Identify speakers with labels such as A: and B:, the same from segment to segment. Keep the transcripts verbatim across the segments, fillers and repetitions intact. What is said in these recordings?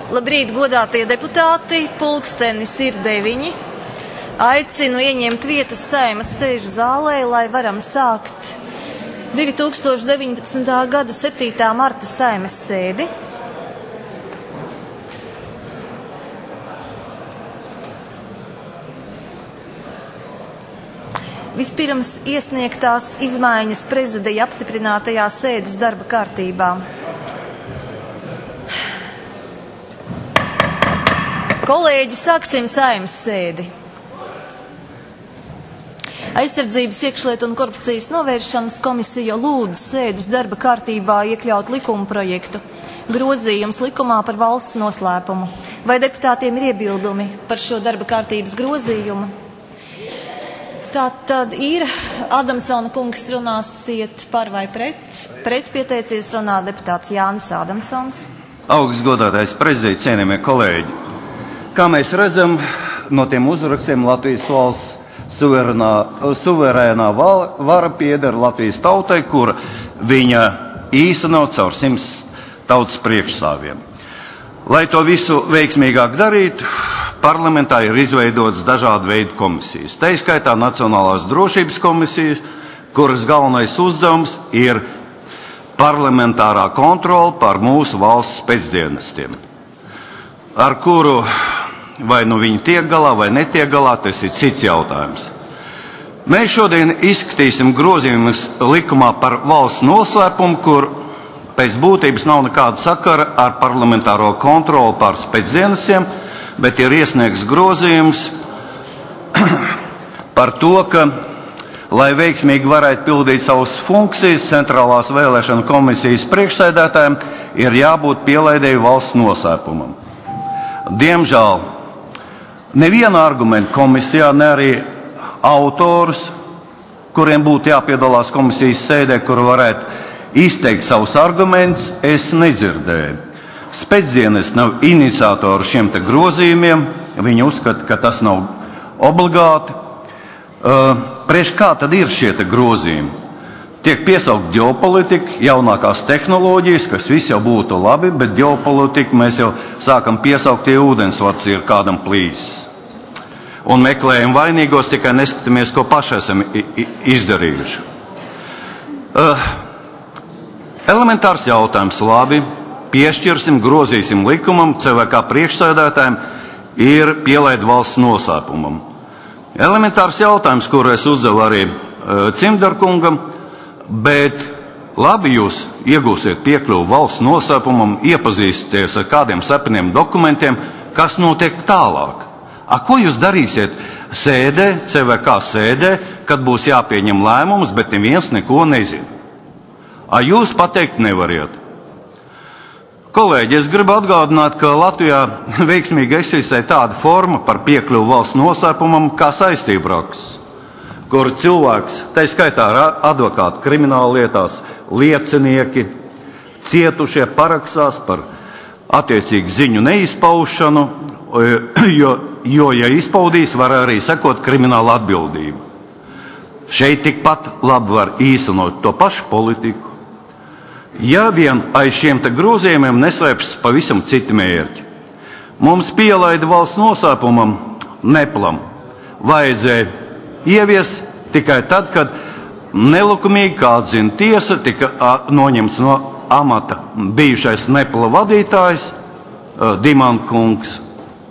A: Labrīt, godātie deputāti, pulkstenis ir deviņi. Aicinu ieņemt vietas Saeimas sēžu zālē, lai varam sākt divi tūkstoši deviņpadsmitā gada septītā marta Saeimas sēdi. Vispirms iesniegtās izmaiņas prezidija apstiprinātajā sēdes darba kārtībā. Kolēģi, sāksim Saeimas sēdi. Aizsardzības, iekšlietu un korupcijas novēršanas komisija lūdz sēdes darba kārtībā iekļaut likuma projektu grozījums likumā par valsts noslēpumu. Vai deputātiem ir iebildumi par šo darba kārtības grozījumu? Tā tad ir. Adamsona kungs runāsiet par vai pret. Pret pieteicies runā deputāts Jānis Adamsons.
B: Augsts godātais prezidents, cienījamie kolēģi. Kā mēs redzam, no tiem uzrakstiem Latvijas valsts suverēnā, suverēnā vara pieder Latvijas tautai, kur viņa īsteno caur simts tautas priekšstāviem. Lai to visu veiksmīgāk darītu, parlamentā ir izveidotas dažādu veidu komisijas. Tā izskaitā Nacionālās drošības komisijas, kuras galvenais uzdevums ir parlamentārā kontrole pār mūsu valsts spēcdienestiem, ar kuru vai nu viņi tiek galā vai netiek galā, tas ir cits jautājums. Mēs šodien izskatīsim grozījumus likumā par valsts noslēpumu, kur pēc būtības nav nekāda sakara ar parlamentāro kontroli pār spēcdienestiem, bet ir iesniegts grozījums par to, ka, lai veiksmīgi varētu pildīt savas funkcijas, centrālās vēlēšana komisijas priekšsēdētājiem ir jābūt pielaidēju valsts noslēpumam. Diemžēl neviena argumenta komisijā, ne arī autorus, kuriem būtu jāpiedalās komisijas sēdē, kur varētu izteikt savus argumentus, es nedzirdēju. Spēcdienas nav iniciatori šiem te grozījumiem, viņi uzskata, ka tas nav obligāti. Uh, priekš kā tad ir šie te grozījumi? Tiek piesaukt ģeopolitika, jaunākās tehnoloģijas, kas viss jau būtu labi, bet ģeopolitika mēs jau sākam piesaukt, tie ūdensvads ir kādam plīsis. Un meklējam vainīgos, tikai neskatāmies, ko paši esam izdarījuši. Uh, elementārs jautājums, labi, piešķirsim, grozīsim likumam, C V K priekšsēdētājiem ir pielaid valsts noslēpumam. Elementārs jautājums, kuru es uzdevu arī uh, Cimdarkungam, bet labi jūs iegūsiet piekļuvu valsts noslēpumam, iepazīsties ar kādiem slepeniem dokumentiem, kas notiek tālāk. A, ko jūs darīsiet sēdē, C V K sēdē, kad būs jāpieņem lēmums, bet neviens neko nezina? A, jūs pateikt nevariet. Kolēģi, es gribu atgādināt, ka Latvijā veiksmīgi eksistē tāda forma par piekļuvu valsts noslēpumam kā saistību raksts, kur cilvēks, tā skaitā advokāti krimināla lietās, liecinieki, cietušie parakstās par attiecīgu ziņu neizpaušanu, jo, jo, ja izpaudīs, var arī sekot krimināla atbildību. Šeit tikpat labi var īstenot to pašu politiku. Ja vien aiz šiem te grozījumiem neslēpjas pavisam citi mērķi. Mums pielaida valsts noslēpumam neplam vajadzēja ievies tikai tad, kad nelikumīgi, kā atzina tiesa, tika noņemts no amata bijušais nepla vadītājs Dimankungs.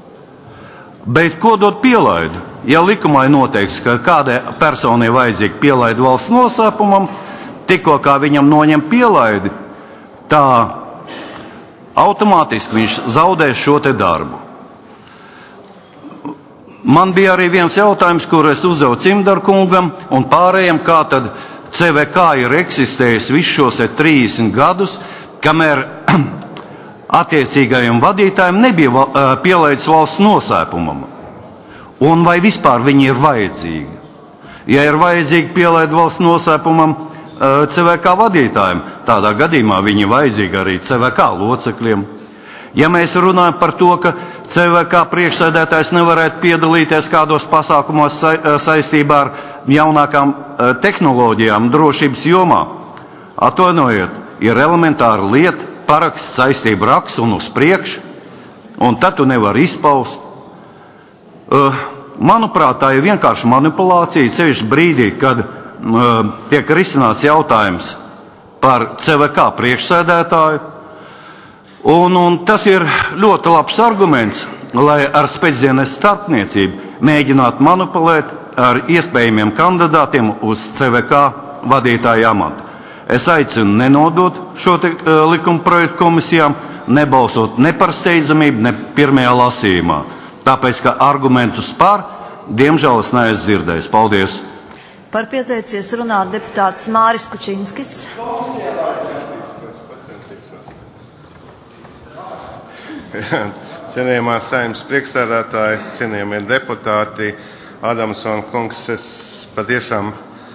B: Bet ko dot pielaidu? Ja likumā ir noteikts, ka kādai personai vajadzīgi pielaida valsts noslēpumam, tikko kā viņam noņem pielaidi, tā automātiski viņš zaudēs šo te darbu. Man bija arī viens jautājums, kur es uzdevu Cimdarkungam un pārējiem, kā tad C V K ir eksistējis visus šos trīsdesmit gadus, kamēr attiecīgajiem vadītājiem nebija pielaidis valsts noslēpumam. Un vai vispār viņi ir vajadzīgi? Ja ir vajadzīgi pielaid valsts noslēpumam C V K vadītājiem, tādā gadījumā viņi ir vajadzīgi arī C V K locekļiem. Ja mēs runājam par to, ka C V K priekšsēdētājs nevarētu piedalīties kādos pasākumos sa saistībā ar jaunākām tehnoloģijām drošības jomā, atvainojiet, ir elementāra lieta, paraksts, saistība raksts un uz priekšu. un tad tu nevari izpaust. Uh, manuprāt, tā ir vienkārši manipulācija, sevišķi brīdī, kad uh, tiek risināts jautājums par C V K priekšsēdētāju. Un, un tas ir ļoti labs arguments, lai ar spēcdienas starpniecību mēģinātu manipulēt ar iespējamiem kandidātiem uz C V K vadītāju amatu. Es aicinu nenodot šo te, uh, likuma projektu komisijām, nebalsot ne par steidzamību, ne pirmajā lasījumā. Tāpēc, ka argumentus par, diemžēl es neesmu dzirdējis. Paldies!
A: Par pieteicies runāt deputāts Māris Kučinskis.
C: Cienījamā Saeimas priekšsēdētāji, cienījamie deputāti, Adamson kungs, es patiešām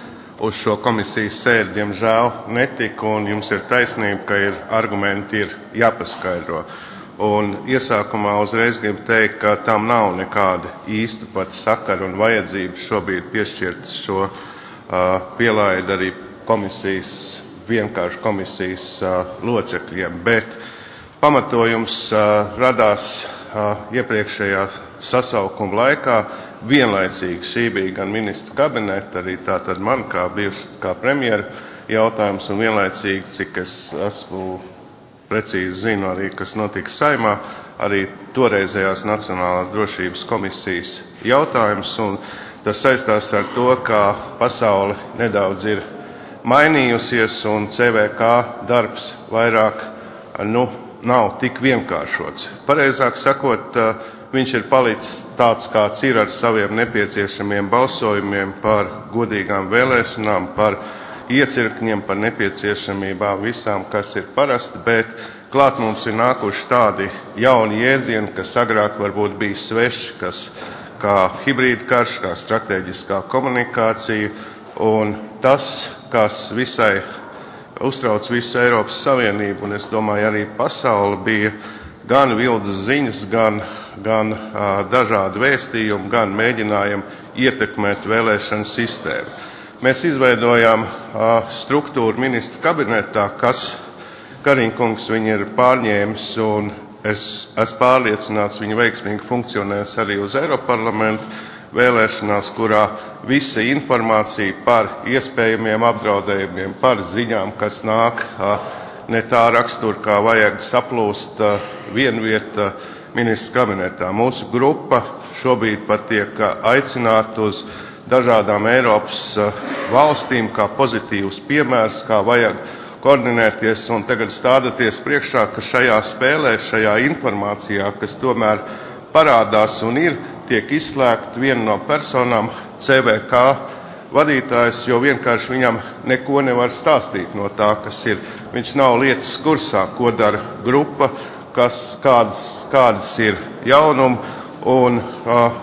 C: uz šo komisijas sēdi, diemžēl, netiku, un jums ir taisnība, ka ir argumenti ir jāpaskaidro. Un iesākumā uzreiz gribu teikt, ka tam nav nekāda īsta pat sakara un vajadzība šobrīd piešķirt šo uh, pielaidu arī komisijas, vienkārši komisijas uh, locekļiem, bet pamatojums uh, radās uh, iepriekšējā sasaukuma laikā. Vienlaicīgi šī bija gan ministra kabineta, arī tātad man kā bijuši kā premjera jautājums, un vienlaicīgi, cik es esmu precīzi zinu arī, kas notika Saeimā, arī toreizējās Nacionālās drošības komisijas jautājums, un tas saistās ar to, ka pasaule nedaudz ir mainījusies, un C V K darbs vairāk, nu, nav tik vienkāršots. Pareizāk sakot, viņš ir palicis tāds, kāds ir, ar saviem nepieciešamiem balsojumiem par godīgām vēlēšanām, par iecirkņiem, par nepieciešamībām visām, kas ir parasti, bet klāt mums ir nākuši tādi jauni jēdzieni, kas agrāk varbūt bija sveši, kas kā hibrīda karš, kā strateģiskā komunikācija, un tas, kas visai uztrauc visu Eiropas Savienību, un es domāju arī pasauli, bija gan vildas ziņas, gan, gan uh, dažādi vēstījumi, gan mēģinājumi ietekmēt vēlēšanu sistēmu. Mēs izveidojām uh, struktūru ministra kabinetā, kas Kariņkungs viņu ir pārņēmis, un es esmu pārliecināts, viņa veiksmīgi funkcionēs arī uz Eiroparlamentu vēlēšanās, kurā visa informācija par iespējamiem apdraudējumiem, par ziņām, kas nāk uh, ne tā rakstura, kā vajag saplūst uh, vienvieta ministra kabinetā. Mūsu grupa šobrīd pat tiek aicināta uz dažādām Eiropas uh, valstīm kā pozitīvs piemērs, kā vajag koordinēties un tagad stādaties priekšā, ka šajā spēlē, šajā informācijā, kas tomēr parādās un ir, tiek izslēgta viena no personām C V K vadītājs, jo vienkārši viņam neko nevar stāstīt no tā, kas ir. Viņš nav lietas kursā, ko dara grupa, kas, kādas, kādas ir jaunumi, un uh,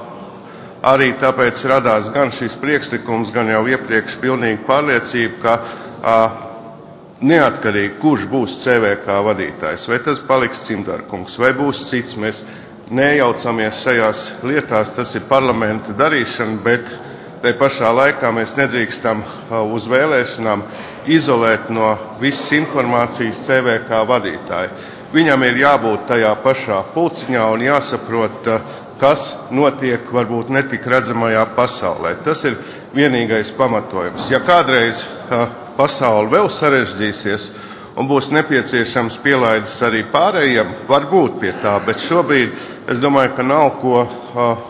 C: arī tāpēc radās gan šis priekšlikums, gan jau iepriekš pilnīgi pārliecība, ka uh, neatkarīgi, kurš būs C V K vadītājs, vai tas paliks Cimdarkungs, vai būs cits, mēs nejaucamies šajās lietās, tas ir parlamenta darīšana, bet te pašā laikā mēs nedrīkstam uz vēlēšanām izolēt no visas informācijas C V K vadītāju. Viņam ir jābūt tajā pašā pulciņā un jāsaprot, kas notiek varbūt netik redzamajā pasaulē. Tas ir vienīgais pamatojums. Ja kādreiz pasaule vēl sarežģīsies un būs nepieciešams pielaides arī pārējiem, varbūt pie tā, bet šobrīd es domāju, ka nav ko uh,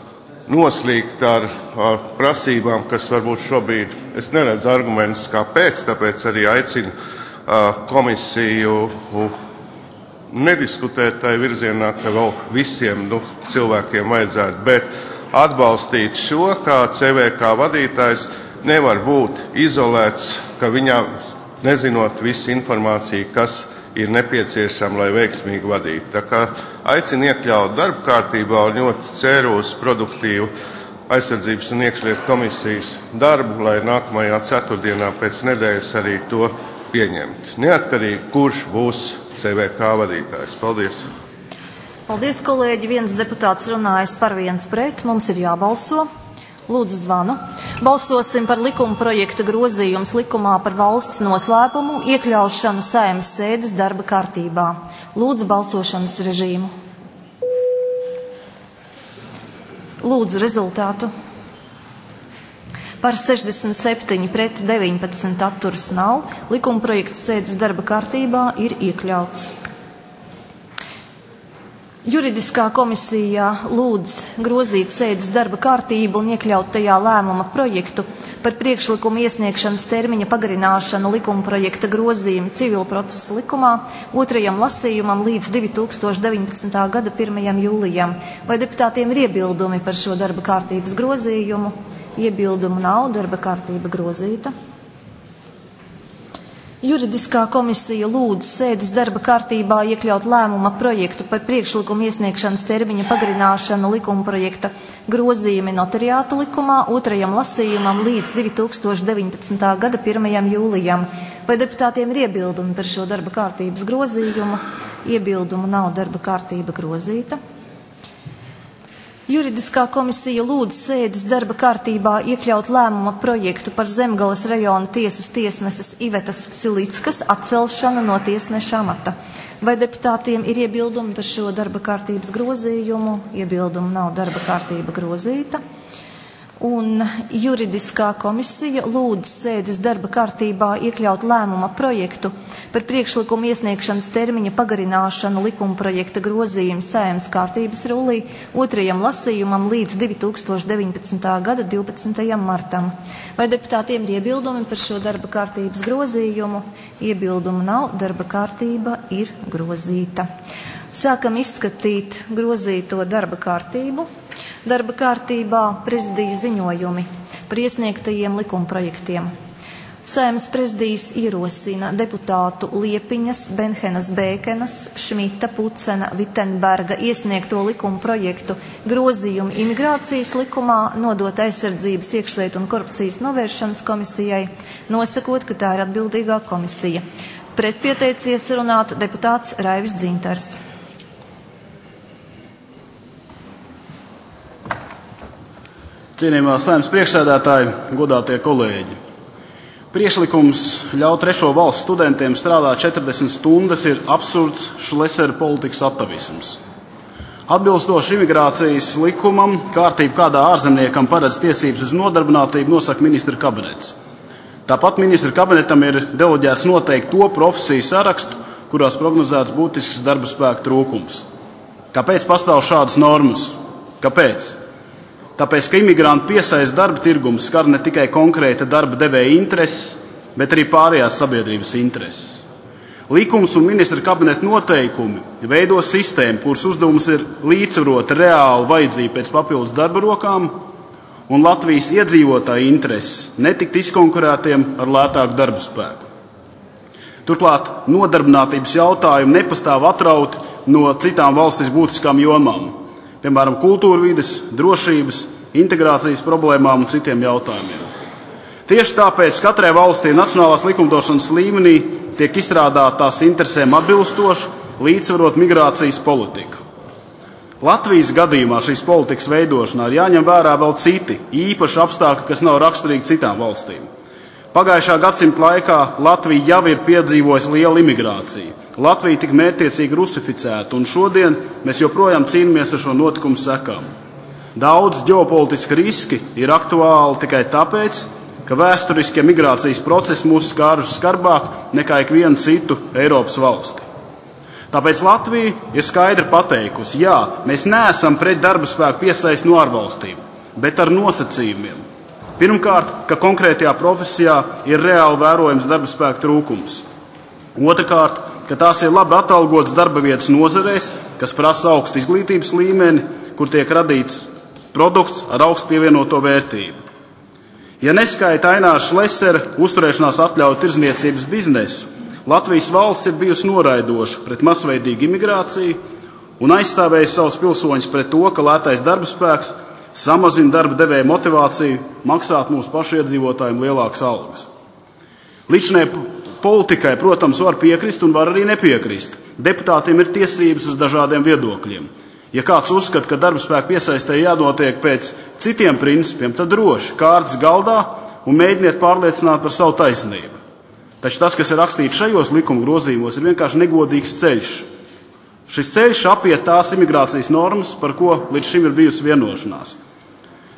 C: noslīgt ar, ar prasībām, kas varbūt šobrīd, es neredzu argumentus kāpēc, tāpēc arī aicinu uh, komisiju uh, nediskutēt tai virzienā, ka vēl visiem nu, cilvēkiem vajadzētu, bet atbalstīt šo, kā C V K vadītājs nevar būt izolēts, ka viņam nezinot visu informāciju, kas ir nepieciešama, lai veiksmīgi vadītu. Tā kā aicinu iekļaut darba kārtībā un ļoti ceru uz produktīvu aizsardzības un iekšlietu komisijas darbu, lai nākamajā ceturtdienā pēc nedēļas arī to pieņemt. Neatkarīgi, kurš būs C V K vadītājs. Paldies!
A: Paldies, kolēģi! Viens deputāts runājas par, viens pret. Mums ir jābalso. Lūdzu zvanu. Balsosim par likuma projekta grozījums likumā par valsts noslēpumu iekļaušanu Saeimas sēdes darba kārtībā. Lūdzu balsošanas režīmu. Lūdzu rezultātu. Par sešdesmit septiņi pret deviņpadsmit atturas nav. Likumprojekts sēdes darba kārtībā ir iekļauts. Juridiskā komisija lūdz grozīt sēdes darba kārtību un iekļaut tajā lēmuma projektu par priekšlikumu iesniegšanas termiņa pagarināšanu likumprojekta grozījumi civil procesa likumā otrajam lasījumam līdz divi tūkstoši deviņpadsmitā gada pirmajam jūlijam. Vai deputātiem ir iebildumi par šo darba kārtības grozījumu? Iebildumu nav, darba kārtība grozīta. Juridiskā komisija lūdz sēdes darba kārtībā iekļaut lēmuma projektu par priekšlikumu iesniegšanas termiņa pagarināšanu likumprojekta grozījumi notariātu likumā otrajam lasījumam līdz divi tūkstoši deviņpadsmitā gada pirmajam jūlijam. Vai deputātiem ir iebildumi par šo darba kārtības grozījumu? Iebildumu nav, darba kārtība grozīta. Juridiskā komisija lūdz sēdes darba kārtībā iekļaut lēmuma projektu par Zemgales rajona tiesas tiesneses Ivetas Silickas atcelšanu no tiesneša amata. Vai deputātiem ir iebildumi par šo darba kārtības grozījumu? Iebildumu nav, darba kārtība grozīta. Un juridiskā komisija lūdz sēdes darba kārtībā iekļaut lēmuma projektu par priekšlikumu iesniegšanas termiņa pagarināšanu likumprojekta grozījumu Saeimas kārtības rullī otrajam lasījumam līdz divi tūkstoši deviņpadsmitā gada divpadsmitajam martam. Vai deputātiem ir iebildumi par šo darba kārtības grozījumu? Iebildumu nav, darba kārtība ir grozīta. Sākam izskatīt grozīto darba kārtību. Darba kārtībā prezidija ziņojumi par iesniegtajiem likumprojektiem. Saeimas prezidijas ierosina deputātu Liepiņas, Benhenas, Bēkenas, Šmita, Pucena, Vitenberga iesniegto likumprojektu grozījumu imigrācijas likumā nodot aizsardzības, iekšlietu un korupcijas novēršanas komisijai, nosakot, ka tā ir atbildīgā komisija. Pretpieteicies runāt deputāts Raivis Dzintars.
D: Cienījamā Saeimas priekšsēdētāji, godātie kolēģi. Priekšlikums ļaut trešo valstu studentiem strādāt četrdesmit stundas ir absurds Šlesera politikas atavisms. Atbilstoši imigrācijas likumam, kārtību kādā ārzemniekam paredz tiesības uz nodarbinātību nosaka ministra kabinets. Tāpat ministra kabinetam ir deleģēts noteikt to profesiju sarakstu, kurās prognozēts būtisks darba spēka trūkums. Kāpēc pastāv šādas normas? Kāpēc? Tāpēc, ka imigrantu piesaist darba tirgumu skar ne tikai konkrēta darba devēja intereses, bet arī pārējās sabiedrības intereses. Likums un ministra kabineta noteikumi veido sistēmu, kuras uzdevums ir līdzsvarot reālu vajadzību pēc papildus darba rokām un Latvijas iedzīvotāju intereses netikt izkonkurētiem ar lētāku darba spēku. Turklāt nodarbinātības jautājumi nepastāv atrauti no citām valstis būtiskām jomām, piemēram, kultūra vides, drošības, integrācijas problēmām un citiem jautājumiem. Tieši tāpēc katrai valstī nacionālās likumdošanas līmenī tiek izstrādāta tās interesēm atbilstoša līdzsvarot migrācijas politika. Latvijas gadījumā šīs politikas veidošanā ir jāņem vērā vēl citi īpaši apstākļi, kas nav raksturīgi citām valstīm. Pagājušā gadsimta laikā Latvija jau ir piedzīvojusi lielu imigrāciju. Latvija tik mērķtiecīgi rusificēta, un šodien mēs joprojām cīnāmies ar šo notikumu sekām. Daudz ģeopolitiski riski ir aktuāli tikai tāpēc, ka vēsturiskie migrācijas procesi mūs skāruši skarbāk nekā ikvienu citu Eiropas valsti. Tāpēc Latvija ir skaidri pateikusi, jā, mēs neesam pret darba spēku piesaisti no ārvalstīm, bet ar nosacījumiem. Pirmkārt, ka konkrētajā profesijā ir reāli vērojams darba spēka trūkums. Otrakārt, ka tās ir labi atalgotas darba vietas nozarēs, kas prasa augstu izglītības līmeni, kur tiek radīts produkts ar augstu pievienoto vērtību. Ja neskaita Aināra Šlesera uzturēšanās atļauju tirdzniecības biznesu, Latvijas valsts ir bijusi noraidoša pret masveidīgu imigrāciju un aizstāvējusi savus pilsoņus pret to, ka lētais darba spēks samazina darba devēja motivāciju maksāt mūsu pašu iedzīvotājiem lielākas algas. Līdšanai politikai, protams, var piekrist un var arī nepiekrist. Deputātiem ir tiesības uz dažādiem viedokļiem. Ja kāds uzskata, ka darba spēka piesaistē jānotiek pēc citiem principiem, tad droši kārtas galdā un mēģiniet pārliecināt par savu taisnību. Taču tas, kas ir rakstīts šajos likuma grozījumos, ir vienkārši negodīgs ceļš. Šis ceļš apiet tās imigrācijas normas, par ko līdz šim ir bijusi vienošanās.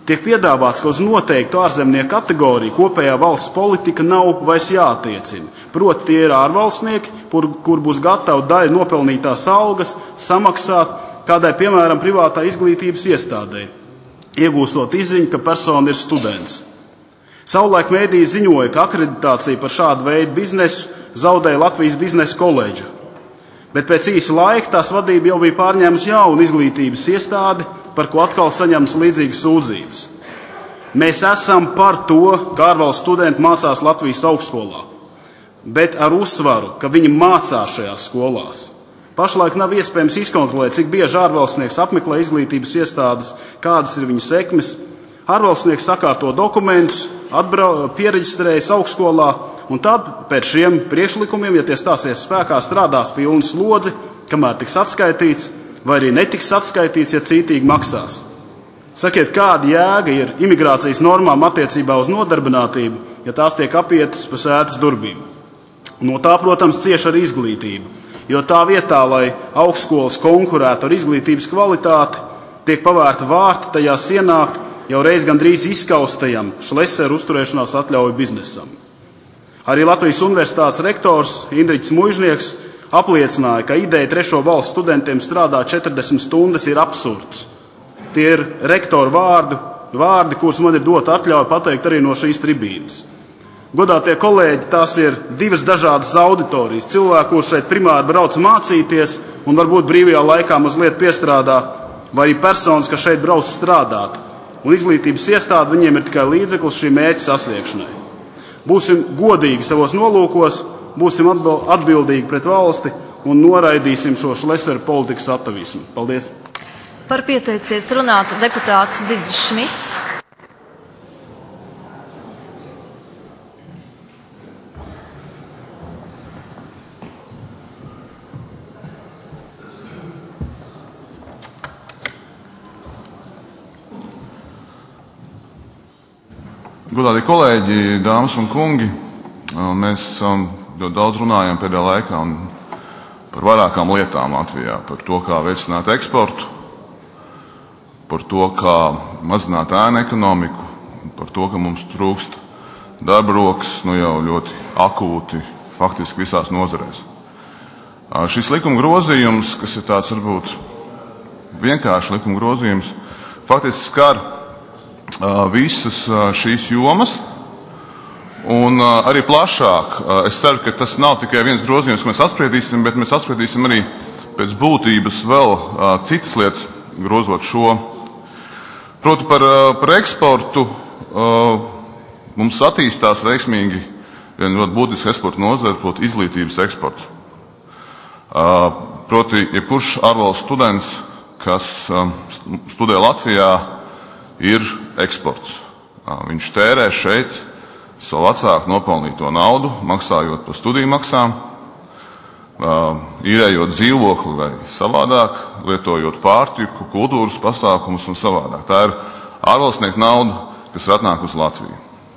D: Tiek piedāvāts, ka uz noteiktu ārzemnieku kategoriju kopējā valsts politika nav vairs jātiecina. Proti tie ir ārvalstnieki, kur, kur būs gatavi daļu nopelnītās algas samaksāt kādai, piemēram, privātā izglītības iestādē, iegūstot izziņu, ka persona ir students. Savulaik mēdīji ziņoja, ka akreditāciju par šādu veidu biznesu zaudēja Latvijas biznesa koledža. Bet pēc īsa laika tās vadība jau bija pārņēmusi jaunu izglītības iestādi, par ko atkal saņems līdzīgas sūdzības. Mēs esam par to, ka ārvalstu studenti mācās Latvijas augstskolā, bet ar uzsvaru, ka viņi mācās šajās skolās. Pašlaik nav iespējams izkontrolēt, cik bieži ārvalstnieks apmeklē izglītības iestādes, kādas ir viņa sekmes. Ārvalstnieks sakārto dokumentus, atbrau, piereģistrējas augstskolā, un tad pēc šiem priekšlikumiem, ja tie stāsies spēkā, strādās pilnu slodzi, kamēr tiks atskaitīts, vai arī netiks atskaitīts, ja cītīgi maksās. Sakiet, kāda jēga ir imigrācijas normām attiecībā uz nodarbinātību, ja tās tiek apietas pa sētas durvīm? No tā, protams, cieš arī izglītība, jo tā vietā, lai augstskolas konkurētu ar izglītības kvalitāti, tiek pavērta vārti tajās ienākt jau reiz gandrīz izskaustajam šleseru uzturēšanās atļauju biznesam. Arī Latvijas universitātes rektors Indriķis Muižnieks apliecināja, ka ideja trešo valstu studentiem strādāt četrdesmit stundas ir absurds. Tie ir rektoru vārdi, vārdi, kurus man ir dota atļauja pateikt arī no šīs tribīnes. Godātie kolēģi, tās ir divas dažādas auditorijas. Cilvēki, kurš šeit primāri brauc mācīties un varbūt brīvajā laikā mazliet piestrādā, vai arī personas, kas šeit brauc strādāt. Un izglītības iestāde viņiem ir tikai līdzeklis šī mērķa sasniegšanai. Būsim godīgi savos nolūkos, būsim atbildīgi pret valsti un noraidīsim šo šleseru politikas atavismu. Paldies!
A: Par pieteicies runāt deputāts Digis Šmits.
E: Godātie kolēģi, dāmas un kungi, mēs ļoti daudz runājam pēdējā laikā un par vairākām lietām Latvijā, par to, kā veicināt eksportu, par to, kā mazināt ēnu ekonomiku, par to, ka mums trūkst darba rokas, nu jau ļoti akūti, faktiski visās nozarēs. Šis likuma grozījums, kas ir tāds varbūt vienkārši likuma grozījums, faktiski skar visas šīs jomas, un arī plašāk. Es ceru, ka tas nav tikai viens grozījums, ko mēs apspriedīsim, bet mēs apspriedīsim arī pēc būtības vēl citas lietas, grozot šo. Proti par, par eksportu mums attīstās veiksmīgi viena ļoti būtiska eksporta nozara, proti izglītības eksports. Proti, jebkurš ārvalstu students, kas studē Latvijā, ir eksports. Viņš tērē šeit savu vecāku nopelnīto naudu, maksājot par studiju maksām, īrējot dzīvokli vai savādāk, lietojot pārtiku, kultūras pasākumus un savādāk. Tā ir ārvalstnieku nauda, kas ir atnākusi uz Latviju.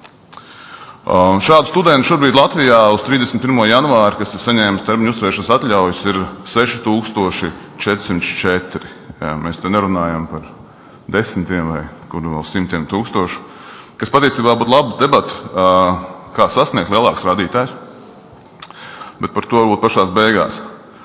E: Šādu studentu šobrīd Latvijā uz trīsdesmit pirmo janvāri, kas ir saņēmis termiņu uzturēšanas atļaujas, ir seši tūkstoši četri simti četri. Jā, mēs te nerunājam par desmitiem vai kur vēl simtiem tūkstošu, kas patiesībā būtu laba debata, kā sasniegt lielāks rādītājs, bet par to varbūt pašās beigās.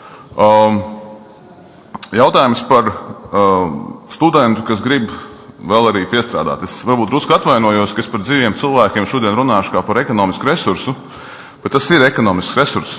E: Jautājums par studentu, kas grib vēl arī piestrādāt. Es varbūt drusku atvainojos, ka es par dzīviem cilvēkiem šodien runāšu kā par ekonomisku resursu, bet tas ir ekonomisks resurs.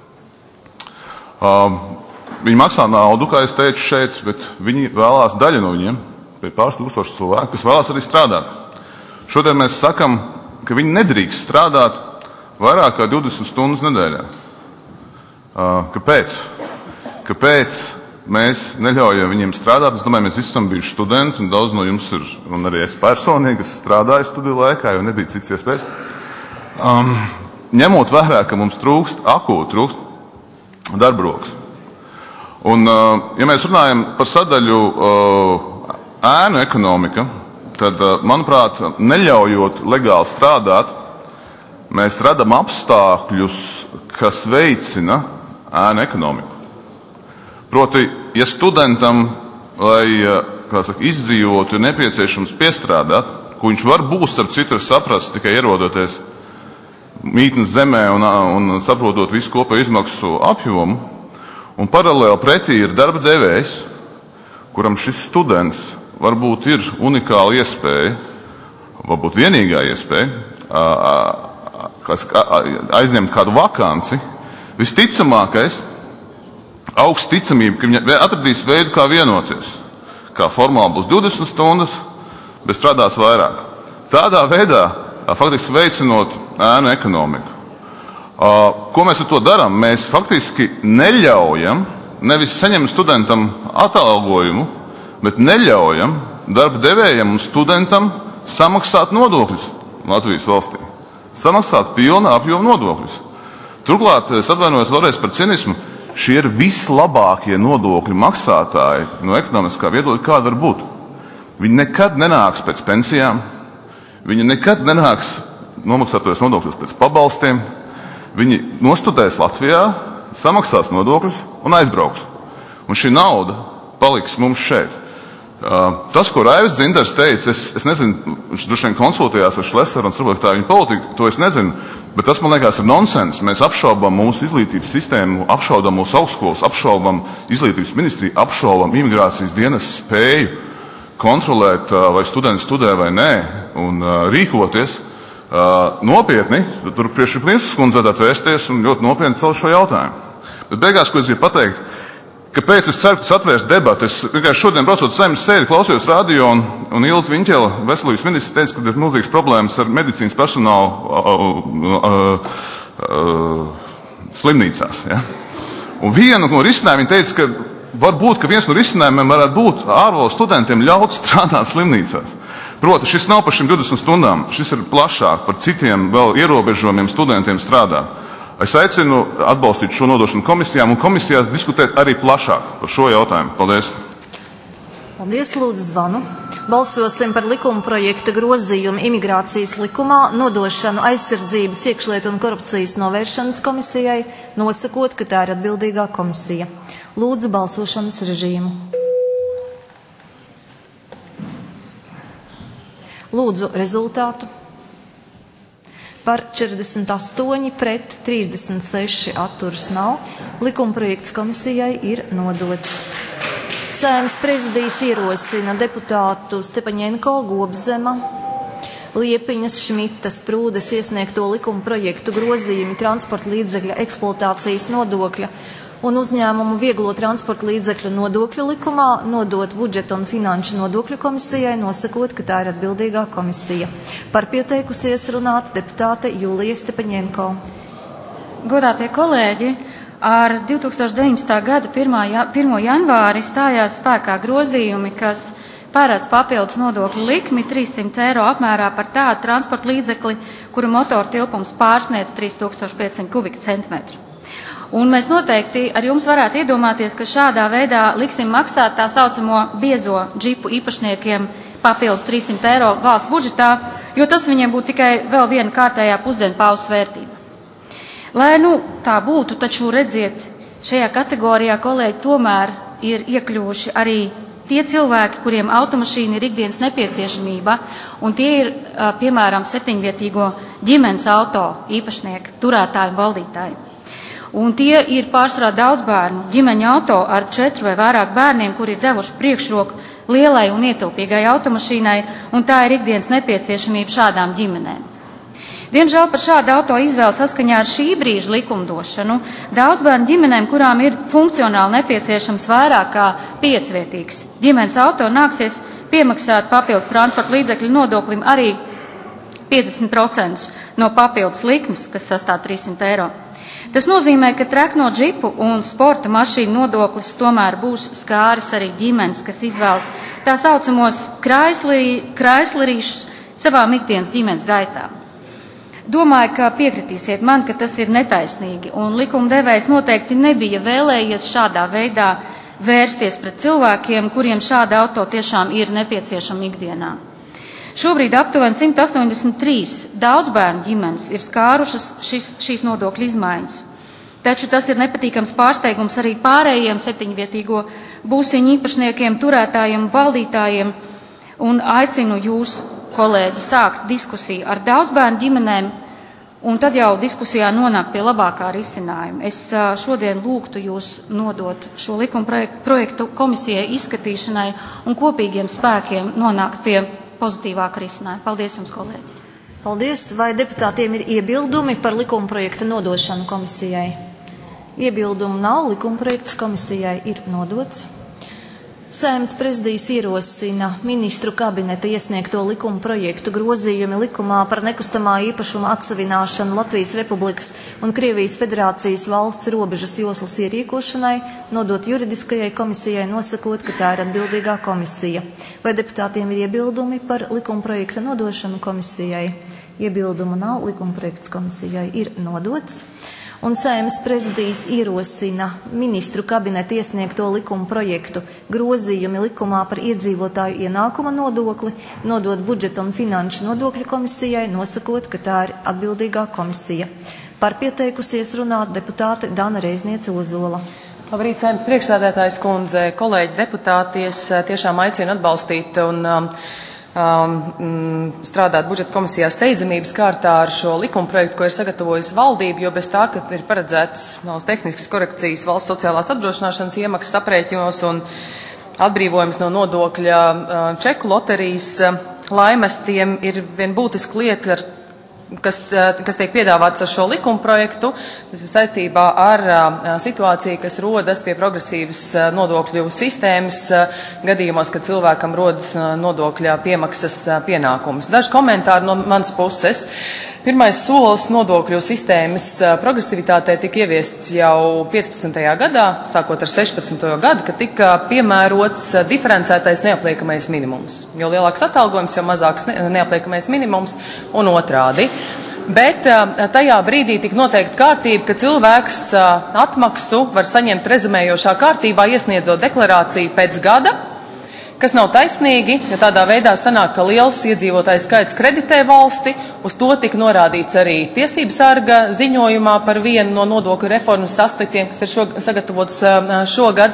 E: Viņi maksā naudu, kā es teicu šeit, bet viņi vēlās daļa no viņiem, pie pāris tūkstoši cilvēku, kas vēlās arī strādāt. Šodien mēs sakam, ka viņi nedrīkst strādāt vairāk kā divdesmit stundas nedēļā. Kāpēc? Kāpēc mēs neļaujam viņiem strādāt? Es domāju, mēs visi esam bijuši studenti, un daudz no jums ir, un arī es personīgi, kas strādāju studiju laikā, jo nebija cits iespējas. Um, ņemot vērā, ka mums trūkst, akūti trūkst darba rokas. Un, uh, ja mēs runājam par sadaļu uh, ēnu ekonomika, tad, manuprāt, neļaujot legāli strādāt, mēs radam apstākļus, kas veicina ēnu ekonomiku. Proti, ja studentam, lai kā saka, izdzīvot, ir nepieciešams piestrādāt, ko viņš var būt, starp citu, saprast tikai ierodoties mītnes zemē un, un saprotot visu kopēju izmaksu apjomu. Un paralēli pretī ir darba devējs, kuram šis students varbūt ir unikāla iespēja, varbūt vienīgā iespēja aizņemt kādu vakanci. Visticamākais, augsta ticamība, ka viņi atradīs veidu, kā vienoties, kā formāli būs divdesmit stundas, bet strādās vairāk. Tādā veidā faktiski veicinot ēnu ekonomiku. Ko mēs ar to darām? Mēs faktiski neļaujam, nevis saņem studentam atalgojumu, bet neļaujam darba devējam un studentam samaksāt nodokļus Latvijas valstī. Samaksāt pilna apjoma nodokļus. Turklāt, es atvainojos vēlreiz par cinismu, šie ir vislabākie nodokļu maksātāji no ekonomiskā viedokļa, kāda var būt. Viņi nekad nenāks pēc pensijām, viņi nekad nenāks nomaksātos nodokļus pēc pabalstiem, viņi nostudēs Latvijā, samaksās nodokļus un aizbrauks. Un šī nauda paliks mums šeit. Tas, ko Raivis Dzintars teica, es, es nezinu, viņš droši vien konsultējās ar Šlesaru un saprot, tā viņa politika, to es nezinu, bet tas, man liekas, ir nonsens. Mēs apšaubam mūsu izglītības sistēmu, apšaubam mūsu augstskolas, apšaubam izglītības ministriju, apšaubam imigrācijas dienas spēju kontrolēt, vai studenti studē vai nē, un rīkoties nopietni. Tur priekš Plinskas kundze vajadzētu vērsties un ļoti nopietni celt šo jautājumu. Bet beigās, ko es gribu pateikt, kāpēc es ceru, ka tas atvērs debatu? Es vienkārši šodien braucot Saeimas sēdi, klausījos radio un, un Ilze Viņķela, veselības ministrs, teica, ka ir milzīgas problēmas ar medicīnas personālu uh, uh, uh, uh, slimnīcās. Ja? Un vienu no risinājumiem viņa teica, ka varbūt, ka viens no risinājumiem varētu būt ārvalstu studentiem ļaut strādāt slimnīcās. Proti, šis nav par šīm divdesmit stundām, šis ir plašāk par citiem vēl ierobežojumiem studentiem strādāt. Es aicinu atbalstīt šo nodošanu komisijām un komisijās diskutēt arī plašāk par šo jautājumu. Paldies!
A: Paldies, lūdzu zvanu. Balsosim par likuma projekta grozījumu imigrācijas likumā, nodošanu aizsardzības, iekšlietu un korupcijas novēršanas komisijai, nosakot, ka tā ir atbildīgā komisija. Lūdzu balsošanas režīmu. Lūdzu rezultātu. Par četrdesmit astoņi pret trīsdesmit seši atturas nav. Likumprojekts komisijai ir nodots. Saeimas prezidijs ierosina deputātu Stepaņenko, Gobzema, Liepiņas, Šmitas, Prūdes iesniegto likumprojektu grozījumi transporta līdzekļa eksploatācijas nodokļa un uzņēmumu vieglo transporta līdzekļu nodokļu likumā nodot budžeta un finanšu nodokļu komisijai, nosakot, ka tā ir atbildīgā komisija. Par pieteikusies runāt deputāte Julija Stepaņenko.
F: Godātie kolēģi, ar divi tūkstoši deviņpadsmitā gada pirmo janvāri stājās spēkā grozījumi, kas pārēdz papildus nodokļu likmi trīssimt eiro apmērā par tādu transporta līdzekli, kura motora tilpums pārsniedz trīs tūkstoši piecsimt kubikcentimetru. Un mēs noteikti ar jums varētu iedomāties, ka šādā veidā liksim maksāt tā saucamo biezo džipu īpašniekiem papildus trīssimt eiro valsts budžetā, jo tas viņiem būtu tikai vēl viena kārtējā pusdienu pauzes vērtība. Lai nu tā būtu, taču redziet, šajā kategorijā, kolēģi, tomēr ir iekļuvuši arī tie cilvēki, kuriem automašīna ir ikdienas nepieciešamība, un tie ir, piemēram, septiņvietīgo ģimenes auto īpašnieki, turētāji un valdītāji. Un tie ir pārsvarā daudz bērnu ģimeņa auto ar četru vai vairāk bērniem, kuri ir devuši priekšroku lielai un ietilpīgai automašīnai, un tā ir ikdienas nepieciešamība šādām ģimenēm. Diemžēl par šādu auto izvēli saskaņā ar šī brīža likumdošanu daudz bērnu ģimenēm, kurām ir funkcionāli nepieciešams vairāk kā piecvietīgs ģimenes auto, nāksies piemaksāt papildus transporta līdzekļu nodoklim arī piecdesmit procentus no papildus likmes, kas sastāv trīssimt eiro. Tas nozīmē, ka trekno džipu un sporta mašīnu nodoklis tomēr būs skāris arī ģimenes, kas izvēlas tā saucamos kraislerīšus savām ikdienas ģimenes gaitā. Domāju, ka piekritīsiet man, ka tas ir netaisnīgi, un likumdevējs noteikti nebija vēlējies šādā veidā vērsties pret cilvēkiem, kuriem šāda auto tiešām ir nepieciešama ikdienā. Šobrīd aptuveni simt astoņdesmit trīs daudzbērnu ģimenes ir skārušas šis, šīs nodokļu izmaiņas. Taču tas ir nepatīkams pārsteigums arī pārējiem septiņvietīgo būsiņu īpašniekiem, turētājiem, valdītājiem un aicinu jūs, kolēģi, sākt diskusiju ar daudzbērnu ģimenēm un tad jau diskusijā nonākt pie labākā risinājuma. Es šodien lūgtu jūs nodot šo likuma projektu komisijai izskatīšanai un kopīgiem spēkiem nonākt pie pozitīvāka risinājuma. Paldies jums, kolēģi!
A: Paldies! Vai deputātiem ir iebildumi par likuma projektu nodošanu komisijai? Iebildumu nav, likuma projekts komisijai ir nodots. Saeimas prezidijas ierosina ministru kabineta iesniegto likuma projektu grozījumi likumā par nekustamā īpašuma atsavināšanu Latvijas Republikas un Krievijas Federācijas valsts robežas joslas ierīkošanai, nodot juridiskajai komisijai, nosakot, ka tā ir atbildīgā komisija. Vai deputātiem ir iebildumi par likuma projekta nodošanu komisijai? Iebildumu nav, likuma projekts komisijai ir nodots. Un Saeimas prezidijas ierosina ministru kabineta iesniegto likuma projektu grozījumi likumā par iedzīvotāju ienākuma nodokli, nodot budžeta un finanšu nodokļu komisijai, nosakot, ka tā ir atbildīgā komisija. Par pieteikusies runāt deputāte Dana Reizniece Ozola.
G: Labrīt, Saeimas priekšsēdētājas kundze, kolēģi deputāti, es tiešām aicinu atbalstīt un um, Um, strādāt budžeta komisijā steidzamības kārtā ar šo likuma projektu, ko ir sagatavojusi valdība, jo bez tā, ka ir paredzēts no tehniskas korekcijas valsts sociālās apdrošināšanas iemaksas aprēķinos un atbrīvojums no nodokļa uh, čeku loterijas uh, laimestiem, ir vien būtiska lieta, ar Kas, kas tiek piedāvāts ar šo likuma projektu saistībā ar a, situāciju, kas rodas pie progresīvas a, nodokļu sistēmas a, gadījumos, kad cilvēkam rodas a, nodokļa piemaksas a, pienākums. Daži komentāri no manas puses. Pirmais solis nodokļu sistēmas progresivitātei tika ieviests jau piecpadsmitajā gadā, sākot ar sešpadsmito gadu, kad tika piemērots diferencētais neapliekamais minimums. Jo lielāks atalgojums, jo mazāks neapliekamais minimums un otrādi. Bet tajā brīdī tika noteikta kārtība, ka cilvēks atmaksu var saņemt rezumējošā kārtībā, iesniedzot deklarāciju pēc gada, kas nav taisnīgi, jo tādā veidā sanāk, ka liels iedzīvotāju skaits kreditē valsti. Uz to tika norādīts arī tiesības sarga ziņojumā par vienu no nodokļu reformas aspektiem, kas ir šo, sagatavots šogad.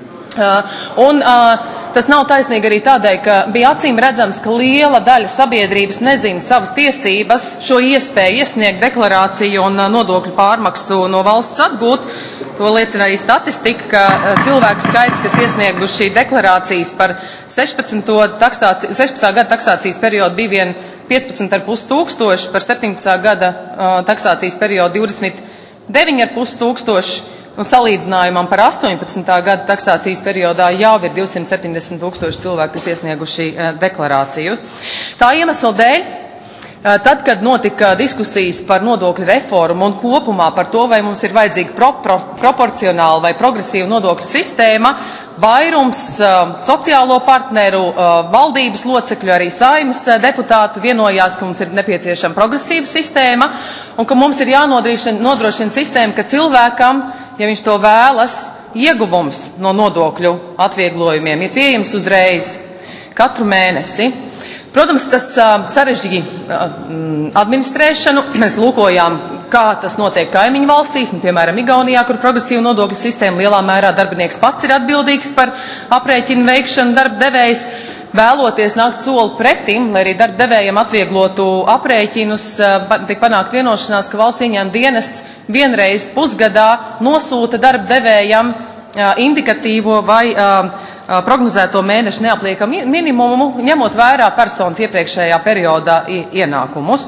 G: Un tas nav taisnīgi arī tādēļ, ka bija acīm redzams, ka liela daļa sabiedrības nezina savas tiesības, šo iespēju iesniegt deklarāciju un nodokļu pārmaksu no valsts atgūt. To liecina arī statistika, ka cilvēku skaits, kas iesnieguši deklarācijas par sešpadsmito gada taksācijas periodu, bija vien piecpadsmit ar pus tūkstoši, par septiņpadsmitā gada taksācijas periodu divdesmit deviņi ar pus tūkstoši, un salīdzinājumam par astoņpadsmitā gada taksācijas periodā jau ir divsimt septiņdesmit tūkstoši cilvēki, kas iesnieguši deklarāciju. Tā iemesla dēļ, tad, kad notika diskusijas par nodokļu reformu un kopumā par to, vai mums ir vajadzīga pro, pro, proporcionāla vai progresīva nodokļu sistēma, vairums uh, sociālo partneru, uh, valdības locekļu, arī Saeimas uh, deputātu vienojās, ka mums ir nepieciešama progresīva sistēma un ka mums ir jānodrošina nodrošina sistēma, ka cilvēkam, ja viņš to vēlas, ieguvums no nodokļu atvieglojumiem ir pieejams uzreiz katru mēnesi. Protams, tas uh, sarežģīja uh, administrēšanu. Mēs lūkojām, kā tas notiek kaimiņu valstīs, nu, piemēram, Igaunijā, kur progresīva nodokļu sistēma lielā mērā darbinieks pats ir atbildīgs par aprēķinu veikšanu, darba devējs. Vēloties nākt soli pretim, lai arī darba devējiem atvieglotu aprēķinus, uh, tiek panākt vienošanās, ka valsts ieņēmuma dienests vienreiz pusgadā nosūta darba devējam uh, indikatīvo vai uh, prognozēto mēnešu neapliekamu minimumu, ņemot vērā personas iepriekšējā periodā ienākumus.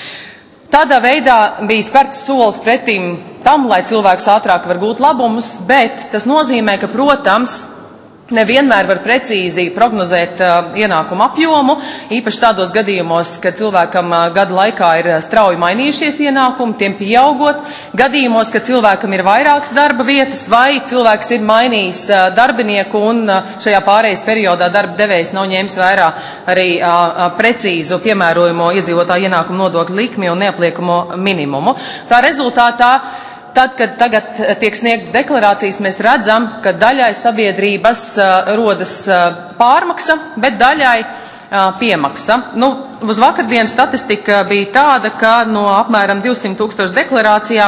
G: Tādā veidā bija spērts solis pretim tam, lai cilvēks ātrāk var gūt labumus, bet tas nozīmē, ka, protams, nevienmēr var precīzi prognozēt uh, ienākumu apjomu, īpaši tādos gadījumos, kad cilvēkam uh, gada laikā ir strauji mainījušies ienākumi, tiem pieaugot, gadījumos, kad cilvēkam ir vairākas darba vietas vai cilvēks ir mainījis uh, darbinieku un uh, šajā pārejas periodā darba devējs nav ņēmis vērā arī uh, precīzu piemērojamo iedzīvotāju ienākumu nodokļu likmi un neapliekamo minimumu. Tā rezultātā Tad, kad tagad tiek sniegta deklarācijas, mēs redzam, ka daļai sabiedrības uh, rodas uh, pārmaksa, bet daļai uh, piemaksa. Nu, uz vakardienas statistika bija tāda, ka no apmēram divsimt tūkstošu deklarācijām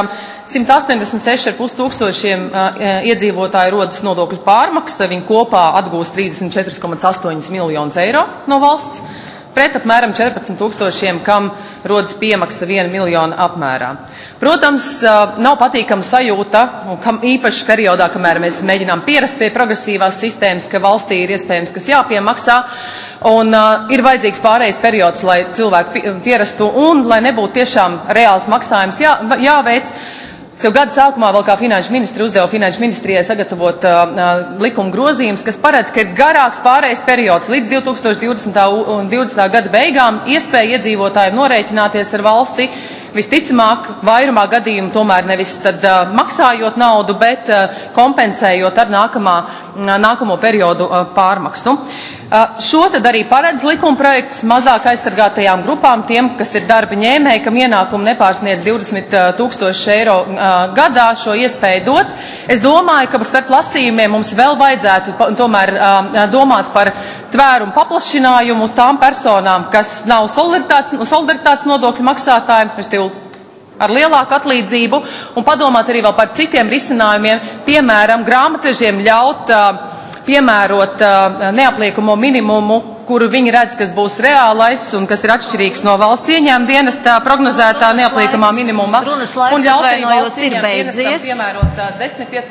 G: simt astoņdesmit seši ar pus tūkstošiem uh, iedzīvotāju rodas nodokļu pārmaksa, viņi kopā atgūst trīsdesmit četri komats astoņi miljonus eiro no valsts, pret apmēram četrpadsmit tūkstošiem, kam rodas piemaksa viena miljona apmērā. Protams, uh, nav patīkama sajūta, un kam īpaši periodā, kamēr mēs mēģinām pierast pie progresīvās sistēmas, ka valstī ir iespējams, kas jāpiemaksā, un uh, ir vajadzīgs pārējais periods, lai cilvēki pierastu un lai nebūtu tiešām reāls maksājums jā, jāveic. Jau gada sākumā vēl kā finanšu ministri uzdeva finanšu ministrijai sagatavot uh, likuma grozījums, kas paredz, ka ir garāks pārējais periods līdz divi tūkstoši divdesmitā gada beigām iespēja iedzīvotājiem norēķināties ar valsti, visticamāk, vairumā gadījumu tomēr nevis tad uh, maksājot naudu, bet uh, kompensējot ar nākamā, nākamo periodu uh, pārmaksu. Uh, šo tad arī paredz likumprojekts mazāk aizsargātajām grupām, tiem, kas ir darba ņēmēji, kam ienākumu nepārsniedz divdesmit tūkstoši eiro uh, gadā šo iespēju dot. Es domāju, ka starp lasījumiem mums vēl vajadzētu tomēr uh, domāt par tvērumu paplašinājumu uz tām personām, kas nav solidaritātes, solidaritātes nodokļu maksātājiem, ar lielāku atlīdzību, un padomāt arī vēl par citiem risinājumiem, piemēram, grāmatvežiem ļaut uh, piemērot uh, neapliekamo minimumu, kuru viņi redz, kas būs reālais un kas ir atšķirīgs no valsts ieņēmuma dienesta prognozētā runas neapliekamā laiks, minimuma.
A: Runas laiks, un ļaut arī valsts ir beidzies.
G: Piemērot uh, desmit piet...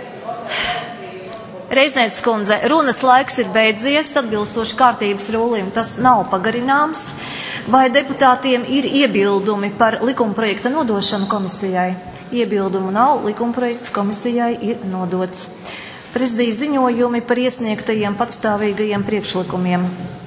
A: Reiznieks kundze, runas laiks ir beidzies, atbilstoši kārtības rūlim, tas nav pagarināms. Vai deputātiem ir iebildumi par likumprojekta nodošanu komisijai? Iebildumu nav, likumprojekts komisijai ir nodots. Prezidija ziņojumi par iesniegtajiem patstāvīgajiem priekšlikumiem.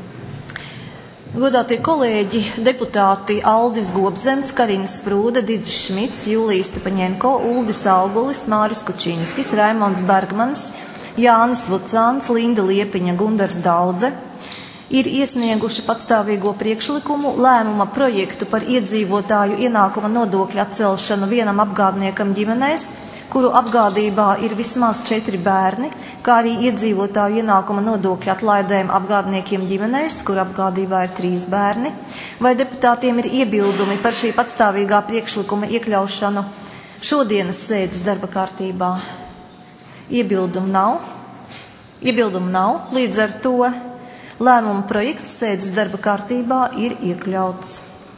A: Godātie kolēģi, deputāti Aldis Gobzems, Karina Sprūde, Didis Šmits, Jūlija Stepaņenko, Uldis Augulis, Māris Kučinskis, Raimonds Bergmans, Jānis Vucāns, Linda Liepiņa, Gundars Daudze ir iesnieguši patstāvīgo priekšlikumu lēmuma projektu par iedzīvotāju ienākuma nodokļa atcelšanu vienam apgādniekam ģimenēs, kuru apgādībā ir vismaz četri bērni, kā arī iedzīvotāju ienākuma nodokļa atlaidēm apgādniekiem ģimenēs, kur apgādībā ir trīs bērni. Vai deputātiem ir iebildumi par šī patstāvīgā priekšlikuma iekļaušanu šodienas sēdes darba kārtībā? Iebildumu nav. Iebildumu nav. Līdz ar to lēmuma projekts sēdes darba kārtībā ir iekļauts.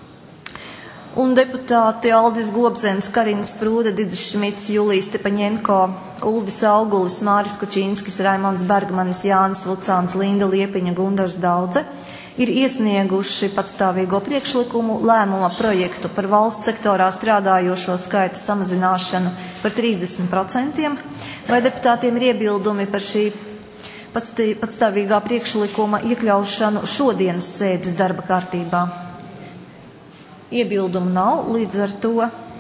A: Un deputāti Aldis Gobzems, Karina Sprūde, Didis Šmits, Jūlija Stepaņenko, Uldis Augulis, Māris Kučinskis, Raimonds Bergmanis, Jānis Vucāns, Linda Liepiņa, Gundars Daudze ir iesnieguši patstāvīgo priekšlikumu lēmuma projektu par valsts sektorā strādājošo skaita samazināšanu par trīsdesmit procentiem. Vai deputātiem ir iebildumi par šī patstāvīgā priekšlikuma iekļaušanu šodienas sēdes darba kārtībā? Iebildumu nav, līdz ar to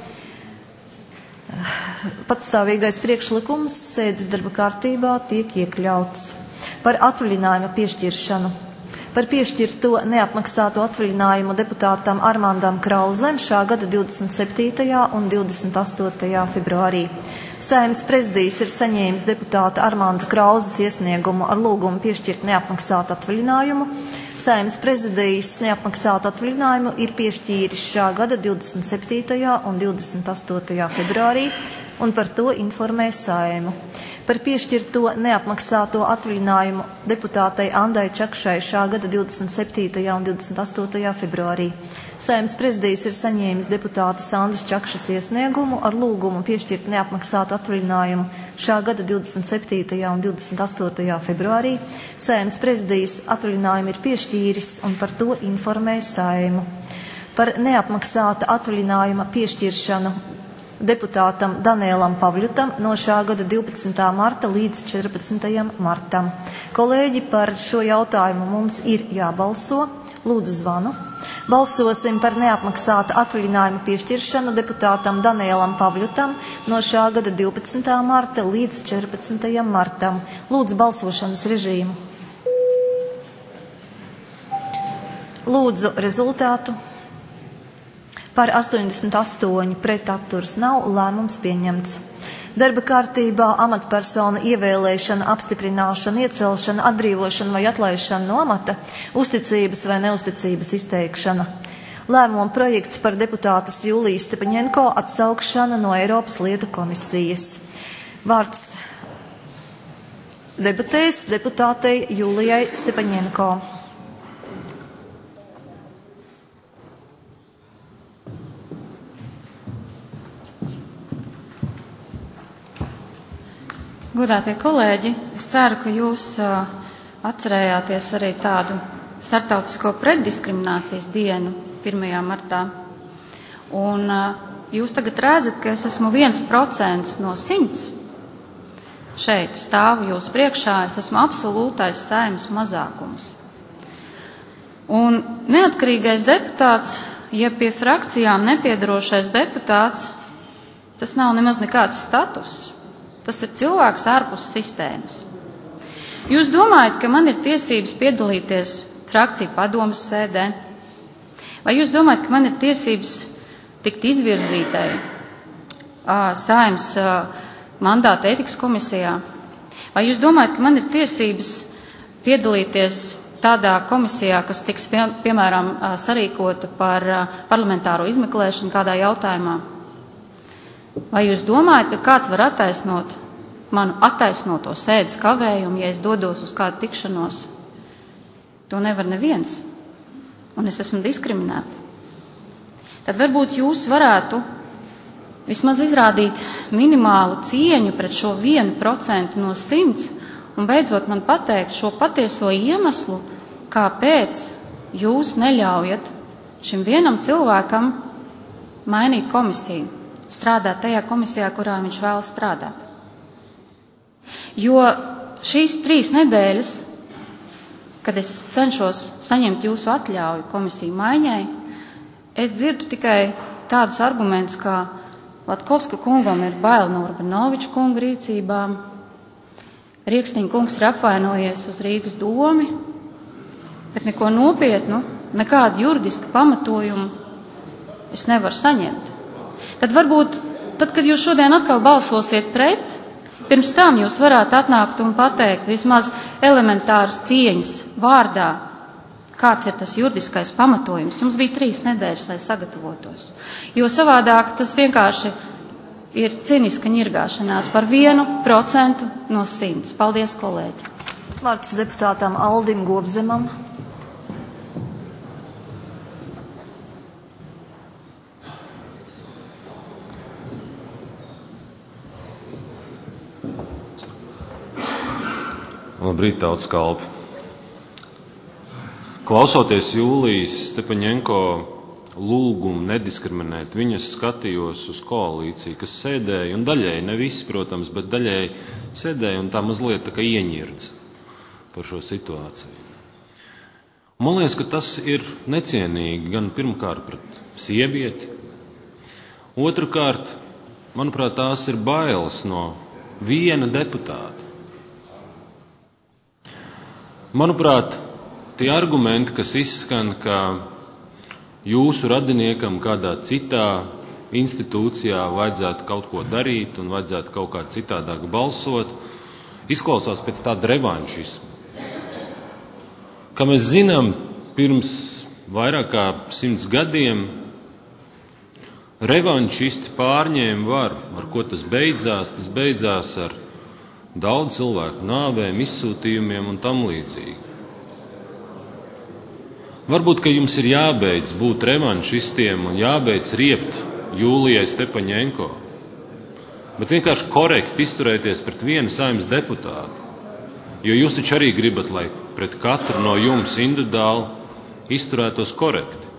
A: patstāvīgais priekšlikums sēdes darba kārtībā tiek iekļauts. Par atvaļinājuma piešķiršanu. Par piešķirto neapmaksāto atvaļinājumu deputātam Armandam Krauzem šā gada divdesmit septītajā un divdesmit astotajā februārī. Saeimas prezidijs ir saņēmis deputāta Armanda Krauzes iesniegumu ar lūgumu piešķirt neapmaksātu atvaļinājumu. Saeimas prezidijs neapmaksātu atvaļinājumu ir piešķīris šā gada divdesmit septītajā un divdesmit astotajā februārī un par to informē Saeimu. Par piešķirto neapmaksāto atvaļinājumu deputātei Andai Čakšai šā gada divdesmit septītajā un divdesmit astotajā februārī. Saeimas prezidijs ir saņēmis deputātas Andas Čakšas iesniegumu ar lūgumu piešķirt neapmaksātu atvaļinājumu šā gada divdesmit septītajā un divdesmit astotajā februārī. Saeimas prezidijs atvaļinājumu ir piešķīris un par to informē Saimu. Par neapmaksāta atvaļinājuma piešķiršanu deputātam Danielam Pavļutam no šā gada divpadsmitā marta līdz četrpadsmitajam martam. Kolēģi, par šo jautājumu mums ir jābalso. Lūdzu zvanu. Balsosim par neapmaksāta atvaļinājuma piešķiršanu deputātam Danielam Pavļutam no šā gada divpadsmitā marta līdz četrpadsmitajam martam. Lūdzu balsošanas režīmu. Lūdzu rezultātu. Par astoņdesmit astoņi pret atturas nav, lēmums pieņemts. Darba kārtībā amatpersonu ievēlēšana, apstiprināšana, iecelšana, atbrīvošana vai atlaišana no amata, uzticības vai neuzticības izteikšana. Lēmuma projekts par deputātes Jūlijas Stepaņenko atsaukšanu no Eiropas lietu komisijas. Vārds debatēs deputātei Jūlijai Stepaņenko.
F: Godātie kolēģi, es ceru, ka jūs uh, atcerējāties arī tādu starptautisko pretdiskriminācijas dienu pirmajā martā. Un uh, jūs tagad redzat, ka es esmu viens procents no simts. Šeit stāvu jūs priekšā, es esmu absolūtais Saeimas mazākums. Un neatkarīgais deputāts, ja pie frakcijām nepiedarošais deputāts, tas nav nemaz nekāds status. Tas ir cilvēks ārpus sistēmas. Jūs domājat, ka man ir tiesības piedalīties frakciju padomes sēdē? Vai jūs domājat, ka man ir tiesības tikt izvirzītai uh, Saeimas uh, mandāta ētikas komisijā? Vai jūs domājat, ka man ir tiesības piedalīties tādā komisijā, kas tiks, pie, piemēram, uh, sarīkota par uh, parlamentāro izmeklēšanu kādā jautājumā? Vai jūs domājat, ka kāds var attaisnot manu attaisnoto sēdes kavējumu, ja es dodos uz kādu tikšanos? To nevar neviens. Un es esmu diskriminēta. Tad varbūt jūs varētu vismaz izrādīt minimālu cieņu pret šo vienu procentu no simts un beidzot man pateikt šo patieso iemeslu, kāpēc jūs neļaujat šim vienam cilvēkam mainīt komisiju, strādāt tajā komisijā, kurā viņš vēlas strādāt. Jo šīs trīs nedēļas, kad es cenšos saņemt jūsu atļauju komisiju maiņai, es dzirdu tikai tādus argumentus, kā Latkovska kungam ir bail no Urbanoviča kunga rīcībām, Riekstiņa kungs ir apvainojies uz Rīgas domi, bet neko nopietnu, nekādu juridisku pamatojumu es nevaru saņemt. Tad varbūt, tad, kad jūs šodien atkal balsosiet pret, pirms tam jūs varētu atnākt un pateikt vismaz elementāras cieņas vārdā, kāds ir tas juridiskais pamatojums. Jums bija trīs nedēļas, lai sagatavotos. Jo savādāk tas vienkārši ir ciniska ņirgāšanās par vienu procentu no simts. Paldies, kolēģi.
A: Vārds deputātam Aldim Gobzemam.
H: Labrīt, tautas kalpi. Klausoties Jūlijas Stepaņenko lūgumu nediskriminēt, viņas skatījos uz koalīciju, kas sēdēja, un daļēji, ne visi, protams, bet daļēji sēdēja un tā mazliet tā kā ieņirdz par šo situāciju. Man liekas, ka tas ir necienīgi gan pirmkārt pret sievieti, otrkārt, manuprāt, tās ir bailes no viena deputāta. Manuprāt, tie argumenti, kas izskan, ka jūsu radiniekam kādā citā institūcijā vajadzētu kaut ko darīt un vajadzētu kaut kā citādāk balsot, izklausās pēc tāda revanšisma. Kā mēs zinām, pirms vairāk kā simts gadiem revanšisti pārņēma varu. Ar ko tas beidzās? Tas beidzās ar daudz cilvēku nāvēm, izsūtījumiem un tam līdzīgi. Varbūt, ka jums ir jābeidz būt revanšistiem un jābeidz riept Jūlijai Stepaņenko, bet vienkārši korekti izturēties pret vienu Saeimas deputātu, jo jūs taču arī gribat, lai pret katru no jums individuāli izturētos korekti.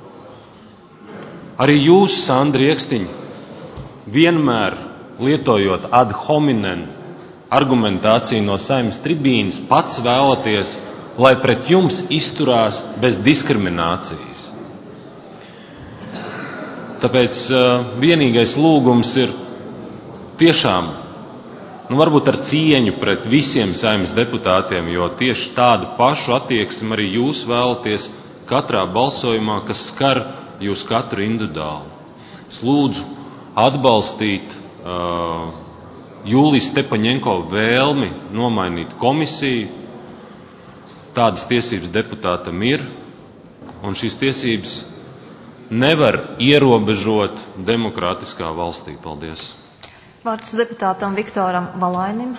H: Arī jūs, Sandra Riekstiņa, vienmēr lietojot ad hominem argumentāciju no Saeimas tribīnes, pats vēlaties, lai pret jums izturās bez diskriminācijas. Tāpēc uh, vienīgais lūgums ir tiešām, nu varbūt ar cieņu pret visiem Saeimas deputātiem, jo tieši tādu pašu attieksmi arī jūs vēlaties katrā balsojumā, kas skar jūs katru individuāli. Es lūdzu atbalstīt uh, Jūlijas Stepaņenko vēlmi nomainīt komisiju. Tādas tiesības deputātam ir, un šīs tiesības nevar ierobežot demokrātiskā valstī. Paldies.
A: Vārds deputātam Viktoram Valainim.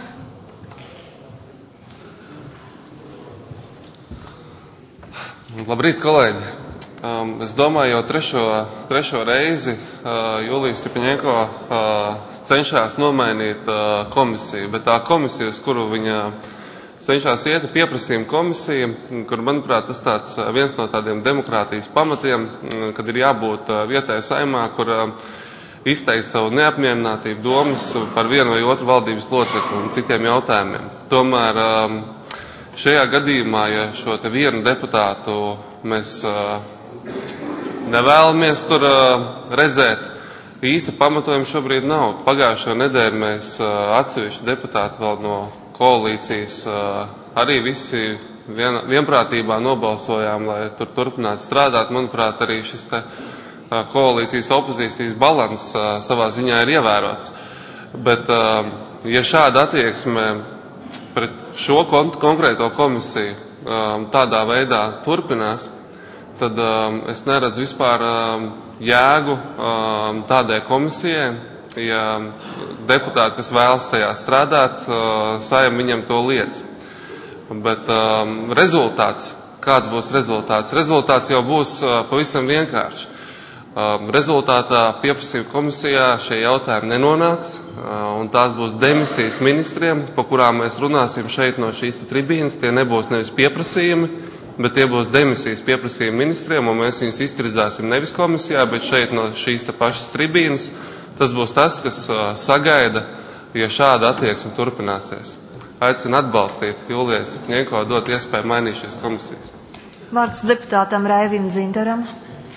I: Labrīt, kolēģi! Um, es domāju, jau trešo, trešo reizi uh, Julija Stepaņenko uh, cenšas nomainīt uh, komisiju, bet tā komisija, uz kuru viņa cenšas iet, ir pieprasījuma komisija, kur, manuprāt, tas tāds uh, viens no tādiem demokrātijas pamatiem, uh, kad ir jābūt uh, vietai saimā, kur uh, izteikt savu neapmierinātību domas par vienu vai otru valdības locekli un citiem jautājumiem. Tomēr um, šajā gadījumā, ja šo te vienu deputātu mēs uh, nevēlamies tur uh, redzēt, īsta pamatojuma šobrīd nav. Pagājušo nedēļu mēs uh, atsevišķi deputāti vēl no koalīcijas uh, arī visi vien, vienprātībā nobalsojām, lai tur turpinātu strādāt. Manuprāt, arī šis te uh, koalīcijas opozīcijas balans uh, savā ziņā ir ievērots. Bet, uh, ja šāda attieksme pret šo kon konkrēto komisiju um, tādā veidā turpinās, tad um, es neredzu vispār um, jēgu um, tādai komisijai, ja deputāti, kas vēlas tajā strādāt, uh, saim viņam to liedz. Bet um, rezultāts, kāds būs rezultāts? Rezultāts jau būs uh, pavisam vienkārši. Um, rezultātā pieprasījuma komisijā šie jautājumi nenonāks, uh, un tās būs demisijas ministriem, pa kurām mēs runāsim šeit no šīs tribīnas. Tie nebūs nevis pieprasījumi, bet tie būs demisijas pieprasījumi ministriem, un mēs viņus iztirzāsim nevis komisijā, bet šeit no šīs te pašas tribīnas. Tas būs tas, kas uh, sagaida, ja šāda attieksme turpināsies. Aicinu atbalstīt Julijai Stepaņenko, dot iespēju mainīt šīs komisijas.
A: Vārds deputātam Raivim Dzintaram.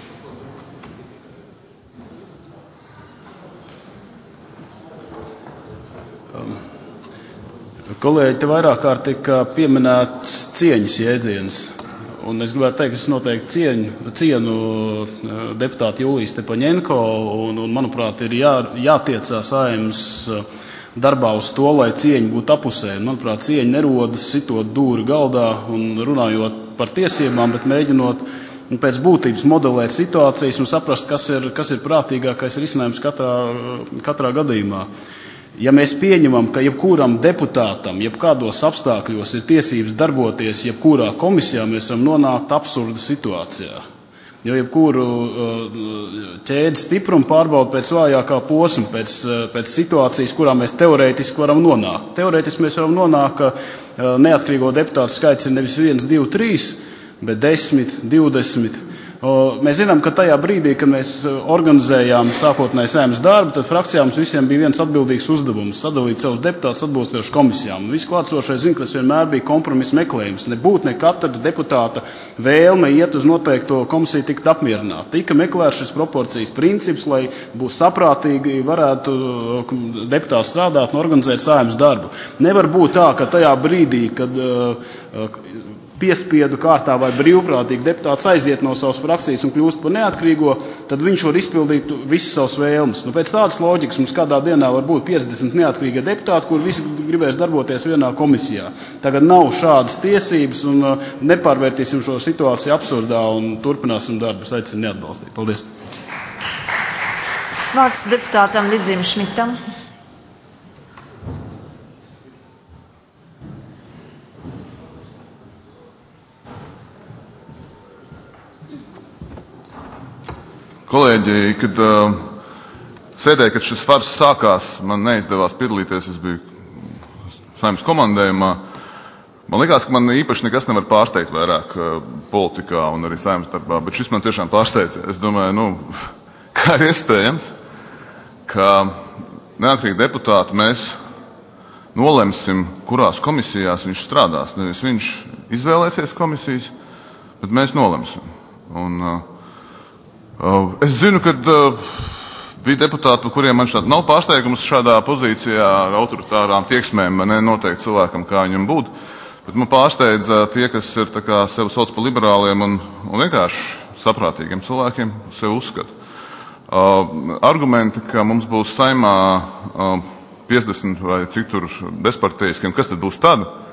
D: Kolēģi, te vairāk kārt tika pieminēts cieņas jēdziens. Un es gribētu teikt, ka es noteikti cieņu, cienu deputātu Juliju Stepaņenko, un, un manuprāt, ir jā, jātiecās Saeimas darbā uz to, lai cieņa būtu apusēja. Manuprāt, cieņa nerodas sitot dūri galdā un runājot par tiesībām, bet mēģinot pēc būtības modelēt situācijas un saprast, kas ir, kas ir prātīgākais risinājums katrā, katrā gadījumā. Ja mēs pieņemam, ka jebkuram deputātam, jebkādos apstākļos ir tiesības darboties, jebkurā komisijā mēs varam nonākt absurda situācijā. Jo jebkuru ķēdes stiprumu pārbauda pēc vājākā posma, pēc, pēc situācijas, kurā mēs teorētiski varam nonākt. Teorētiski mēs varam nonākt, ka neatkarīgo deputātu skaits ir nevis viens, divi, trīs, bet desmit, divdesmit. Mēs zinām, ka tajā brīdī, kad mēs organizējām sākotnēji Saeimas darbu, tad frakcijām mums visiem bija viens atbildīgs uzdevums – sadalīt savus deputātus atbilstoši komisijām. Visi klātsošie zina, ka tas vienmēr bija kompromisa meklējums. Nebūtu ne katra deputāta vēlme iet uz noteikto komisiju tikt apmierināt. Tika meklēts šis proporcijas princips, lai būs saprātīgi varētu deputāti strādāt un organizēt Saeimas darbu. Nevar būt tā, ka tajā brīdī, kad uh, piespiedu kārtā vai brīvprātīgi deputāts aiziet no savas frakcijas un kļūst par neatkarīgo, tad viņš var izpildīt visas savas vēlmes. Nu, pēc tādas loģikas mums kādā dienā var būt piecdesmit neatkarīgie deputāti, kur visi gribēs darboties vienā komisijā. Tagad nav šādas tiesības un uh, nepārvērtīsim šo situāciju absurdā un turpināsim darbu. Es aicinu neatbalstīt. Paldies.
A: Vārds deputātam Lidzim Šmitam.
E: Kolēģi, kad uh, sēdēju, kad šis fars sākās, man neizdevās piedalīties, es biju Saeimas komandējumā. Man likās, ka man īpaši nekas nevar pārsteigt vairāk uh, politikā un arī Saeimas darbā, bet šis man tiešām pārsteidza. Es domāju, nu, kā ir iespējams, ka neatkarīgi deputāti mēs nolemsim, kurās komisijās viņš strādās. Nevis viņš izvēlēsies komisijas, bet mēs nolemsim. Un, uh, Uh, es zinu, ka uh, bija deputāti, par kuriem man šādi nav pārsteigums šādā pozīcijā ar autoritārām tieksmēm, ne noteikti cilvēkam, kā viņam būtu, bet man pārsteidza tie, kas ir tā kā sevi sauc par liberāliem un, un vienkārši saprātīgiem cilvēkiem, sevi uzskata. Uh, argumenti, ka mums būs Saeimā uh, piecdesmit vai cik tur bezpartijiskiem, kas tad būs tad?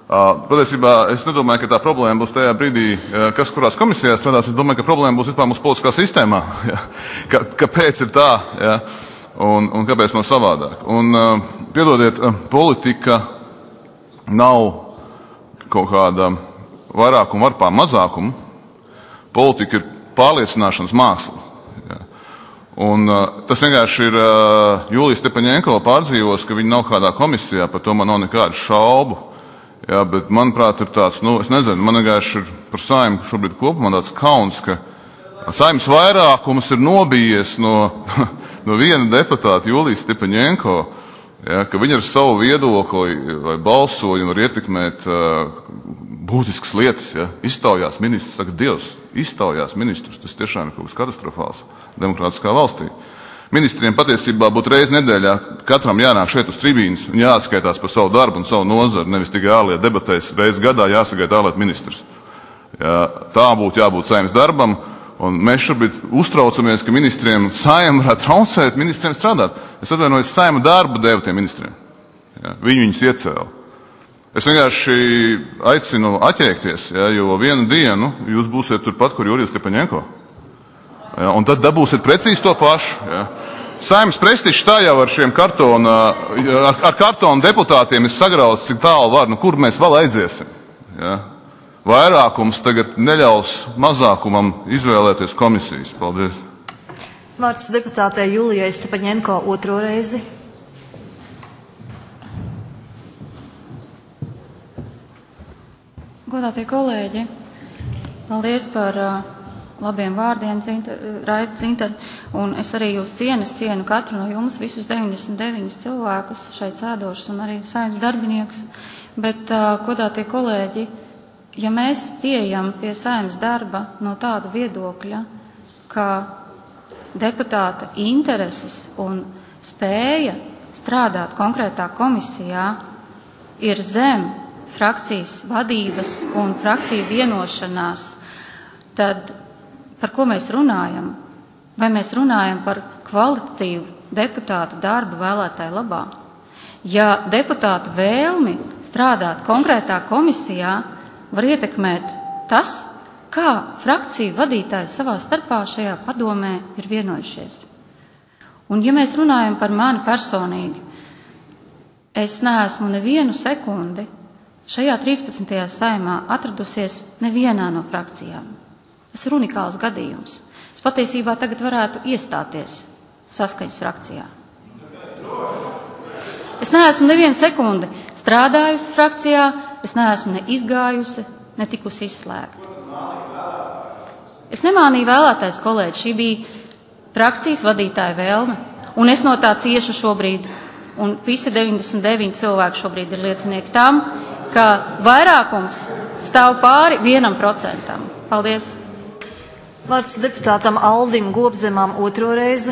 E: Patiesībā es nedomāju, ka tā problēma būs tajā brīdī, kas kurās komisijās strādās. Es domāju, ka problēma būs vispār mūsu politiskā sistēmā. Ja? Ka, kāpēc ir tā? Ja? Un, un kāpēc nav savādāk? Un, piedodiet, politika nav kaut kāda vairākuma var pār mazākumu. Politika ir pārliecināšanas māksla. Ja? Un tas vienkārši ir Jūlija Stepaņenko pārdzīvos, ka viņa nav kādā komisijā, par to man nav nekādu šaubu. Jā, bet, manuprāt, ir tāds, nu, es nezinu, man vienkārši ir par Saeimu šobrīd kopumā tāds kauns, ka Saeimas vairākums ir nobijies no, no viena deputāta Jūlijas Stepaņenko, jā, ka viņa ar savu viedokli vai balsojumu var ietekmēt uh, būtiskas lietas, jā, iztaujās ministrus, tagad Dievs, iztaujās ministrus, tas tiešām ir kaut kas katastrofāls demokrātiskā valstī. Ministriem patiesībā būtu reizi nedēļā katram jānāk šeit uz tribīnas un jāatskaitās par savu darbu un savu nozaru, nevis tikai ārlietu debatēs reizi gadā jāsagaida ārlietu ministrs. Jā, tā būtu jābūt Saeimas darbam, un mēs šobrīd uztraucamies, ka ministriem Saeima varētu traucēt ministriem strādāt. Es atvainojos, Saeima darbu deva tiem ministriem. Jā, viņi viņus iecēla. Es vienkārši aicinu attiekties, jā, jo vienu dienu jūs būsiet turpat, kur Jūlija Stepaņenko. Ja, un tad dabūsiet precīzi to pašu. Ja. Saeimas prestižs tā jau ar šiem kartona, ar, ar kartona deputātiem ir sagrauts, cik tālu var, nu kur mēs vēl aiziesim. Ja. Vairākums tagad neļaus mazākumam izvēlēties komisijas. Paldies.
A: Vārds deputātei Jūlijai Stepaņenko otro reizi.
F: Godātie kolēģi, paldies par uh, labiem vārdiem, Raiva Dzintari, un es arī jūs cienu, es cienu katru no jums, visus deviņdesmit deviņus cilvēkus šeit sēdošus un arī Saeimas darbiniekus, bet, godātie kolēģi, ja mēs pieejam pie Saeimas darba no tāda viedokļa, ka deputāta intereses un spēja strādāt konkrētā komisijā ir zem frakcijas vadības un frakciju vienošanās, tad par ko mēs runājam? Vai mēs runājam par kvalitatīvu deputātu darbu vēlētāju labā? Ja deputātu vēlmi strādāt konkrētā komisijā var ietekmēt tas, kā frakciju vadītāji savā starpā šajā padomē ir vienojušies. Un ja mēs runājam par mani personīgi, es neesmu nevienu sekundi šajā trīspadsmitajā Saeimā atradusies nevienā no frakcijām. Tas ir unikāls gadījums. Es patiesībā tagad varētu iestāties Saskaņas frakcijā. Es neesmu nevienu sekundi strādājusi frakcijā, es neesmu ne izgājusi, ne tikusi izslēgta. Es nemānīju vēlētājs kolēģi, šī bija frakcijas vadītāja vēlme, un es no tā ciešu šobrīd, un visi deviņdesmit deviņi cilvēki šobrīd ir liecinieki tam, ka vairākums stāv pāri vienam procentam. Paldies!
A: Vārds deputātam Aldim Gobzemam otro reizi.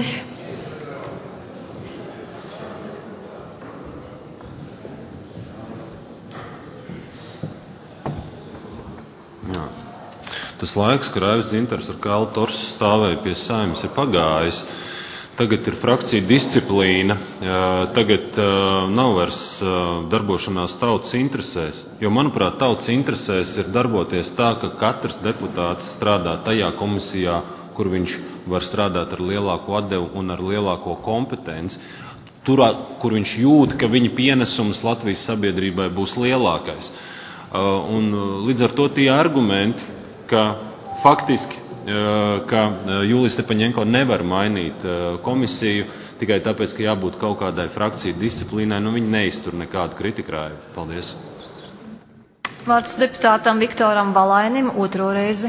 H: Jā. Tas laiks, ka Raivs Dzintars ar Kālu Torsu stāvēja pie Saeimas, ir pagājis. Tagad ir frakcija disciplīna, tagad nav vairs darbošanās tautas interesēs, jo, manuprāt, tautas interesēs ir darboties tā, ka katrs deputāts strādā tajā komisijā, kur viņš var strādāt ar lielāko atdevu un ar lielāko kompetenci, tur, kur viņš jūt, ka viņa pienesums Latvijas sabiedrībai būs lielākais. Un līdz ar to tie argumenti, ka faktiski ka Jūlija Stepaņenko nevar mainīt komisiju tikai tāpēc, ka jābūt kaut kādai frakciju disciplīnai, nu viņi neiztur nekādu kritikrāju. Paldies.
A: Vārds deputātam Viktoram Valainim otro reizi.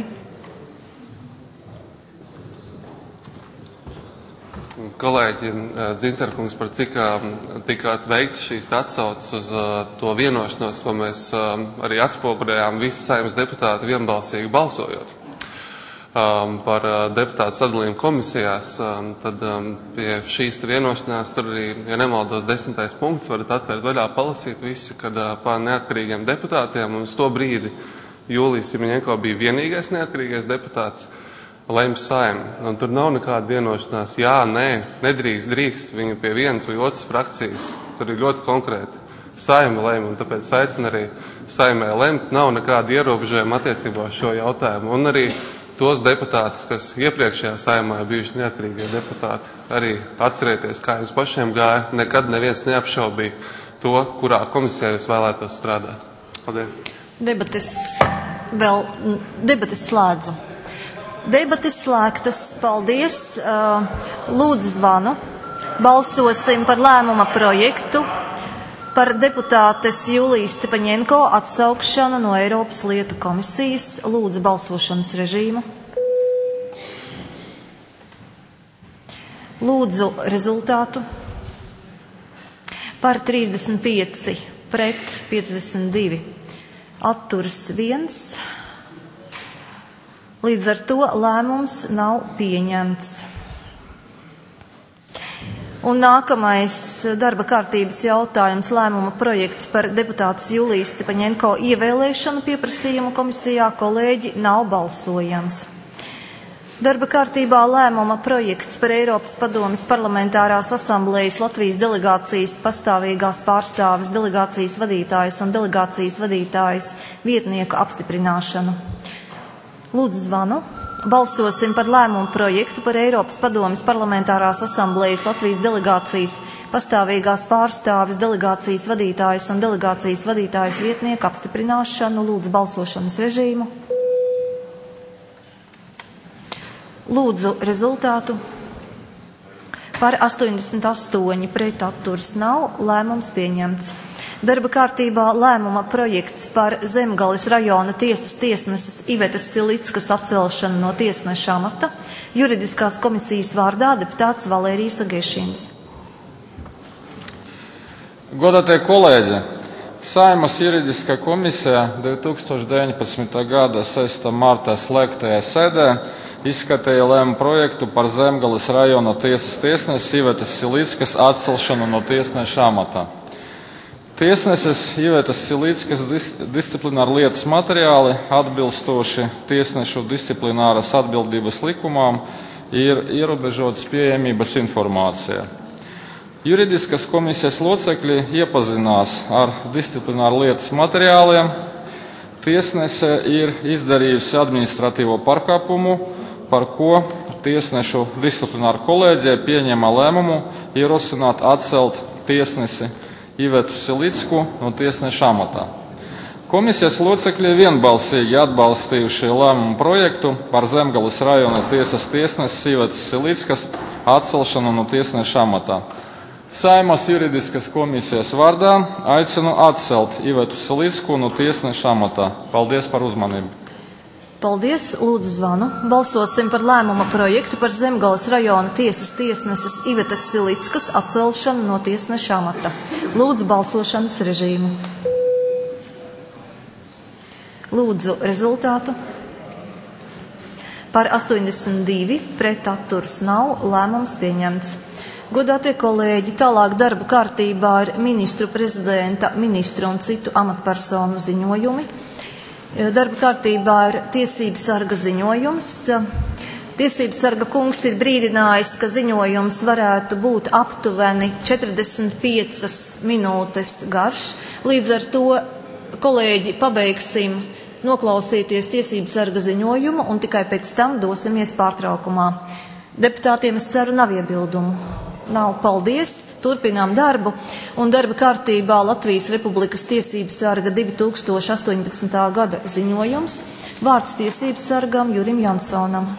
I: Kolēģi, Dzintarkungs, par cik tikāt veikts šīs atsaucas uz to vienošanos, ko mēs arī atspoguļojām visi Saeimas deputāti vienbalsīgi balsojot. Par deputātu sadalījumu komisijās, tad pie šīs vienošanās tur arī, ja nemaldos, desmitais punkts, varat atvērt vaļā, palasīt visi, kad pār neatkarīgiem deputātiem, un uz to brīdi Jūlija Stepaņenko bija vienīgais neatkarīgais deputāts, lems Saeima. Un tur nav nekāda vienošanās, jā, nē, nedrīkst, drīkst, viņa pie vienas vai otras frakcijas. Tur ir ļoti konkrēti. Saima lēma, un tāpēc aicinu arī Saimē lemt. Nav nekāda ierobežojuma attiecībā uz šo jautājumu. Un arī tos deputātus, kas iepriekšējā Saimā bijuši neatkarīgie deputāti, arī atcerieties, kā jums pašiem gāja. Nekad neviens neapšaubīja to, kurā komisijā jūs vēlētos strādāt. Paldies.
A: Debates vēl, debates slēdzu. Debates slēgtas. Paldies. Lūdzu zvanu. Balsosim par lēmuma projektu par deputātes Julijas Stepaņenko atsaukšanu no Eiropas lietu komisijas. Lūdzu balsošanas režīmu. Lūdzu rezultātu. Par trīsdesmit pieci, pret piecdesmit divi, atturas viens. Līdz ar to lēmums nav pieņemts. Un nākamais darba kārtības jautājums - lēmuma projekts par deputātes Julijas Stepaņenko ievēlēšanu pieprasījumu komisijā. Kolēģi, nav balsojams. Darba kārtībā lēmuma projekts par Eiropas padomes parlamentārās asamblējas Latvijas delegācijas pastāvīgās pārstāves, delegācijas vadītājas un delegācijas vadītājas vietnieku apstiprināšanu. Lūdzu zvanu. Balsosim par lēmumu projektu par Eiropas padomes parlamentārās asamblējas Latvijas delegācijas pastāvīgās pārstāves, delegācijas vadītājas un delegācijas vadītājas vietnieku apstiprināšanu. Lūdzu balsošanas režīmu. Lūdzu rezultātu. Par astoņdesmit astoņi, pret atturas nav. Lēmums pieņemts. Darba kārtībā lēmuma projekts par Zemgales rajona tiesas tiesneses Ivetas Silickas atcelšanu no tiesneša amata. Juridiskās komisijas vārdā deputāts Valērijas Agešins.
J: Godātie kolēģi, Saimas juridiskā komisija divi tūkstoši deviņpadsmitā gada sestā martā slēgtajā sēdē izskatīja lēmumu projektu par Zemgales rajona tiesas tiesneses Ivetas Silickas atcelšanu no tiesneša amata. Tiesneses Ivetas Silickas disciplināra lietas materiāli atbilstoši tiesnešu disciplināras atbildības likumām ir ierobežotas pieejamības informācija. Juridiskas komisijas locekļi iepazinās ar disciplināra lietas materiāliem. Tiesnese ir izdarījusi administratīvo pārkāpumu, par ko tiesnešu disciplināra kolēģija pieņēma lēmumu ierosināt atcelt tiesnesi Ivetu Silicku no tiesneša amatā. Komisijas locekļi vienbalsīgi atbalstījuši lēmumu projektu par Zemgales rajona tiesas tiesneses Ivetas Silickas atcelšanu no tiesneša amatā. Saimas juridiskas komisijas vārdā aicinu atcelt Ivetu Silicku no tiesneša amatā. Paldies par uzmanību.
A: Paldies, lūdzu zvanu. Balsosim par lēmuma projektu par Zemgales rajona tiesas tiesneses Ivetas Silickas atcelšanu no tiesneša amata. Lūdzu balsošanas režīmu. Lūdzu rezultātu. Par astoņdesmit divi, pret atturas nav. Lēmums pieņemts. Godātie kolēģi, tālāk darba kārtībā ir ministru prezidenta, ministru un citu amatpersonu ziņojumi. Darba kārtībā ir tiesības sarga ziņojums. Tiesības sarga kungs ir brīdinājis, ka ziņojums varētu būt aptuveni četrdesmit piecas minūtes garš. Līdz ar to, kolēģi, pabeigsim noklausīties tiesības sarga ziņojumu un tikai pēc tam dosimies pārtraukumā. Deputātiem, es ceru, nav iebildumu. Nav. Paldies. Turpinām darbu, un darba kārtībā Latvijas Republikas tiesības sarga divi tūkstoši astoņpadsmitā gada ziņojums. Vārds tiesības sargam Jurim Jansonam.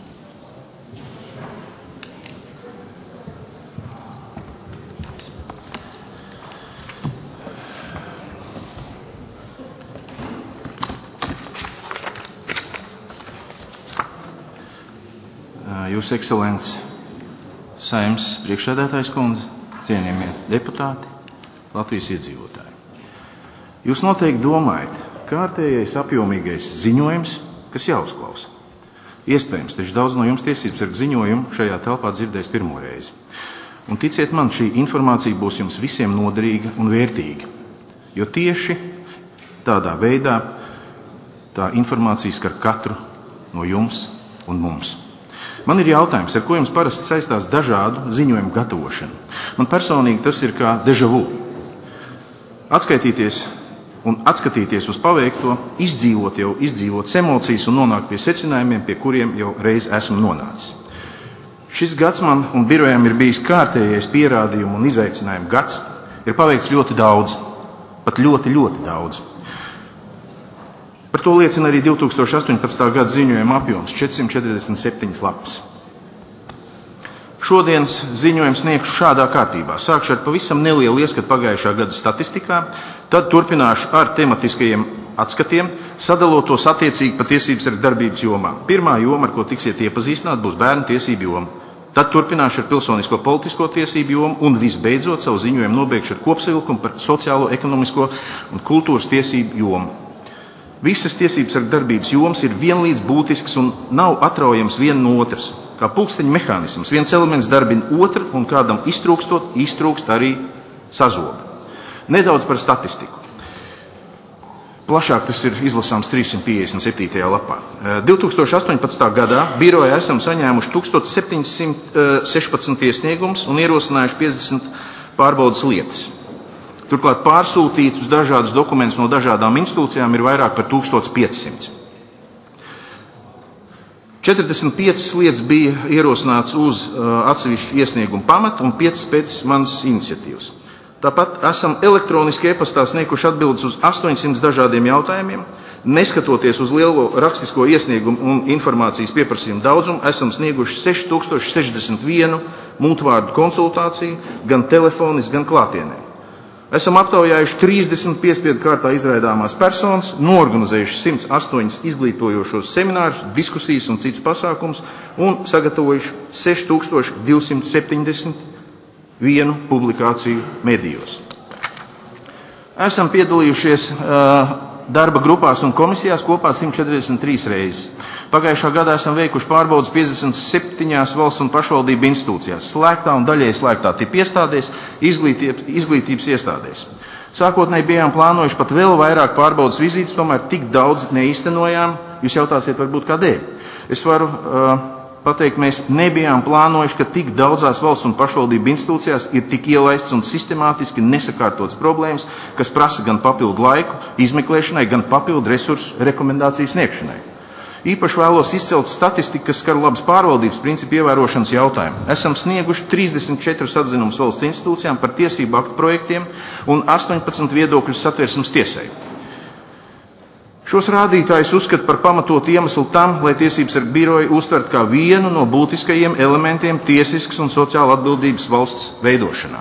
K: Jūs ekscelences, Saeimas priekšsēdētājs kundze, cienījamie deputāti, Latvijas iedzīvotāji. Jūs noteikti domājat, kārtējais apjomīgais ziņojums, kas jāuzklausa. Iespējams, taču daudz no jums tiesības sarga ziņojumu šajā telpā dzirdēs pirmo reizi. Un ticiet man, šī informācija būs jums visiem noderīga un vērtīga, jo tieši tādā veidā tā informācija skar katru no jums un mums. Man ir jautājums, ar ko jums parasti saistās dažādu ziņojumu gatavošana. Man personīgi tas ir kā deja vu. atskaitīties un atskatīties uz paveikto, izdzīvot jau izdzīvotas emocijas un nonākt pie secinājumiem, pie kuriem jau reiz esmu nonācis. Šis gads man un birojam ir bijis kārtējais pierādījumu un izaicinājumu gads. Ir paveikts ļoti daudz, pat ļoti, ļoti daudz. Par to liecina arī divi tūkstoši astoņpadsmitā gada ziņojuma apjoms - četrsimt četrdesmit septiņas lapas. Šodienas ziņojums sniegšu šādā kārtībā. Sākšu ar pavisam nelielu ieskatu pagājušā gada statistikā, tad turpināšu ar tematiskajiem atskatiem, sadalot tos attiecīgi pa tiesības sarga darbības jomām. Pirmā joma, ar ko tiksiet iepazīstināt, būs bērnu tiesību joma. Tad turpināšu ar pilsonisko politisko tiesību jomu un visbeidzot savu ziņojumu nobeigšu ar kopsavilkumu par sociālo, ekonomisko un kultūras tiesību jomu. Visas tiesības sarga darbības jomas ir vienlīdz būtisks un nav atraujams viena no otras. Kā pulksteņa mehānisms, viens elements darbina otru un kādam iztrūkstot, iztrūkst arī sazoba. Nedaudz par statistiku. Plašāk tas ir izlasāms trīssimt piecdesmit septītajā lapā. divi tūkstoši astoņpadsmitā gadā birojā esam saņēmuši tisíc septiņsimt sešpadsmit iesniegumus un ierosinājuši piecdesmit pārbaudas lietas. Turklāt pārsūtīts uz dažādus dokumentus no dažādām institūcijām ir vairāk par tūkstoš piecsimt. četrdesmit piecas lietas bija ierosināts uz uh, atsevišķu iesniegumu pamatu un piecas pēc manas iniciatīvas. Tāpat esam elektroniski e-pastā snieguši atbildes uz astoņsimt dažādiem jautājumiem. Neskatoties uz lielo rakstisko iesniegumu un informācijas pieprasījumu daudzumu, esam snieguši seši tūkstoši sešdesmit vienu mutvārdu konsultāciju, gan telefoniski, gan klātienē. Esam aptaujājuši trīsdesmit piespiedu kārtā izraidāmās personas, noorganizējuši simts astoņus izglītojošos seminārus, diskusijas un citus pasākumus un sagatavojuši seši tūkstoši divsimt septiņdesmit vienu publikāciju medijos. Esam piedalījušies uh, darba grupās un komisijās kopā simt četrdesmit trīs reizes. Pagājušā gadā esam veikuši pārbaudas piecdesmit septiņās valsts un pašvaldību institūcijās, slēgtā un daļēji slēgtā tipa iestādēs, izglītības, izglītības iestādēs. Sākotnēji bijām plānojuši pat vēl vairāk pārbaudas vizītes, tomēr tik daudz neīstenojām. Jūs jautāsiet, varbūt kādēļ. Es varu uh, pateikt, mēs nebijām plānojuši, ka tik daudzās valsts un pašvaldību institūcijās ir tik ielaists un sistemātiski nesakārtots problēmas, kas prasa gan papildu laiku izmeklēšanai, gan papildu resursu rekomendāciju sniegšanai. Īpaši vēlos izcelt statistiku, kas skar labas pārvaldības principu ievērošanas jautājumu. Esam snieguši trīsdesmit četrus atzinumus valsts institūcijām par tiesību aktu projektiem un astoņpadsmit viedokļus Satversmes tiesai. Šos rādītājus uzskata par pamatotu iemeslu tam, lai tiesības sarga biroju uztvert kā vienu no būtiskajiem elementiem tiesiskas un sociāla atbildības valsts veidošanā.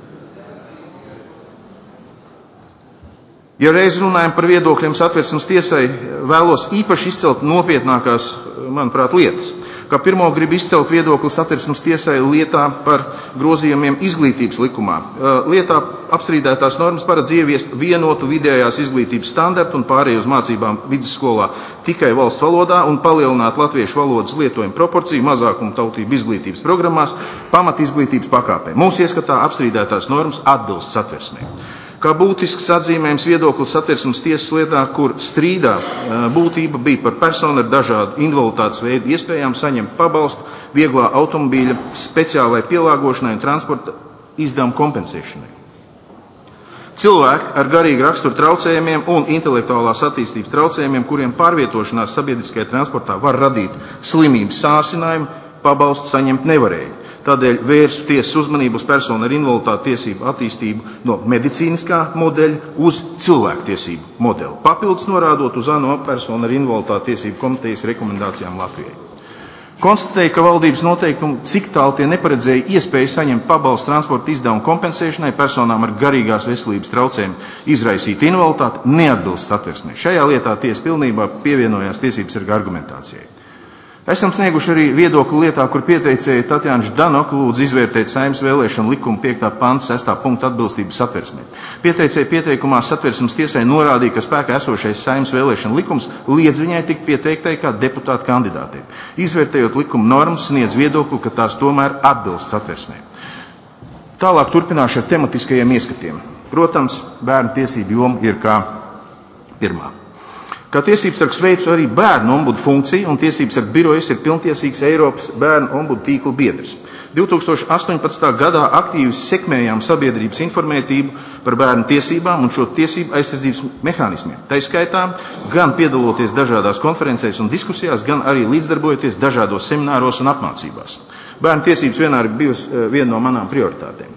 K: Ja reiz runājam par viedokļiem Satversmes tiesai, vēlos īpaši izcelt nopietnākās, manuprāt, lietas. Kā pirmo gribu izcelt viedokli Satversmes tiesai lietā par grozījumiem izglītības likumā. Lietā apstrīdētās normas paredz ieviest vienotu vidējās izglītības standartu un pārēju uz mācībām vidusskolā tikai valsts valodā un palielināt latviešu valodas lietojumu proporciju mazākumu tautību izglītības programmās pamat izglītības pakāpē. Mūsu ieskatā apstrīdētās normas atbilst Satversmei. Kā būtisks atzīmējums viedoklis Satversmes tiesas lietā, kur strīdā būtība bija par personu ar dažādu invaliditātes veidu iespējām saņemt pabalstu vieglā automobīļa speciālai pielāgošanai un transporta izdevumu kompensēšanai. Cilvēki ar garīgu raksturu traucējumiem un intelektuālās attīstības traucējumiem, kuriem pārvietošanās sabiedriskajā transportā var radīt slimības sāsinājumu, pabalstu saņemt nevarēja. Tādēļ vērstu tiesas uzmanību uz personu ar invaliditāti tiesību attīstību no medicīniskā modeļa uz cilvēktiesību modeli, papildus norādot uz ANO personu ar invaliditāti tiesību komitejas rekomendācijām Latvijai. Konstatēja, ka valdības noteikumi, cik tālu tie neparedzēja iespēju saņemt pabalstu transporta izdevumu kompensēšanai personām ar garīgās veselības traucējumu izraisīt invaliditāti, neatbilst Satversmei. Šajā lietā tiesa pilnībā pievienojās tiesības sarga argumentācijai. Esam snieguši arī viedokli lietā, kur pieteicēja Tatjana Ždanoka lūdz izvērtēt Saeimas vēlēšanu likuma piektā panta sestā punkta atbilstību Satversmei. Pieteicēja pieteikumā Satversmes tiesai norādīja, ka spēkā esošais Saeimas vēlēšanu likums liedz viņai tikt pieteiktai kā deputāta kandidātei. Izvērtējot likuma normas, sniedz viedokli, ka tās tomēr atbilst Satversmei. Tālāk turpināšu ar tematiskajiem ieskatiem. Protams, bērnu tiesību joma ir kā pirmā. Kā tiesības sargs veids arī bērnu ombudu funkciju, un tiesības sarga birojas ir pilntiesīgs Eiropas bērnu ombudu tīkla biedrs. divi tūkstoši astoņpadsmitā gadā aktīvi sekmējām sabiedrības informētību par bērnu tiesībām un šo tiesību aizsardzības mehānismiem. Tā skaitā gan piedaloties dažādās konferencēs un diskusijās, gan arī līdzdarbojoties dažādos semināros un apmācībās. Bērnu tiesības vienmēr ir bijusi viena no manām prioritātēm.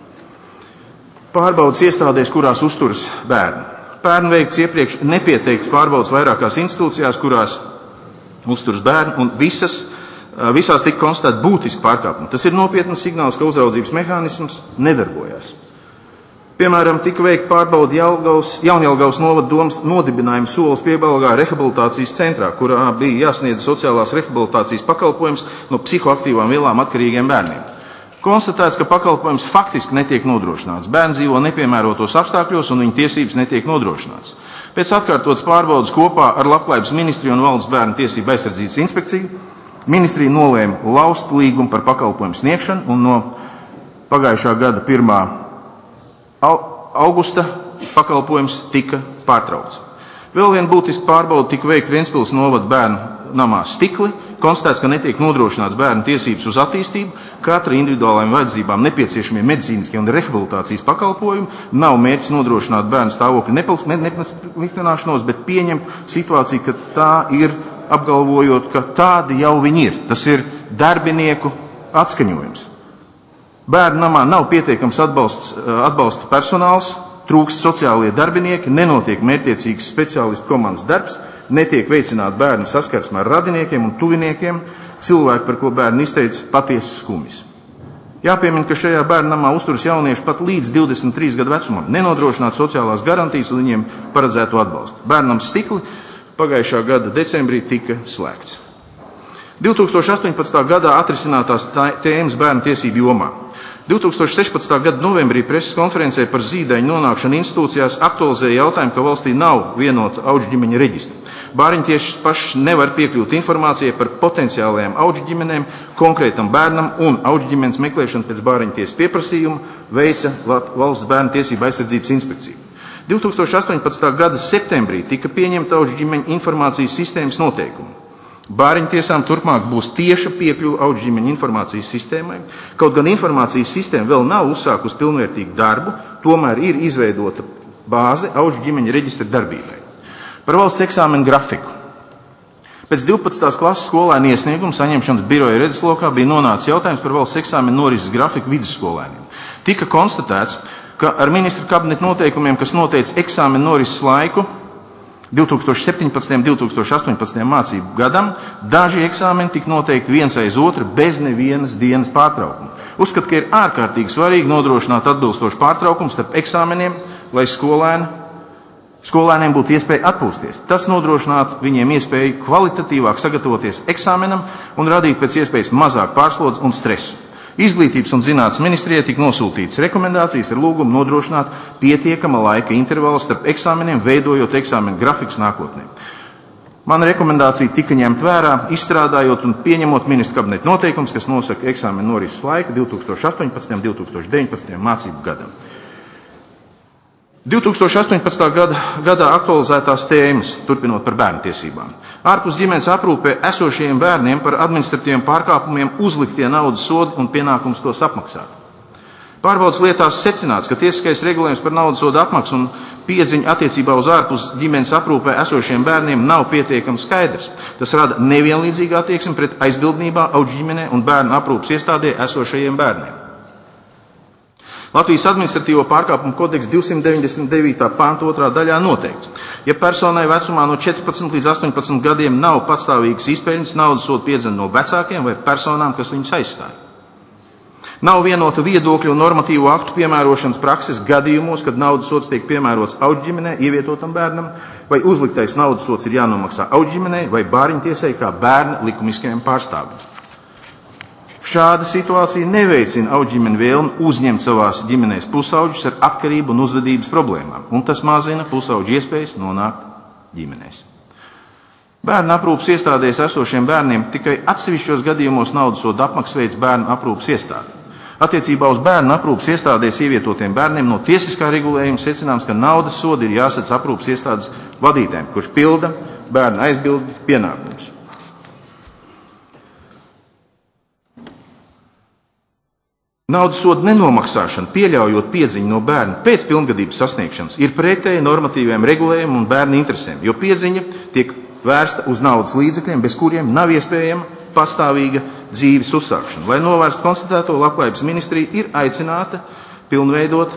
K: Pārbaudas iestādēs, kurās uzturas bērni. Pērn veikts iepriekš nepieteikts pārbaudas vairākās institūcijās, kurās uzturas bērni, un visas Visās tika konstatēti būtiski pārkāpumi. Tas ir nopietnas signāls, ka uzraudzības mehānisms nedarbojās. Piemēram, tika veikta pārbauda Jelgavas, Jaunjelgavas novada domas nodibinājuma solis Piebalgā rehabilitācijas centrā, kurā bija jāsniedz sociālās rehabilitācijas pakalpojums no psihoaktīvām vielām atkarīgiem bērniem. Konstatēts, ka pakalpojums faktiski netiek nodrošināts. Bērni dzīvo nepiemērotos apstākļos un viņu tiesības netiek nodrošināts. Pēc atkārtotas pārbaudas kopā ar Labklājības ministriju un Valsts bērnu tiesību aizsardzības inspekciju ministrija nolēma laust līgumu par pakalpojumu sniegšanu un no pagājušā gada pirmā augusta pakalpojums tika pārtraukts. Vēl viena būtiska pārbauda tika veikta Ventspils novada bērnu namā Stikli. Konstatēts, ka netiek nodrošināts bērnu tiesības uz attīstību, katra individuālajām vajadzībām nepieciešamie medicīniskie un rehabilitācijas pakalpojumi, nav mērķis nodrošināt bērnu stāvokļu nepasliktināšanos, bet pieņemt situāciju, ka tā ir, apgalvojot, ka tādi jau viņi ir. Tas ir darbinieku atskaņojums. Bērnu namā nav pietiekams atbalsts, atbalsta personāls, trūkst sociālie darbinieki, nenotiek mērķiecīgs speciālistu komandas darbs, netiek veicināta bērnu saskarsme ar radiniekiem un tuviniekiem, cilvēki, par ko bērni izteica patiesas skumjas. Jāpiemina, ka šajā bērnu namā uzturas jaunieši pat līdz divdesmit trīs gadu vecumam, nenodrošināt sociālās garantijas un viņiem paredzēto atbalstu. Bērnam Stikli pagājušā gada decembrī tika slēgts. divi tūkstoši astoņpadsmitā gadā atrisinātās tēmas bērnu tiesību jomā. divi tūkstoši sešpadsmitā gada novembrī preses konferencē par zīdaiņu nonākšanu institūcijās aktualizēja jautājumu, ka valstī nav vienota auģu ģimeņa reģistra. Bāriņu tieši paši nevar piekļūt informācijai par potenciālajām auģu ģimenēm, konkrētam bērnam un auģu ģimenes meklēšanu pēc bāriņu tiesas pieprasījuma veica Valsts bērnu tiesību aizsardzības inspekcija. divi tūkstoši astoņpadsmitā gada septembrī tika pieņemta auģu ģimeņa informācijas sistēmas noteikumi. Bāriņu tiesām turpmāk būs tieša piekļuva auģu ģimeņa informācijas sistēmai. Kaut gan informācijas sistēma vēl nav uzsākusi pilnvērtīgu darbu, tomēr ir izveidota bāze auģu ģimeņa reģistra darbībai. Par valsts eksāmenu grafiku. Pēc divpadsmitās klases skolēnu iesnieguma saņemšanas biroja redzeslokā bija nonācis jautājums par valsts eksāmenu norises grafiku vidusskolēniem. Tika konstatēts, ka ar ministra kabineta noteikumiem, kas noteica eksāmenu norises laiku divi tūkstoši septiņpadsmitajam un divi tūkstoši astoņpadsmitajam mācību gadam, daži eksāmeni tika noteikti viens aiz otru bez nevienas dienas pārtraukuma. Uzskat, ka ir ārkārtīgi svarīgi nodrošināt atbilstošu pārtraukumu starp eksāmeniem, lai skolēni, skolēniem būtu iespēja atpūsties. Tas nodrošinātu viņiem iespēju kvalitatīvāk sagatavoties eksāmenam un radīt pēc iespējas mazāk pārslodzi un stresu. Izglītības un zinātnes ministrijai tika nosūtītas rekomendācijas ar lūgumu nodrošināt pietiekama laika intervalu starp eksāmeniem, veidojot eksāmenu grafikus nākotnē. Mana rekomendācija tika ņemt vērā, izstrādājot un pieņemot ministra kabineta noteikums, kas nosaka eksāmenu norises laiku divi tūkstoši astoņpadsmitajam un divi tūkstoši deviņpadsmitajam mācību gadam. divi tūkstoši astoņpadsmitā gada, gadā aktualizētās tēmas, turpinot par bērnu tiesībām. Ārpus ģimenes aprūpē esošajiem bērniem par administratīviem pārkāpumiem uzliktie naudas sodi un pienākums tos apmaksāt. Pārbaudas lietās secināts, ka tiesiskais regulējums par naudas sodu apmaksu un piedziņu attiecībā uz ārpus ģimenes aprūpē esošiem bērniem nav pietiekami skaidrs. Tas rada nevienlīdzīgu attieksmi pret aizbildnībā, auģu ģimenē un bērnu aprūpas iestādē esošajiem bērniem. Latvijas administratīvo pārkāpumu kodeksa divsimt deviņdesmit devītā panta otrā daļā noteikts, ja personai vecumā no četrpadsmit līdz astoņpadsmit gadiem nav patstāvīgas izpēļņas, naudas sodu piedzen no vecākiem vai personām, kas viņus aizstāja. Nav vienota viedokļu un normatīvu aktu piemērošanas prakses gadījumos, kad naudas sods tiek piemērots auģu ģimenē ievietotam bērnam, vai uzliktais naudas sods ir jānomaksā auģu ģimenei vai bāriņu tiesai kā bērna likumiskajam pārstāvim. Šāda situācija neveicina auģu ģimeni vēlmi uzņemt savās ģimenēs pusauģus ar atkarību un uzvedības problēmām, un tas mazina pusauģu iespējas nonākt ģimenēs. Bērnu aprūpas iestādēs esošiem bērniem tikai atsevišķos gadījumos naudas sodu apmaksu veids bērnu aprūpas iestāde. Attiecībā uz bērnu aprūpas iestādēs ievietotiem bērniem no tiesiskā regulējuma secināms, ka naudas sodi ir jāsadz aprūpas iestādes vadītājiem, kurš pilda bērnu aizbildi pienākumus. Naudas soda nenomaksāšana, pieļaujot piedziņu no bērna pēc pilngadības sasniegšanas, ir pretēji normatīviem regulējumiem un bērna interesēm, jo piedziņa tiek vērsta uz naudas līdzekļiem, bez kuriem nav iespējama pastāvīga dzīves uzsākšana. Lai novērstu konstatēto, Labklājības ministrija ir aicināta pilnveidot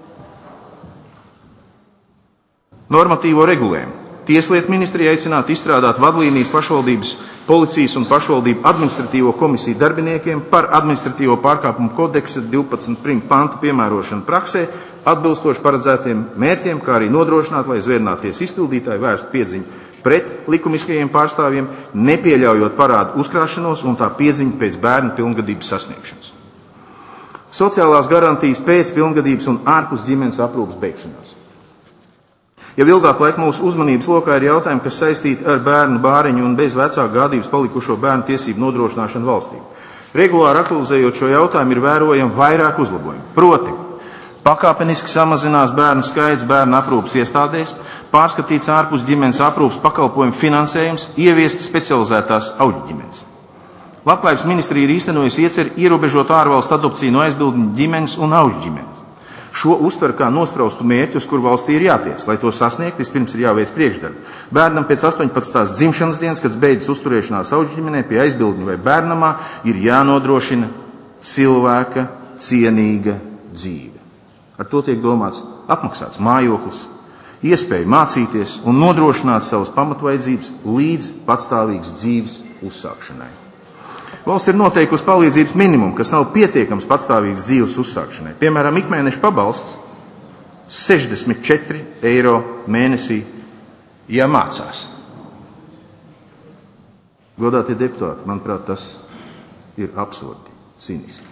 K: normatīvo regulējumu. Tieslietu ministrija aicināta izstrādāt vadlīnijas pašvaldības, policijas un pašvaldību administratīvo komisiju darbiniekiem par administratīvo pārkāpumu kodeksa divpadsmit prim panta piemērošanu praksē, atbilstoši paredzētiem mērķiem, kā arī nodrošināt, lai zvērināties izpildītāji vērstu piedziņu pret likumiskajiem pārstāvjiem, nepieļaujot parādu uzkrāšanos un tā piedziņu pēc bērna pilngadības sasniegšanas. Sociālās garantijas pēc pilngadības un ārpus ģimenes aprūpes beigšanās. Jau ilgāk laika mūsu uzmanības lokā ir jautājumi, kas saistīti ar bērnu, bāriņu un bez vecāku gādības palikušo bērnu tiesību nodrošināšanu valstī. Regulāri aktualizējot šo jautājumu, ir vērojami vairāk uzlabojumu. Proti, pakāpeniski samazinās bērnu skaits bērnu aprūpes iestādēs, pārskatīts ārpus ģimenes aprūpes pakalpojumu finansējums, ieviest specializētās auģu ģimenes. Labklājības ministrija ir īstenojusi ieceri ierobežot ārvalstu adopciju no aizbildņu ģimenes un auģu ģimenes. Šo uztver kā nospraustu mērķi, uz kur valstī ir jātiec. Lai to sasniegt, vispirms ir jāveic priekšdarbi. Bērnam pēc astoņpadsmitās dzimšanas dienas, kad beidzas uzturēšanās auģu ģimenē pie aizbildņu vai bērnamā, ir jānodrošina cilvēka cienīga dzīve. Ar to tiek domāts apmaksāts mājoklis, iespēja mācīties un nodrošināt savas pamatvajadzības līdz patstāvīgas dzīves uzsākšanai. Valsts ir noteikusi palīdzības minimumu, kas nav pietiekams patstāvīgas dzīves uzsākšanai. Piemēram, ikmēneša pabalsts sešdesmit četri eiro mēnesī, ja mācās. Godātie deputāti, manuprāt, tas ir absurdi, cīniski.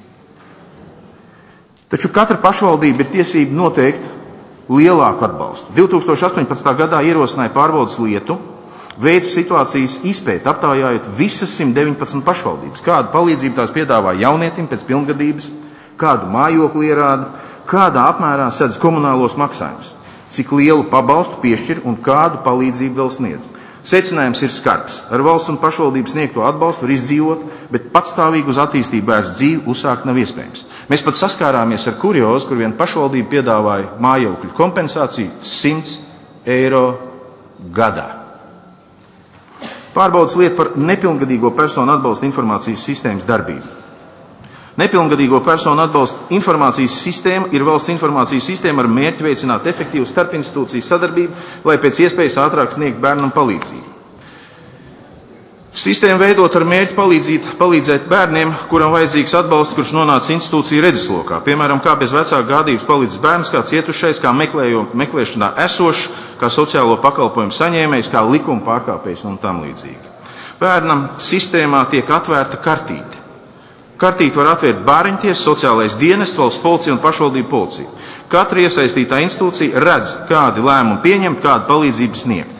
K: Taču katra pašvaldība ir tiesība noteikt lielāku atbalstu. divtūkstoš astoņpadsmitā gadā ierosināja pārbaudas lietu, veicu situācijas izpēt, aptaujājot visas simt deviņpadsmit pašvaldības, kādu palīdzību tās piedāvā jaunietim pēc pilngadības, kādu mājokli ierāda, kādā apmērā sedz komunālos maksājumus, cik lielu pabalstu piešķir un kādu palīdzību vēl sniedz. Secinājums ir skarbs. Ar valsts un pašvaldības sniegto atbalstu var izdzīvot, bet patstāvīgi uz attīstību vērst dzīvi uzsākt nav iespējams. Mēs pat saskārāmies ar kuriozu, kur viena pašvaldība piedāvāja mājokļu kompensāciju simt eiro gadā. Pārbaudas lieta par nepilngadīgo personu atbalsta informācijas sistēmas darbību. Nepilngadīgo personu atbalsta informācijas sistēma ir valsts informācijas sistēma ar mērķi veicināt efektīvu starpinstitūciju sadarbību, lai pēc iespējas ātrāk sniegt bērnam palīdzību. Sistēma veidot ar mērķi palīdzīt, palīdzēt bērniem, kuram vajadzīgs atbalsts, kurš nonāca institūciju redzeslokā. Piemēram, kā bez vecāka gādības palīdz bērns, kā cietušais, kā meklējo, meklēšanā esošs, kā sociālo pakalpojumu saņēmējs, kā likuma pārkāpējs un tam līdzīgi. Bērnam sistēmā tiek atvērta kartīte. Kartīti var atvērt bāriņties, sociālais dienests, valsts policija un pašvaldību policija. Katra iesaistītā institūcija redz, kādi lēmumi pieņemt, kādu palīdzību sniegt.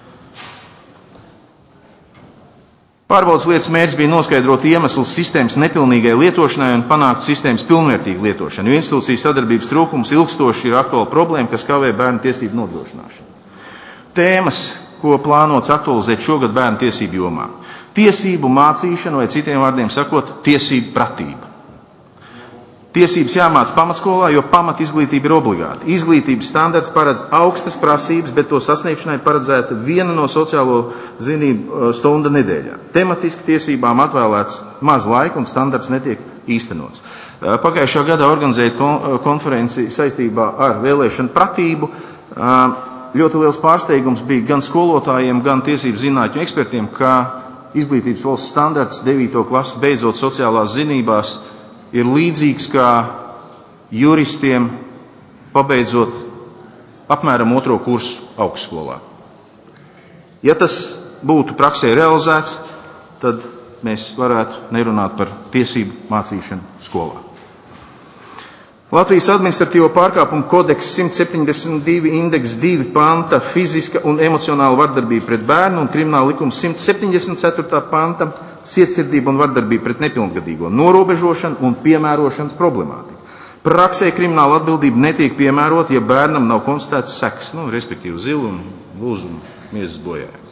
K: Pārbaudas lietas mērķis bija noskaidrot iemeslus sistēmas nepilnīgai lietošanai un panākt sistēmas pilnvērtīgu lietošanu, jo institūciju sadarbības trūkums ilgstoši ir aktuāla problēma, kas kavē bērnu tiesību nodrošināšanu. Tēmas, ko plānots aktualizēt šogad bērnu tiesību jomā. Tiesību mācīšana vai citiem vārdiem sakot, tiesību pratība. Tiesības jāmāc pamatskolā, jo pamat izglītība ir obligāta. Izglītības standarts paredz augstas prasības, bet to sasniegšanai paredzēta viena no sociālo zinību stunda nedēļā. Tematiski tiesībām atvēlēts maz laika un standarts netiek īstenots. Pagājušā gadā organizējot konferenci saistībā ar vēlēšanu pratību, ļoti liels pārsteigums bija gan skolotājiem, gan tiesību zinātņu ekspertiem, ka izglītības valsts standarts devīto klasu beidzot sociālās zinībās ir līdzīgs kā juristiem pabeidzot apmēram otro kursu augstskolā. Ja tas būtu praksē realizēts, tad mēs varētu nerunāt par tiesību mācīšanu skolā. Latvijas administratīvo pārkāpumu kodeks simt septiņdesmit divi indeks divi panta fiziska un emocionāla vardarbība pret bērnu un krimināla likuma simt septiņdesmit ceturtā panta cietsirdība un vardarbība pret nepilngadīgo, norobežošana un piemērošanas problemātika. Praksē krimināla atbildība netiek piemērota, ja bērnam nav konstatēts sekas, nu, respektīvi zilumu, lūzumu, miesas bojājumu.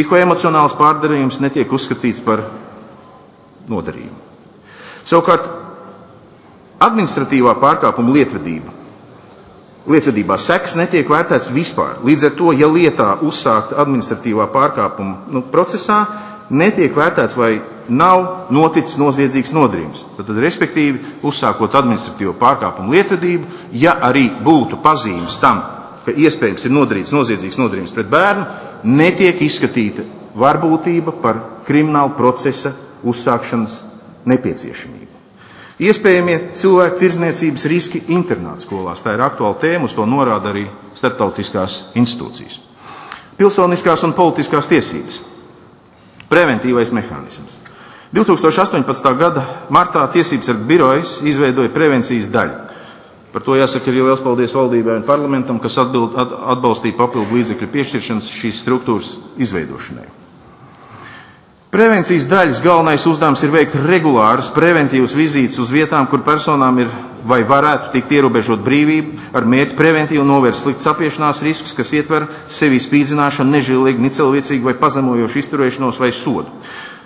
K: Psihoemocionāls pārdarījums netiek uzskatīts par nodarījumu. Savukārt, administratīvā pārkāpuma lietvedība. Lietvedībā sekas netiek vērtēts vispār. Līdz ar to, ja lietā uzsākta administratīvā pārkāpuma nu, procesā, netiek vērtēts, vai nav noticis noziedzīgs nodarījums. Tad, respektīvi, uzsākot administratīvo pārkāpumu lietvedību, ja arī būtu pazīmes tam, ka iespējams ir nodarīts noziedzīgs nodarījums pret bērnu, netiek izskatīta varbūtība par kriminālu procesa uzsākšanas nepieciešamību. Iespējamie cilvēku tirdzniecības riski internātskolās. Tā ir aktuāla tēma, uz to norāda arī starptautiskās institūcijas. Pilsoniskās un politiskās tiesības. Preventīvais mehānisms. divtūkstoš astoņpadsmitā gada martā Tiesībsargu birojas izveidoja prevencijas daļu. Par to jāsaka arī liels paldies valdībai un parlamentam, kas atbild, atbalstīja papildu līdzekļu piešķiršanas šīs struktūras izveidošanai. Prevencijas daļas galvenais uzdevums ir veikt regulāras preventīvas vizītes uz vietām, kur personām ir vai varētu tikt ierobežot brīvību ar mērķi preventīvi novērst sliktas apiešanās riskus, kas ietver sevi spīdzināšanu, nežēlīgu, necilvēcīgu vai pazemojošu izturēšanos vai sodu.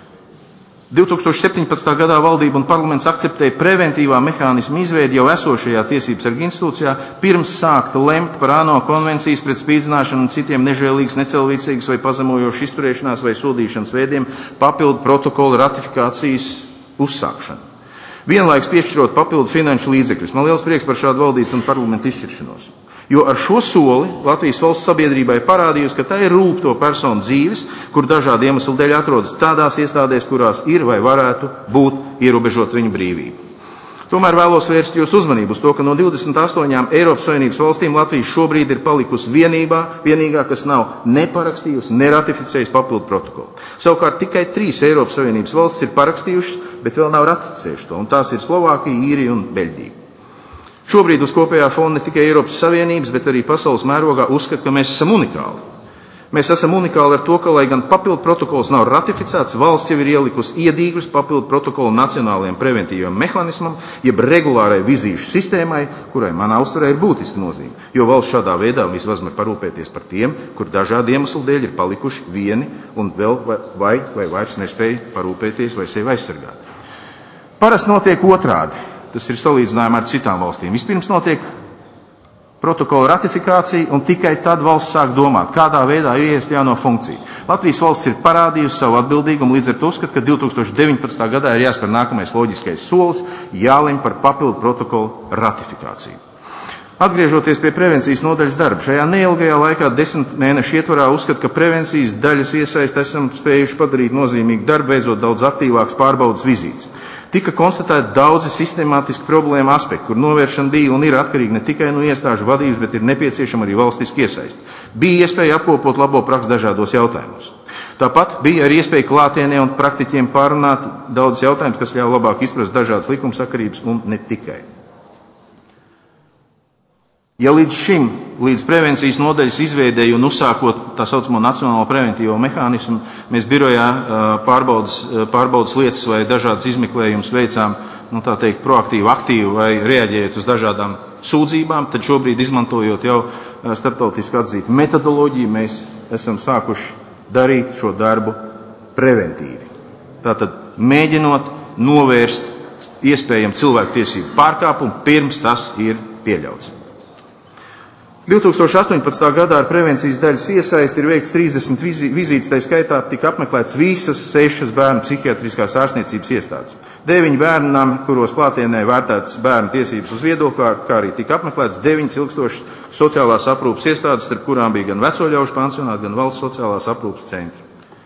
K: divtūkstoš septiņpadsmitā gadā valdība un parlaments akceptēja preventīvā mehānismu izveidi jau esošajā tiesībsargu institūcijā, pirms sākta lemt par ANO konvencijas pret spīdzināšanu un citiem nežēlīgas, necilvēcīgas vai pazemojošu izturēšanās vai sodīšanas veidiem papildu protokolu ratifikācijas uzsākšanu. Vienlaiks piešķirot papildu finanšu līdzekļus. Man liels prieks par šādu valdības un parlamentu izšķiršanos. Jo ar šo soli Latvijas valsts sabiedrībai parādījusi, ka tā ir rūp to personu dzīves, kur dažādu iemeslu dēļ atrodas tādās iestādēs, kurās ir vai varētu būt ierobežot viņu brīvību. Tomēr vēlos vērst jūsu uzmanību uz to, ka no divdesmit astoņām Eiropas Savienības valstīm Latvija šobrīd ir palikusi vienībā, vienīgā, kas nav neparakstījusi, neratificējusi papildu protokolu. Savukārt tikai trīs Eiropas Savienības valstis ir parakstījušas, bet vēl nav ratificējušas to, un tās ir Slovākija, Īrija un Beļģija. Šobrīd uz kopējā fona ne tikai Eiropas Savienības, bet arī pasaules mērogā uzskata, ka mēs esam unikāli. Mēs esam unikāli ar to, ka, lai gan papildu protokols nav ratificēts, valsts jau ir ielikusi iedīgļus papildu protokolu nacionālajiem preventīviem mehānismam, jeb regulārai vizīšu sistēmai, kurai manā uztverē ir būtiska nozīme, jo valsts šādā veidā vismaz var parūpēties par tiem, kur dažādu iemeslu dēļ ir palikuši vieni un vēl vai, vai, vai vairs nespēja parūpēties vai sevi aizsargāt. Parasti notiek otrādi. Tas ir salīdzinājumā ar citām valstīm. Vispirms notiek protokola ratifikācija, un tikai tad valsts sāk domāt, kādā veidā ieviest jauno funkciju. Latvijas valsts ir parādījusi savu atbildīgumu, līdz ar to uzskata, ka divtūkstoš deviņpadsmitā gadā ir jāspēr nākamais loģiskais solis, jālemj par papildu protokolu ratifikāciju. Atgriežoties pie prevencijas nodaļas darba, šajā neilgajā laikā desmit mēnešu ietvarā uzskata, ka prevencijas daļas iesaist esam spējuši padarīt nozīmīgu darbu, veicot daudz aktīvākas pārbaudas vizītes. Tika konstatēti daudzi sistemātiski problēma aspekti, kur novēršana bija un ir atkarīga ne tikai no iestāžu vadības, bet ir nepieciešama arī valstiski iesaist. Bija iespēja apkopot labo praksi dažādos jautājumos. Tāpat bija arī iespēja klātienē un praktiķiem pārunāt daudz jautājumus, kas ļauj labāk izprast dažādas likumsakarības un ne tikai. Ja līdz šim, līdz prevencijas nodaļas izveidēju un uzsākot tā saucamo nacionālo preventīvo mehānismu, mēs birojā pārbaudas, pārbaudas lietas vai dažādas izmeklējumus veicām, nu tā teikt, proaktīvi, aktīvi vai reaģējot uz dažādām sūdzībām, tad šobrīd izmantojot jau starptautiski atzītu metodoloģiju, mēs esam sākuši darīt šo darbu preventīvi. Tātad mēģinot novērst iespējami cilvēktiesību pārkāpumu, pirms tas ir pieļauts. divtūkstoš astoņpadsmitā gadā ar prevencijas daļas iesaisti ir veikts trīsdesmit vizītes, tā skaitā tika apmeklēts visas sešas bērnu psihiatriskās ārstniecības iestādes. Deviņi bērnu nami, kuros klātienē vērtētas bērnu tiesības uz viedokli, kā arī tika apmeklēts deviņas ilgstošas sociālās aprūpes iestādes, starp kurām bija gan vecoļaužu pansionāti, gan valsts sociālās aprūpes centri.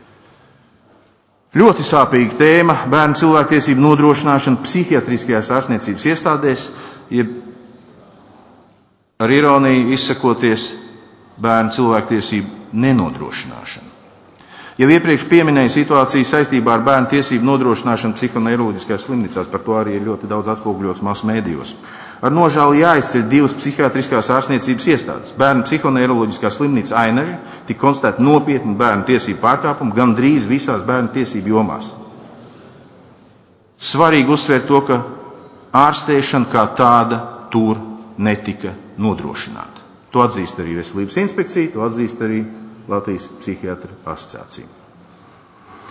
K: Ļoti sāpīga tēma - bērnu cilvēktiesību nodrošināšana psihiatriskajās ārstniecības iestādēs, jeb ar ironiju izsakoties bērnu cilvēktiesību nenodrošināšanu. Jau iepriekš pieminēju situāciju saistībā ar bērnu tiesību nodrošināšanu psihoneiroloģiskās slimnīcās, par to arī ir ļoti daudz atspoguļots masu mēdījos. Ar nožēlu jāizceļ divas psihiatriskās ārstniecības iestādes. Bērnu psihoneiroloģiskā slimnīca Ainaži tika konstatēta nopietni bērnu tiesību pārkāpumu gandrīz visās bērnu tiesību jomās. Svarīgi uzsvērt to, ka ārstēšana kā tāda tur netika nodrošināta. To atzīst arī Veselības inspekcija, to atzīst arī Latvijas psihiatru asociācija.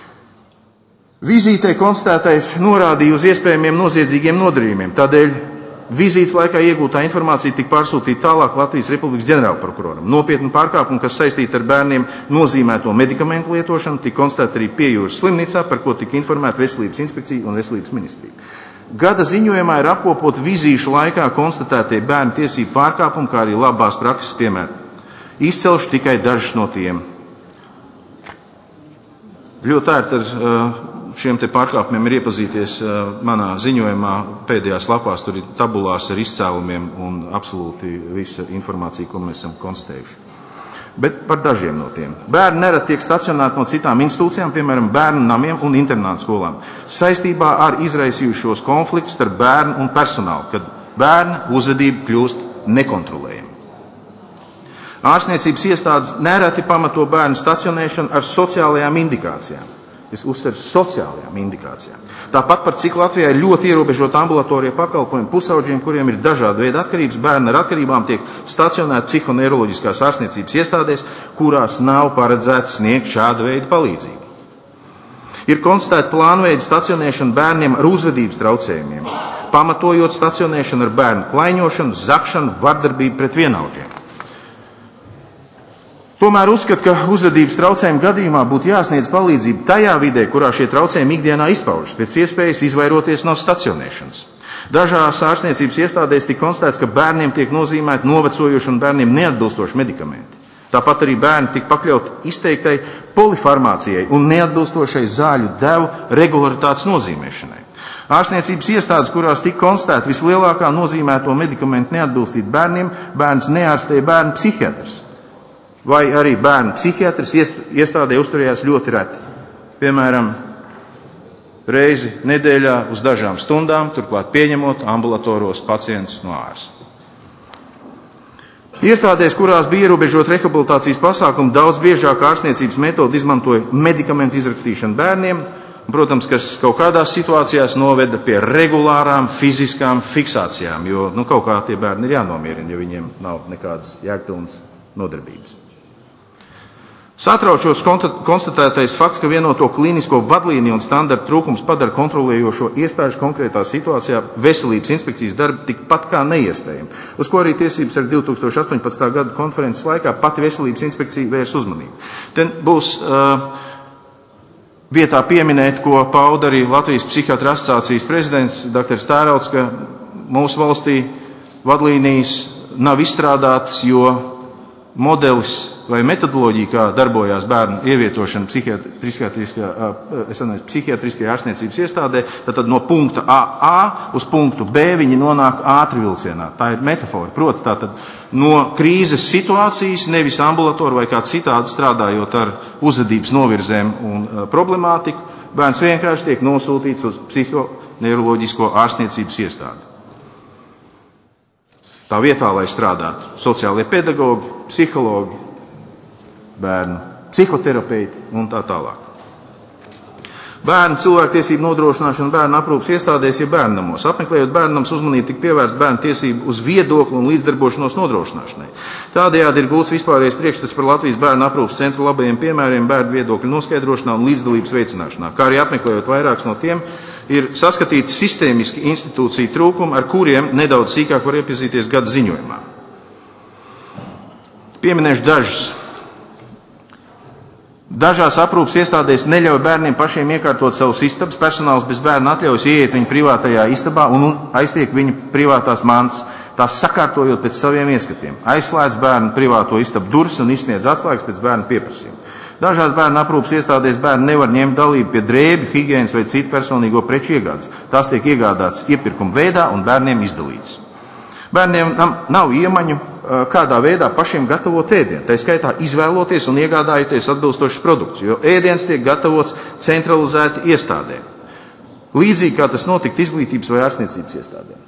K: Vizītē konstatētais norādīja uz iespējamiem noziedzīgiem nodarījumiem, tādēļ Vizītes laikā iegūtā informācija tika pārsūtīta tālāk Latvijas Republikas ģenerālprokuroram. Nopietnu pārkāpumu, kas saistīti ar bērniem nozīmēto medikamentu lietošanu, tika konstatēta arī Piejūras slimnīcā, par ko tika informēta Veselības inspekcija un Veselības ministrija. Gada ziņojumā ir apkopot vizīšu laikā konstatētie bērnu tiesību pārkāpumi, kā arī labās prakses piemēri. Izcelšu tikai dažus no tiem. Ļoti ērti ar uh, šiem te pārkāpumiem ir iepazīties uh, manā ziņojumā pēdējās lapās, tur ir tabulās ar izcēlumiem un absolūti visa informācija, ko mēs esam konstatējuši. Bet par dažiem no tiem. Bērni nereti tiek stacionēti no citām institūcijām, piemēram, bērnu namiem un internātu skolām, saistībā ar izraisījušos konfliktus starp bērnu un personālu, kad bērna uzvedība kļūst nekontrolējama. Ārstniecības iestādes nereti pamato bērnu stacionēšanu ar sociālajām indikācijām. Es uzsveru sociālajām indikācijām. Tāpat par cik Latvijā ir ļoti ierobežota ambulatorie pakalpojumi pusauģiem, kuriem ir dažāda veida atkarības, bērni ar atkarībām tiek stacionēti psihoneiroloģiskās ārstniecības iestādēs, kurās nav paredzēts sniegt šāda veida palīdzību. Ir konstatēta plānveida stacionēšana bērniem ar uzvedības traucējumiem, pamatojot stacionēšanu ar bērnu klaiņošanu, zakšanu, vardarbību pret vienaudžiem. Tomēr uzskat, ka uzvedības traucējumu gadījumā būtu jāsniedz palīdzību tajā vidē, kurā šie traucējumi ikdienā izpaužas, pēc iespējas izvairoties no stacionēšanas. Dažās ārstniecības iestādēs tika konstatēts, ka bērniem tiek nozīmēti novecojoši un bērniem neatbilstoši medikamenti. Tāpat arī bērni tika pakļauti izteiktai polifarmācijai un neatbilstošai zāļu devu regularitātes nozīmēšanai. Ārstniecības iestādes, kurās tika konstatēta vislielākā nozīmēto medikamentu neatbilstība bērniem, bērns neārstēja bērnu psihiatrs. Vai arī bērnu psihiatrs iestādē uzturējās ļoti reti. Piemēram, reizi nedēļā uz dažām stundām, turklāt pieņemot ambulatoros pacientus no ārsta. Iestādēs, kurās bija ierobežot rehabilitācijas pasākumu, daudz biežāk ārstniecības metodi izmantoja medikamentu izrakstīšanu bērniem, protams, kas kaut kādās situācijās noveda pie regulārām fiziskām fiksācijām, jo nu, kaut kā tie bērni ir jānomierina, ja viņiem nav nekādas jēgpilnas nodarbības. Satraucošs konstatētais fakts, ka vienoto klīnisko vadlīniju un standartu trūkums padara kontrolējošo iestāžu konkrētā situācijā Veselības inspekcijas darbu tikpat kā neiespējami, uz ko arī tiesības ar divi tūkstoši astoņpadsmitā gada konferences laikā pati Veselības inspekcija vērs uzmanību. Te būs uh, vietā pieminēt, ko pauda arī Latvijas psihiatra asociācijas prezidents doktors Tērauds, ka mūsu valstī vadlīnijas nav izstrādātas, jo modelis vai metodoloģija, kā darbojās bērnu ievietošana psihiatriskajā, es atceros, psihiatriskajā ārstniecības iestādē, tad no punkta A A uz punktu B viņi nonāk ātri vilcienā. Tā ir metafora. Proti, tātad no krīzes situācijas, nevis ambulatori vai kā citādi strādājot ar uzvedības novirzēm un problemātiku, bērns vienkārši tiek nosūtīts uz psihoneiroloģisko ārstniecības iestādi. Tā vietā, lai strādātu sociālie pedagogi, psihologi, bērnu psihoterapeiti un tā tālāk. Bērnu cilvēktiesību nodrošināšana bērnu aprūpas iestādēs, ja bērnamos. Apmeklējot bērnams, uzmanību tika pievērsta bērnu tiesību uz viedokli un līdzdarbošanos nodrošināšanai. Tādējādi ir gūts vispārējais priekšstats par Latvijas bērnu aprūpas centru labajiem piemēriem bērnu viedokļu noskaidrošanā un līdzdalības veicināšanā, kā arī apmeklējot vairākus no tiem, ir saskatīti sistēmiski institūciju trūkumi, ar kuriem nedaudz sīkāk var iepazīties gada ziņojumā. Pieminēšu dažus. Dažās aprūpas iestādēs neļauj bērniem pašiem iekārtot savus istabas, personāls bez bērna atļaujas ieiet viņu privātajā istabā un aiztiek viņu privātās mantas, tās sakārtojot pēc saviem ieskatiem. Aizslēdz bērnu privāto istabu durvis un izsniedz atslēgas pēc bērnu pieprasījuma. Dažās bērnu aprūpas iestādēs bērni nevar ņemt dalību pie drēbju, higienas vai citu personīgo preču iegādes. Tās tiek iegādātas iepirkuma veidā un bērniem izdalītas. Bērniem nav iemaņu, kādā veidā pašiem gatavot ēdienu, tā skaitā izvēloties un iegādājoties atbilstošas produktus, jo ēdiens tiek gatavots centralizēti iestādē. Līdzīgi kā tas notikt izglītības vai ārstniecības iestādēm.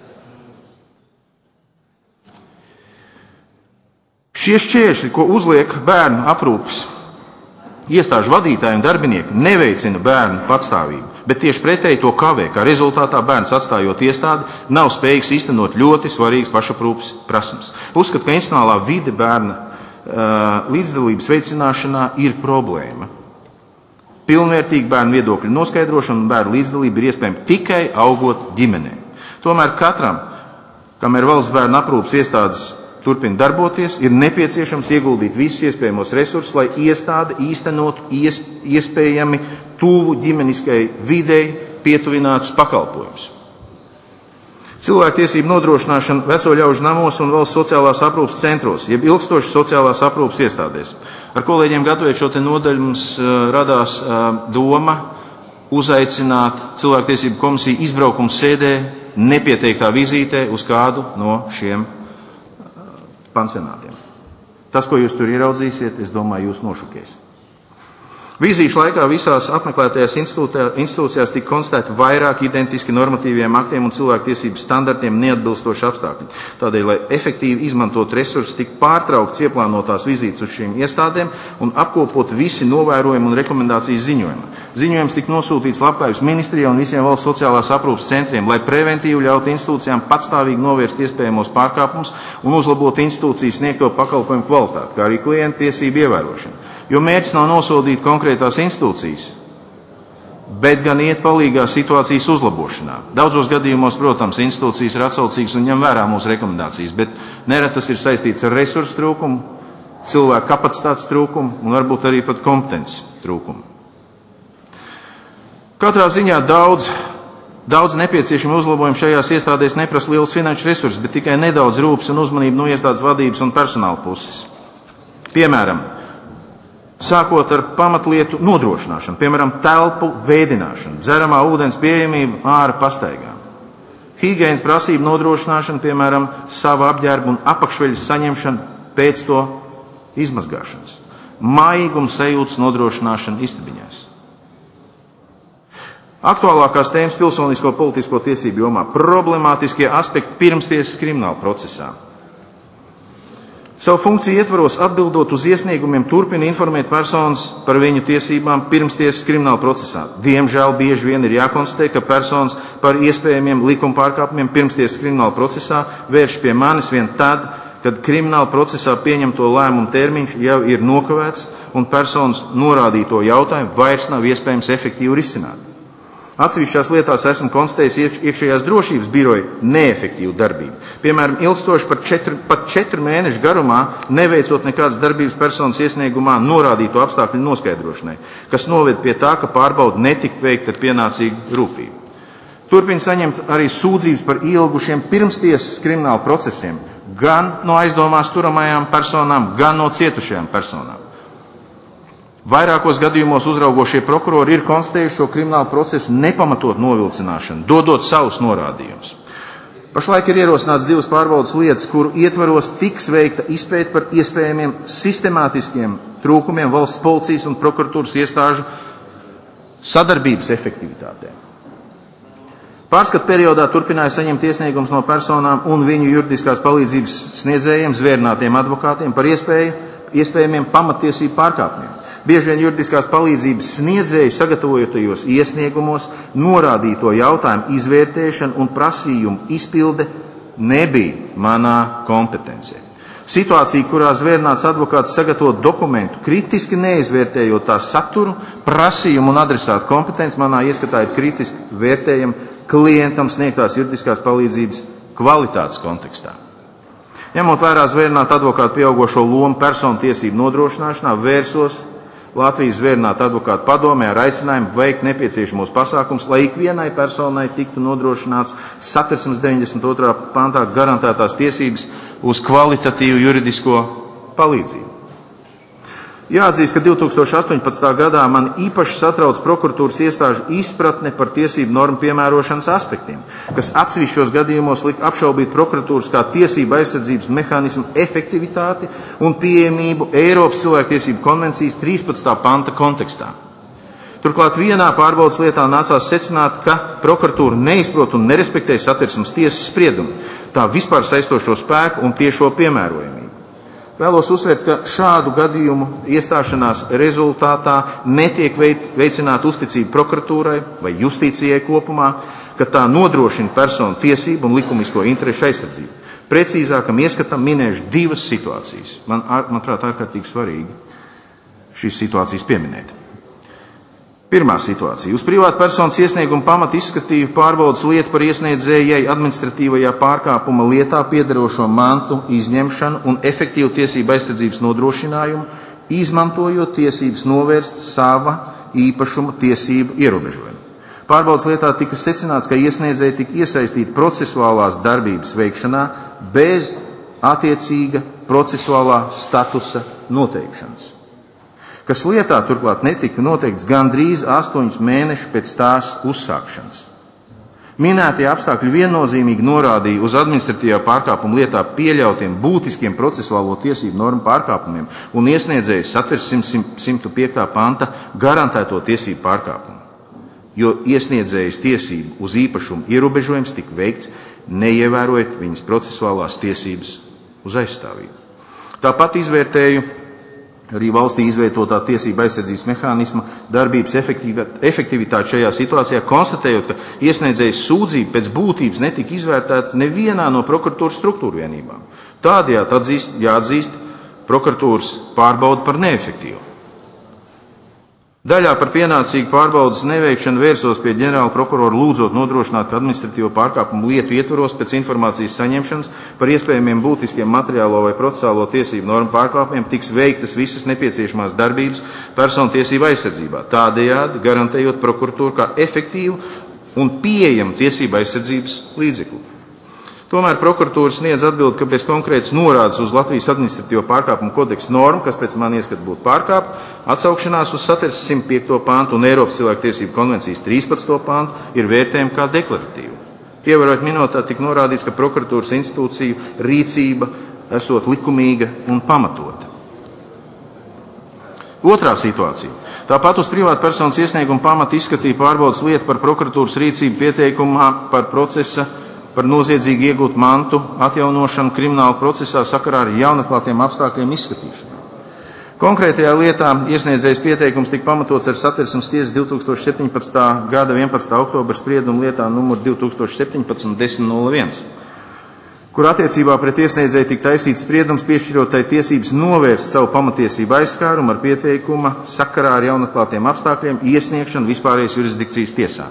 K: Šie šķēršļi, ko uzliek bērnu aprūpas iestāžu vadītāji un darbinieki, neveicina bērnu patstāvību, bet tieši pretēji to kavē, kā rezultātā bērns atstājot iestādi, nav spējīgs īstenot ļoti svarīgas pašaprūpas prasmes. Uzskat, ka institucionālā vide bērna uh, līdzdalības veicināšanā ir problēma. Pilnvērtīgi bērnu viedokļu noskaidrošana un bērnu līdzdalība ir iespējama tikai augot ģimenē. Tomēr katram Kamēr valsts bērnu aprūpas iestādes turpina darboties, ir nepieciešams ieguldīt visus iespējamos resursus, lai iestāde īstenotu iespējami tuvu ģimeniskai videi pietuvinātus pakalpojumus. Cilvēktiesību nodrošināšana veco ļaužu namos un valsts sociālās aprūpas centros, jeb ilgstoši sociālās aprūpas iestādēs. Ar kolēģiem gatavojot šo te nodaļu mums uh, radās uh, doma uzaicināt Cilvēktiesību komisiju izbraukumu sēdē nepieteiktā vizītē uz kādu no šiem pansionātiem. Tas, ko jūs tur ieraudzīsiet, es domāju, jūs nošokēs. Vīzīšu laikā visās apmeklētajās institūcijās tika konstatēti vairāk identiski normatīviem aktiem un cilvēktiesību standartiem neatbilstoši apstākļi. Tādēļ, lai efektīvi izmantot resursus, tika pārtraukts ieplānotās vizītes uz šīm iestādēm un apkopot visi novērojumi un rekomendācijas ziņojumi. Ziņojums tika nosūtīts Labklājības ministrijai un visiem valsts sociālās aprūpas centriem, lai preventīvi ļautu institūcijām patstāvīgi novērst iespējamos pārkāpumus un uzlabot institūcijas sniegto pakalpojumu kvalitāti, kā arī klientu tiesību ievērošanu. Jo mērķis nav nosodīt konkrētās institūcijas, bet gan iet palīgā situācijas uzlabošanā. Daudzos gadījumos, protams, institūcijas ir atsaucīgas un ņem vērā mūsu rekomendācijas, bet nereti tas ir saistīts ar resursu trūkumu, cilvēku kapacitātes trūkumu un varbūt arī pat kompetences trūkumu. Katrā ziņā daudz, daudz nepieciešami uzlabojumi šajās iestādēs neprasa liels finanšu resursus, bet tikai nedaudz rūpes un uzmanību no iestādes vadības un personāla puses. Piemēram, sākot ar pamatlietu nodrošināšanu, piemēram, telpu vēdināšanu, dzeramā ūdens pieejamību ārā pastaigām. Higienas prasību nodrošināšanu, piemēram, sava apģērba un apakšveļas saņemšanu pēc to izmazgāšanas. Maiguma sajūtas nodrošināšanu istabiņās. Aktuālākās tēmas pilsonisko politisko tiesību jomā - problemātiskie aspekti pirmstiesas krimināla procesā. Savu funkciju ietvaros atbildot uz iesniegumiem turpina informēt personas par viņu tiesībām pirmstiesas krimināla procesā. Diemžēl bieži vien ir jākonstatē, ka personas par iespējamiem likuma pārkāpumiem pirmstiesas krimināla procesā vērš pie manis vien tad, kad krimināla procesā pieņemto lēmumu termiņš jau ir nokavēts un personas norādīto jautājumu vairs nav iespējams efektīvi risināt. Atsevišķās lietās esmu konstatējis iekš, iekšējās drošības biroja neefektīvu darbību. Piemēram, ilgstoši par četru, pat četru mēnešu garumā, neveicot nekādas darbības personas iesniegumā norādīto apstākļu noskaidrošanai, kas noved pie tā, ka pārbauda netika veikta ar pienācīgu rūpību. Turpina saņemt arī sūdzības par ielgušiem pirmstiesas krimināla procesiem, gan no aizdomās turamajām personām, gan no cietušajām personām. Vairākos gadījumos uzraugošie prokurori ir konstatējuši šo kriminālu procesu nepamatot novilcināšanu, dodot savus norādījumus. Pašlaik ir ierosināts divas pārbaudas lietas, kuru ietvaros tiks veikta izpēta par iespējamiem sistemātiskiem trūkumiem valsts policijas un prokuratūras iestāžu sadarbības efektivitātē. Pārskatu periodā turpināja saņemt iesniegums no personām un viņu juridiskās palīdzības sniedzējiem, zvērnātiem advokātiem par iespēju, iespējamiem pamatiesību pārkāpumiem. Bieži vien juridiskās palīdzības sniedzēju sagatavojotajos iesniegumos norādīto jautājumu izvērtēšana un prasījumu izpilde nebija manā kompetencijā. Situācija, kurā zvērnāts advokāts sagatavo dokumentu, kritiski neizvērtējot tā saturu, prasījumu un adresātu kompetenci, manā ieskatā ir kritiski vērtējama klientam sniegtās juridiskās palīdzības kvalitātes kontekstā. Ņemot vērā zvērnāta advokāta pieaugošo lomu personu tiesību nodrošināšanā, vērsos Latvijas zvērnāta advokāta padomē ar aicinājumu veikt nepieciešamos pasākums, lai ikvienai personai tiktu nodrošināts Satversmes deviņdesmit otrā pantā garantētās tiesības uz kvalitatīvu juridisko palīdzību. Jāatzīst, ka divi tūkstoši astoņpadsmitā gadā man īpaši satrauc prokuratūras iestāžu izpratne par tiesību normu piemērošanas aspektiem, kas atsevišķos gadījumos lika apšaubīt prokuratūras kā tiesību aizsardzības mehānismu efektivitāti un pieejamību Eiropas cilvēktiesību konvencijas trīspadsmitā panta kontekstā. Turklāt vienā pārbaudas lietā nācās secināt, ka prokuratūra neizprot un nerespektē Satversmes tiesas spriedumu, tā vispār saistošo spēku un tiešo piemērojamību. Vēlos uzsvērt, ka šādu gadījumu iestāšanās rezultātā netiek veicināta uzticība prokuratūrai vai justīcijai kopumā, ka tā nodrošina personu tiesību un likumisko interešu aizsardzību. Precīzākam ieskatam minēšu divas situācijas. Man, manuprāt, ārkārtīgi svarīgi šīs situācijas pieminēt. Pirmā situācija. Uz privātpersonas iesniegumu pamata izskatīja pārbaudas lietu par iesniedzējai administratīvajā pārkāpuma lietā piederošo mantu izņemšanu un efektīvu tiesību aizsardzības nodrošinājumu, izmantojot tiesības novērst sava īpašuma tiesību ierobežojumu. Pārbaudas lietā tika secināts, ka iesniedzēji tika iesaistīti procesuālās darbības veikšanā bez attiecīga procesuālā statusa noteikšanas, kas lietā turklāt netika noteikts gandrīz astoņus mēnešus pēc tās uzsākšanas. Minētie apstākļi viennozīmīgi norādīja uz administratīvā pārkāpuma lietā pieļautiem būtiskiem procesuālo tiesību normu pārkāpumiem un iesniedzējas Satversmes simta piekta panta garantēto tiesību pārkāpumu, jo iesniedzējas tiesību uz īpašumu ierobežojums tika veikts, neievērojot viņas procesuālās tiesības uz aizstāvību. Tāpat izvērtēju arī valstī izveidotā tiesība aizsardzības mehānisma darbības efektivitāti šajā situācijā, konstatējot, ka iesniedzējas sūdzība pēc būtības netika izvērtēta nevienā no prokuratūras struktūru vienībām. Tādējādi atzīst, jāatzīst prokuratūras pārbauda par neefektīvu. Daļā par pienācīgu pārbaudas neveikšanu vērsos pie ģenerāla prokurora lūdzot nodrošināt, ka administratīvo pārkāpumu lietu ietvaros pēc informācijas saņemšanas par iespējamiem būtiskiem materiālo vai procesālo tiesību normu pārkāpumiem tiks veiktas visas nepieciešamās darbības personu tiesību aizsardzībā, tādējādi garantējot prokuratūru kā efektīvu un pieejamu tiesību aizsardzības līdzekli. Tomēr prokuratūra sniedz atbildi, ka bez konkrētas norādes uz Latvijas administratīvo pārkāpumu kodeksa normu, kas pēc man ieskata būtu pārkāpta, atsaukšanās uz Satversmes simta piekto pantu un Eiropas cilvēktiesību konvencijas trīspadsmito pantu ir vērtējama kā deklaratīva. Ievērojot minētā, tika norādīts, ka prokuratūras institūciju rīcība esot likumīga un pamatota. Otrā situācija. Tāpat uz privātpersonas iesniegumu pamata izskatīja pārbaudas lietu par prokuratūras rīcību pieteikumā par procesa par noziedzīgi iegūt mantu atjaunošanu krimināla procesā sakarā ar jaunatklātiem apstākļiem izskatīšanu. Konkrētajā lietā iesniedzējs pieteikums tika pamatots ar Satversmes tiesas divi tūkstoši septiņpadsmitā gada vienpadsmitā oktobra spriedumu lietā numur divi tūkstoši septiņpadsmit desmit nulle viens, kur attiecībā pret iesniedzēju tika taisīts spriedums piešķirot tai tiesības novērst savu pamatiesību aizskārumu ar pieteikuma sakarā ar jaunatklātiem apstākļiem iesniegšanu vispārējas jurisdikcijas tiesā.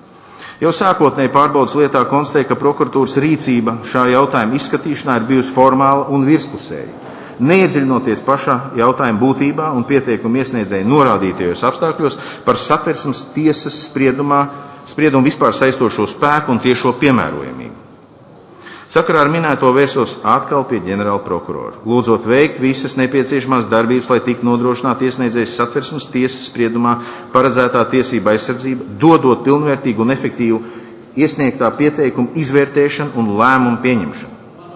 K: Jau sākotnēji pārbaudas lietā konstatēja, ka prokuratūras rīcība šā jautājuma izskatīšanā ir bijusi formāla un virspusēja, neiedziļinoties pašā jautājuma būtībā un pieteikuma iesniedzēja norādītajos apstākļos par Satversmes tiesas spriedumā, spriedumu vispār saistošo spēku un tiešo piemērojamību. Sakarā ar minēto vērsos atkal pie ģenerāla prokurora, lūdzot veikt visas nepieciešamās darbības, lai tiktu nodrošināta iesniedzējas Satversmes tiesas spriedumā paredzētā tiesība aizsardzība, dodot pilnvērtīgu un efektīvu iesniegtā pieteikuma izvērtēšanu un lēmumu pieņemšanu.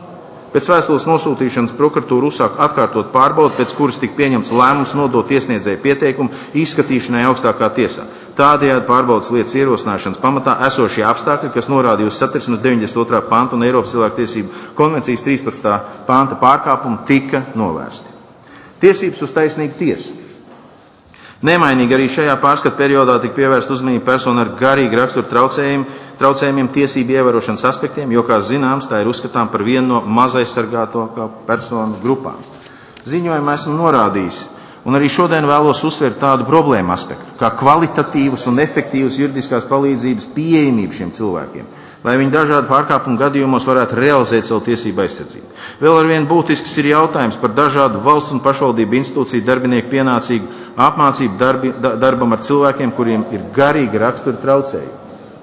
K: Pēc vēstules nosūtīšanas prokuratūra uzsāk atkārtot pārbaudi, pēc kuras tika pieņemts lēmums nodot iesniedzēju pieteikumu izskatīšanai augstākā tiesā. Tādējādi pārbaudas lietas ierosināšanas pamatā esošie apstākļi, kas norādīja uz Satversmes deviņdesmit otrā panta un Eiropas cilvēktiesību konvencijas trīspadsmitā panta pārkāpumu, tika novērsti. Tiesības uz taisnīgu tiesu. Nemainīgi arī šajā pārskatu periodā tika pievērsta uzmanība personu ar garīgu raksturu traucējumiem, traucējumiem tiesību ievērošanas aspektiem, jo, kā zināms, tā ir uzskatām par vienu no mazaizsargātākā personu grupām. Ziņojumā esmu norādījis, un arī šodien vēlos uzsvērt tādu problēmu aspektu, kā kvalitatīvas un efektīvas juridiskās palīdzības pieejamību šiem cilvēkiem, lai viņi dažādu pārkāpumu gadījumos varētu realizēt savu tiesību aizsardzību. Vēl arvien būtisks ir jautājums par dažādu valsts un pašvaldību institūciju darbinieku pienācīgu apmācību darbi, da, darbam ar cilvēkiem, kuriem ir garīgi rakstura traucējumi.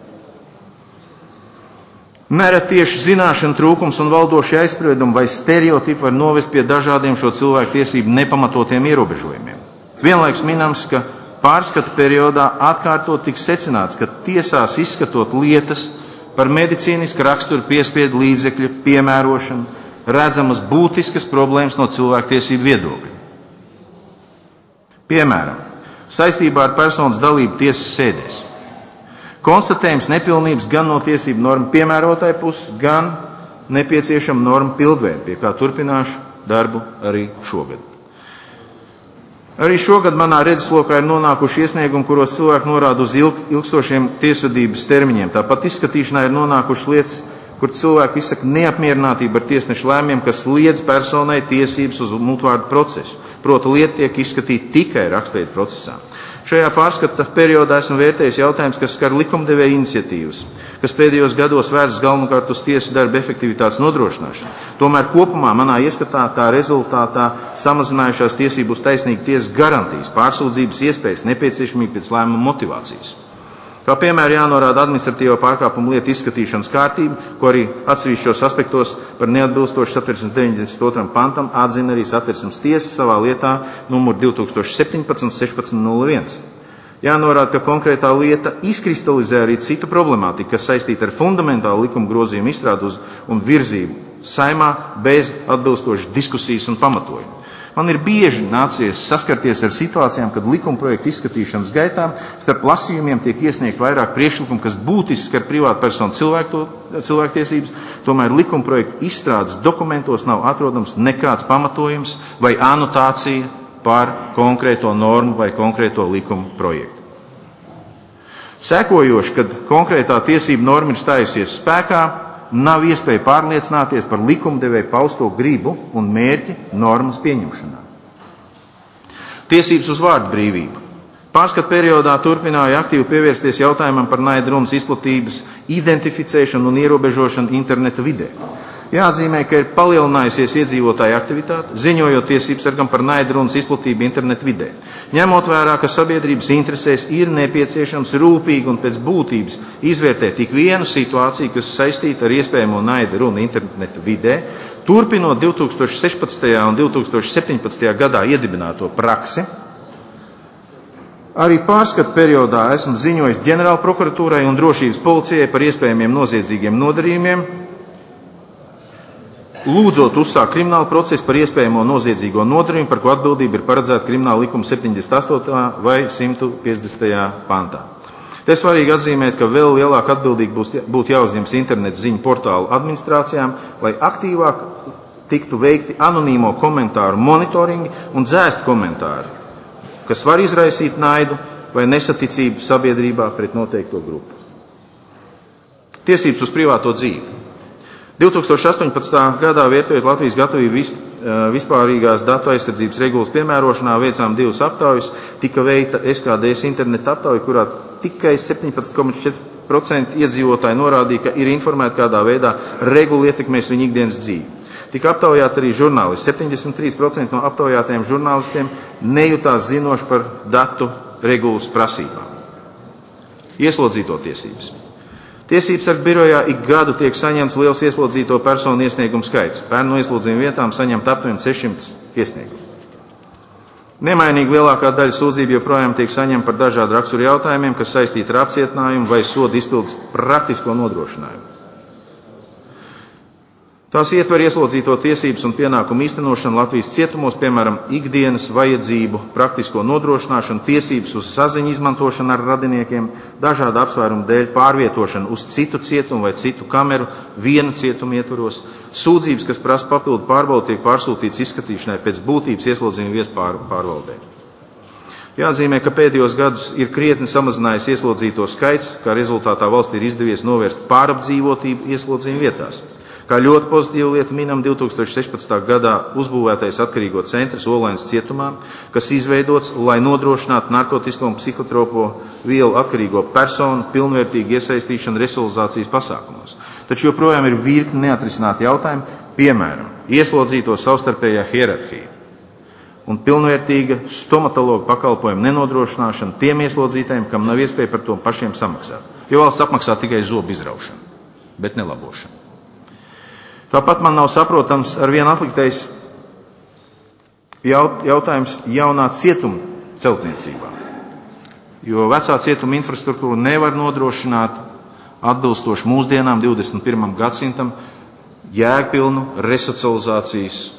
K: Nereti tieši zināšana trūkums un valdošie aizspriedumi vai stereotipi var novest pie dažādiem šo cilvēku tiesību nepamatotiem ierobežojumiem. Vienlaiks minams, ka pārskata periodā atkārtot tiks secināts, ka tiesās izskatot lietas par medicīniska rakstura piespiedu līdzekļu piemērošanu redzamas būtiskas problēmas no cilvēktiesību viedokļa. Piemēram, saistībā ar personas dalību tiesas sēdēs. Konstatējums nepilnības gan no tiesību normu piemērotāja puses, gan nepieciešama norma pildvērt, pie kā turpināšu darbu arī šogad. Arī šogad manā redzeslokā ir nonākuši iesniegumi, kuros cilvēki norāda uz ilg, ilgstošiem tiesvedības termiņiem. Tāpat izskatīšanā ir nonākušas lietas, kur cilvēki izsaka neapmierinātību ar tiesnešu lēmumiem, kas liedz personai tiesības uz mutvārdu procesu. Proti lieta tiek izskatīta tikai rakstveidu procesā. Šajā pārskata periodā esmu vērtējis jautājums, kas skar likumdevēja iniciatīvas, kas pēdējos gados vērstas galvenokārt uz tiesu darba efektivitātes nodrošināšanu. Tomēr kopumā manā ieskatā tā rezultātā samazinājušās tiesību uz taisnīgu tiesas garantijas, pārsūdzības iespējas, nepieciešamība pēc lēmuma motivācijas. Kā piemēra jānorāda administratīvo pārkāpumu lietu izskatīšanas kārtība, ko arī atsevišķos aspektos par neatbilstošu Satversmes deviņdesmit otram pantam atzina arī Satversmes tiesa savā lietā numur divi tūkstoši septiņpadsmit sešpadsmit nulle viens. Jānorāda, ka konkrētā lieta izkristalizē arī citu problemātiku, kas saistīta ar fundamentālu likuma grozījumu izstrādu un virzību Saeimā bez atbilstošas diskusijas un pamatojumu. Man ir bieži nācies saskarties ar situācijām, kad likuma projekta izskatīšanas gaitā starp lasījumiem tiek iesniegt vairāk priekšlikumu, kas būtiski skar privātu personu cilvēku, cilvēktiesības, tomēr likuma projekta izstrādes dokumentos nav atrodams nekāds pamatojums vai anotācija par konkrēto normu vai konkrēto likuma projektu. Sekojoši, kad konkrētā tiesība norma ir stājusies spēkā, nav iespēja pārliecināties par likumdevēja pausto gribu un mērķi normas pieņemšanā. Tiesības uz vārdu brīvību. Pārskata periodā turpināja aktīvi pievērsties jautājumam par naida runas izplatības identificēšanu un ierobežošanu interneta vidē. Jāatzīmē, ka ir palielinājusies iedzīvotāju aktivitāte, ziņojot tiesības sargam par naida runas izplatību internetu vidē. Ņemot vērā, ka sabiedrības interesēs ir nepieciešams rūpīgi un pēc būtības izvērtēt ik vienu situāciju, kas saistīta ar iespējamo naida runu internetu vidē, turpinot divi tūkstoši sešpadsmitajā un divi tūkstoši septiņpadsmitajā gadā iedibināto praksi, arī pārskata periodā esmu ziņojis ģenerālprokuratūrai un drošības policijai par iespējamiem noziedzīgiem nodarījumiem, lūdzot uzsākt kriminālu procesu par iespējamo noziedzīgo nodarījumu, par ko atbildība ir paredzēta krimināla likuma septiņdesmit astotajā vai simt piecdesmitajā pantā. Te svarīgi atzīmēt, ka vēl lielāka atbildība būtu jāuzņems internetu ziņu portālu administrācijām, lai aktīvāk tiktu veikti anonīmo komentāru monitoringi un dzēst komentāri, kas var izraisīt naidu vai nesaticību sabiedrībā pret noteikto grupu. Tiesības uz privāto dzīvi. divi tūkstoši astoņpadsmitā gadā vērtējot Latvijas gatavību vispārīgās datu aizsardzības regulas piemērošanā, veicām divas aptaujas, tika veikta S K D S interneta aptauja, kurā tikai septiņpadsmit komats četri procenti iedzīvotāji norādīja, ka ir informēti, kādā veidā regula ietekmēs viņu ikdienas dzīvi. Tika aptaujāti arī žurnālisti. septiņdesmit trīs procenti no aptaujātajiem žurnālistiem nejūtās zinoši par datu regulas prasībām. Ieslodzīto tiesības. Tiesības sarga birojā ik gadu tiek saņemts liels ieslodzīto personu iesniegumu skaits. Pērn no ieslodzījuma vietām saņemt aptuveni sešsimt iesniegumu. Nemainīgi lielākā daļa sūdzību joprojām tiek saņemta par dažādu raksturu jautājumiem, kas saistīti ar apcietinājumu vai sodu izpildes praktisko nodrošinājumu. Tās ietver ieslodzīto tiesības un pienākumu īstenošanu Latvijas cietumos, piemēram, ikdienas vajadzību, praktisko nodrošināšanu, tiesības uz saziņu izmantošanu ar radiniekiem, dažādu apsvērumu dēļ pārvietošanu uz citu cietumu vai citu kameru, viena cietuma ietvaros, sūdzības, kas prasa papildu pārbaudu, tiek pārsūtīts izskatīšanai pēc būtības ieslodzījuma vietu pār, pārvaldē. Jāatzīmē, ka pēdējos gadus ir krietni samazinājies ieslodzīto skaits, kā rezultātā valstī ir izdevies novērst pārapdzīvotību ieslodzījuma vietās. Kā ļoti pozitīvu lietu minam divi tūkstoši sešpadsmitā gadā uzbūvētais atkarīgo centrs Olainas cietumā, kas izveidots, lai nodrošinātu narkotisko un psihotropo vielu atkarīgo personu pilnvērtīgu iesaistīšanu resolucionācijas pasākumos. Taču joprojām ir virkni neatrisināti jautājumi, piemēram, ieslodzīto savstarpējā hierarhija un pilnvērtīga stomatologa pakalpojuma nenodrošināšana tiem ieslodzītājiem, kam nav iespēja par to pašiem samaksāt, jo valsts apmaksā tikai zobu izraušanu, bet nelabošanu. Tāpat man nav saprotams ar vienu atliktais jautājums jaunā cietuma celtniecībā, jo vecā cietuma infrastruktūra nevar nodrošināt atbilstoši mūsdienām divdesmit pirmam gadsimtam jēgpilnu resocializācijas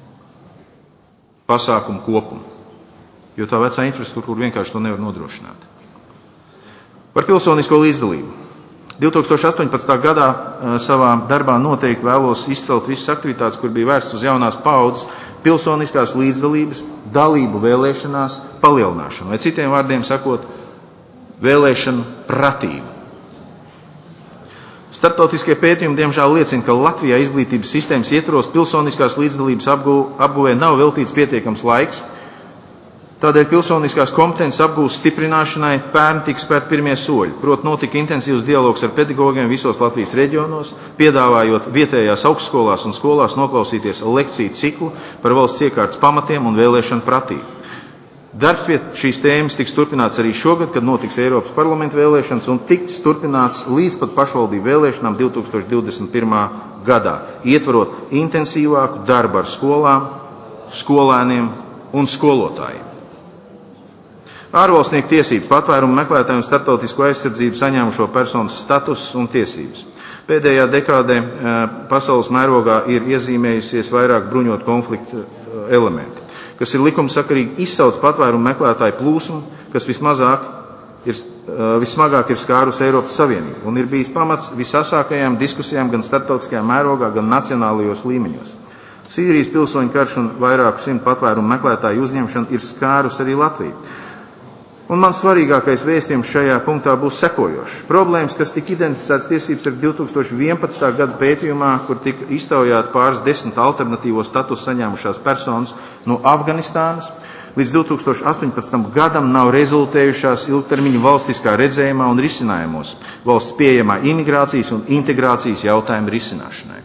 K: pasākumu kopumu, jo tā vecā infrastruktūra vienkārši to nevar nodrošināt. Par pilsonisko līdzdalību. divi tūkstoši astoņpadsmitā gadā savā darbā noteikti vēlos izcelt visas aktivitātes, kur bija vērsts uz jaunās paaudzes pilsoniskās līdzdalības, dalību vēlēšanās palielināšanu, vai citiem vārdiem sakot, vēlēšanu pratību. Starptautiskie pētījumi diemžēl liecina, ka Latvijā izglītības sistēmas ietvaros pilsoniskās līdzdalības apguvē nav veltīts pietiekams laiks, Tādēļ pilsoniskās kompetences apgūst stiprināšanai pērn tika spērt pirmie soļi. Proti notika intensīvs dialogs ar pedagogiem visos Latvijas reģionos, piedāvājot vietējās augstskolās un skolās noklausīties lekciju ciklu par valsts iekārtas pamatiem un vēlēšanu pratību. Darbs pie šīs tēmas tiks turpināts arī šogad, kad notiks Eiropas parlamenta vēlēšanas, un tiks turpināts līdz pat pašvaldību vēlēšanām divtūkstoš divdesmit pirmā gadā, ietvarot intensīvāku darbu ar skolām, skolēniem un skolotājiem. Ārvalstnieku tiesības, patvērumu meklētāju un starptautisko aizsardzību saņēmušo personu status un tiesības. Pēdējā dekādē pasaules mērogā ir iezīmējusies vairāk bruņot konfliktu elementi, kas ir likumsakarīgi izsauc patvērumu meklētāju plūsmu, kas vismazāk ir, vismagāk ir skārus Eiropas Savienību un ir bijis pamats visasākajām diskusijām gan starptautiskajā mērogā, gan nacionālajos līmeņos. Sīrijas pilsoņu karš un vairāku simt patvērumu meklētāju uzņemšana ir skārus arī Latviju. Un man svarīgākais vēstījums šajā punktā būs sekojošs. Problēmas, kas tika identificētas tiesības ar divtūkstoš vienpadsmitā gada pētījumā, kur tika iztaujāti pāris desmit alternatīvo statusu saņēmušās personas no Afganistānas, līdz divtūkstoš astoņpadsmitam gadam nav rezultējušās ilgtermiņa valstiskā redzējumā un risinājumos valsts pieejamā imigrācijas un integrācijas jautājumu risināšanai.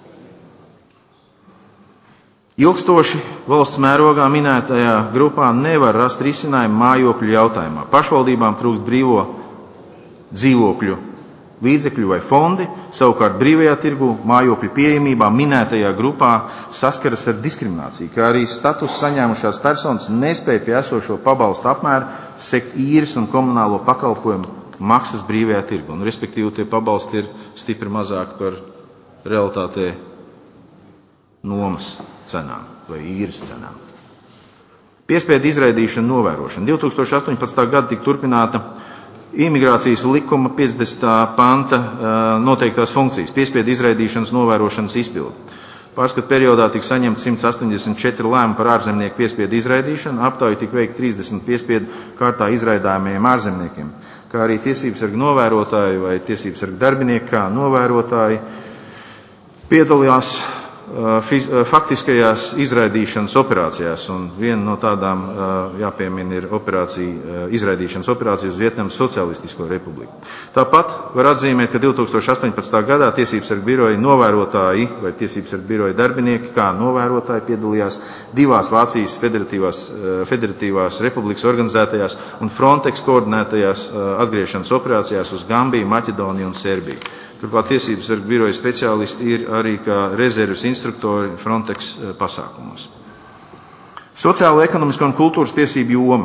K: Ilgstoši valsts mērogā minētajā grupā nevar rast risinājumu mājokļu jautājumā. Pašvaldībām trūkst brīvo dzīvokļu līdzekļu vai fondi, savukārt brīvajā tirgu mājokļu pieejamībā minētajā grupā saskaras ar diskrimināciju, kā arī status saņēmušās personas nespēja pie esošo pabalstu apmēru sekt īres un komunālo pakalpojumu maksas brīvajā tirgu. Un, respektīvi, tie pabalsti ir stipri mazāk par realitātē nomas cenām vai īres cenām. Piespiedu izraidīšana novērošana. divtūkstoš astoņpadsmitā gada tika turpināta imigrācijas likuma piecdesmitā panta noteiktās funkcijas, piespiedu izraidīšanas novērošanas izpildi. Pārskatu periodā tika saņemts simts astoņdesmit četri lēmumi par ārzemnieku piespiedu izraidīšanu, aptauja tika veikta trīsdesmit piespiedu kārtā izraidāmajiem ārzemniekiem, kā arī tiesības sarga novērotāji vai tiesības sarga darbinieki kā novērotāji piedalījās faktiskajās izraidīšanas operācijās, un viena no tādām jāpiemina ir operācija, izraidīšanas operācija uz Vietnamas Socialistisko republiku. Tāpat var atzīmēt, ka divtūkstoš astoņpadsmitā gadā Tiesības sarga biroja novērotāji vai Tiesības sarga biroja darbinieki kā novērotāji piedalījās divās Vācijas federatīvās, federatīvās republikas organizētajās un Frontex koordinētajās atgriešanas operācijās uz Gambiju, Maķedoniju un Serbiju. Turklāt Tiesības sarga biroja speciālisti ir arī kā rezerves instruktori Frontex pasākumos. Sociālo, ekonomisko un kultūras tiesību joma.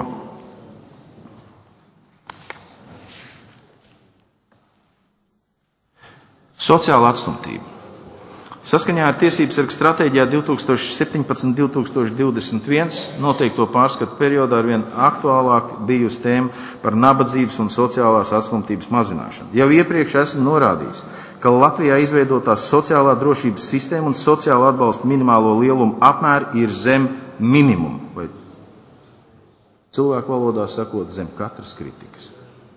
K: Sociāla atstumtība. Saskaņā ar Tiesības sarga stratēģijā divtūkstoš septiņpadsmit līdz divtūkstoš divdesmit viens noteikto pārskatu periodā arvien aktuālāk bijusi tēma par nabadzības un sociālās atstumtības mazināšanu. Jau iepriekš esmu norādījis, ka Latvijā izveidotās sociālā drošības sistēma un sociāla atbalsta minimālo lielumu apmēri ir zem minimumu, vai cilvēku valodā sakot, zem katras kritikas.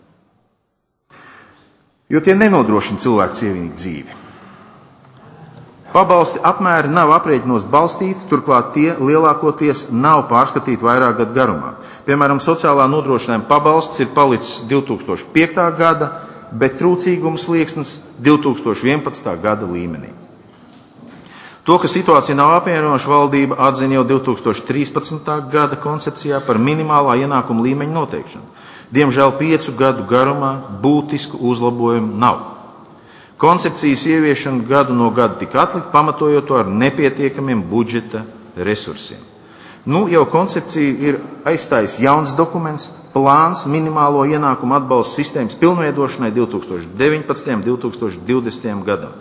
K: Jo tie nenodrošina cilvēku cienīgu dzīvi. Pabalsti apmēri nav aprēķinos balstīti, turklāt tie lielākoties nav pārskatīti vairāk gadu garumā. Piemēram, sociālā nodrošinājuma pabalsts ir palicis divtūkstoš piektā gada, bet trūcīgums slieksnis divtūkstoš vienpadsmitā gada līmenī. To, ka situācija nav apmierinoša, valdība atzina jau divtūkstoš trīspadsmitā gada koncepcijā par minimālā ienākuma līmeņa noteikšanu. Diemžēl piecu gadu garumā būtisku uzlabojumu nav. Koncepcijas ieviešana gadu no gada tika atlikta, pamatojot to ar nepietiekamiem budžeta resursiem. Nu, jau koncepcija ir aizstājis jauns dokuments, plāns minimālo ienākumu atbalsta sistēmas pilnveidošanai divtūkstoš deviņpadsmitajam līdz divtūkstoš divdesmitajam gadam,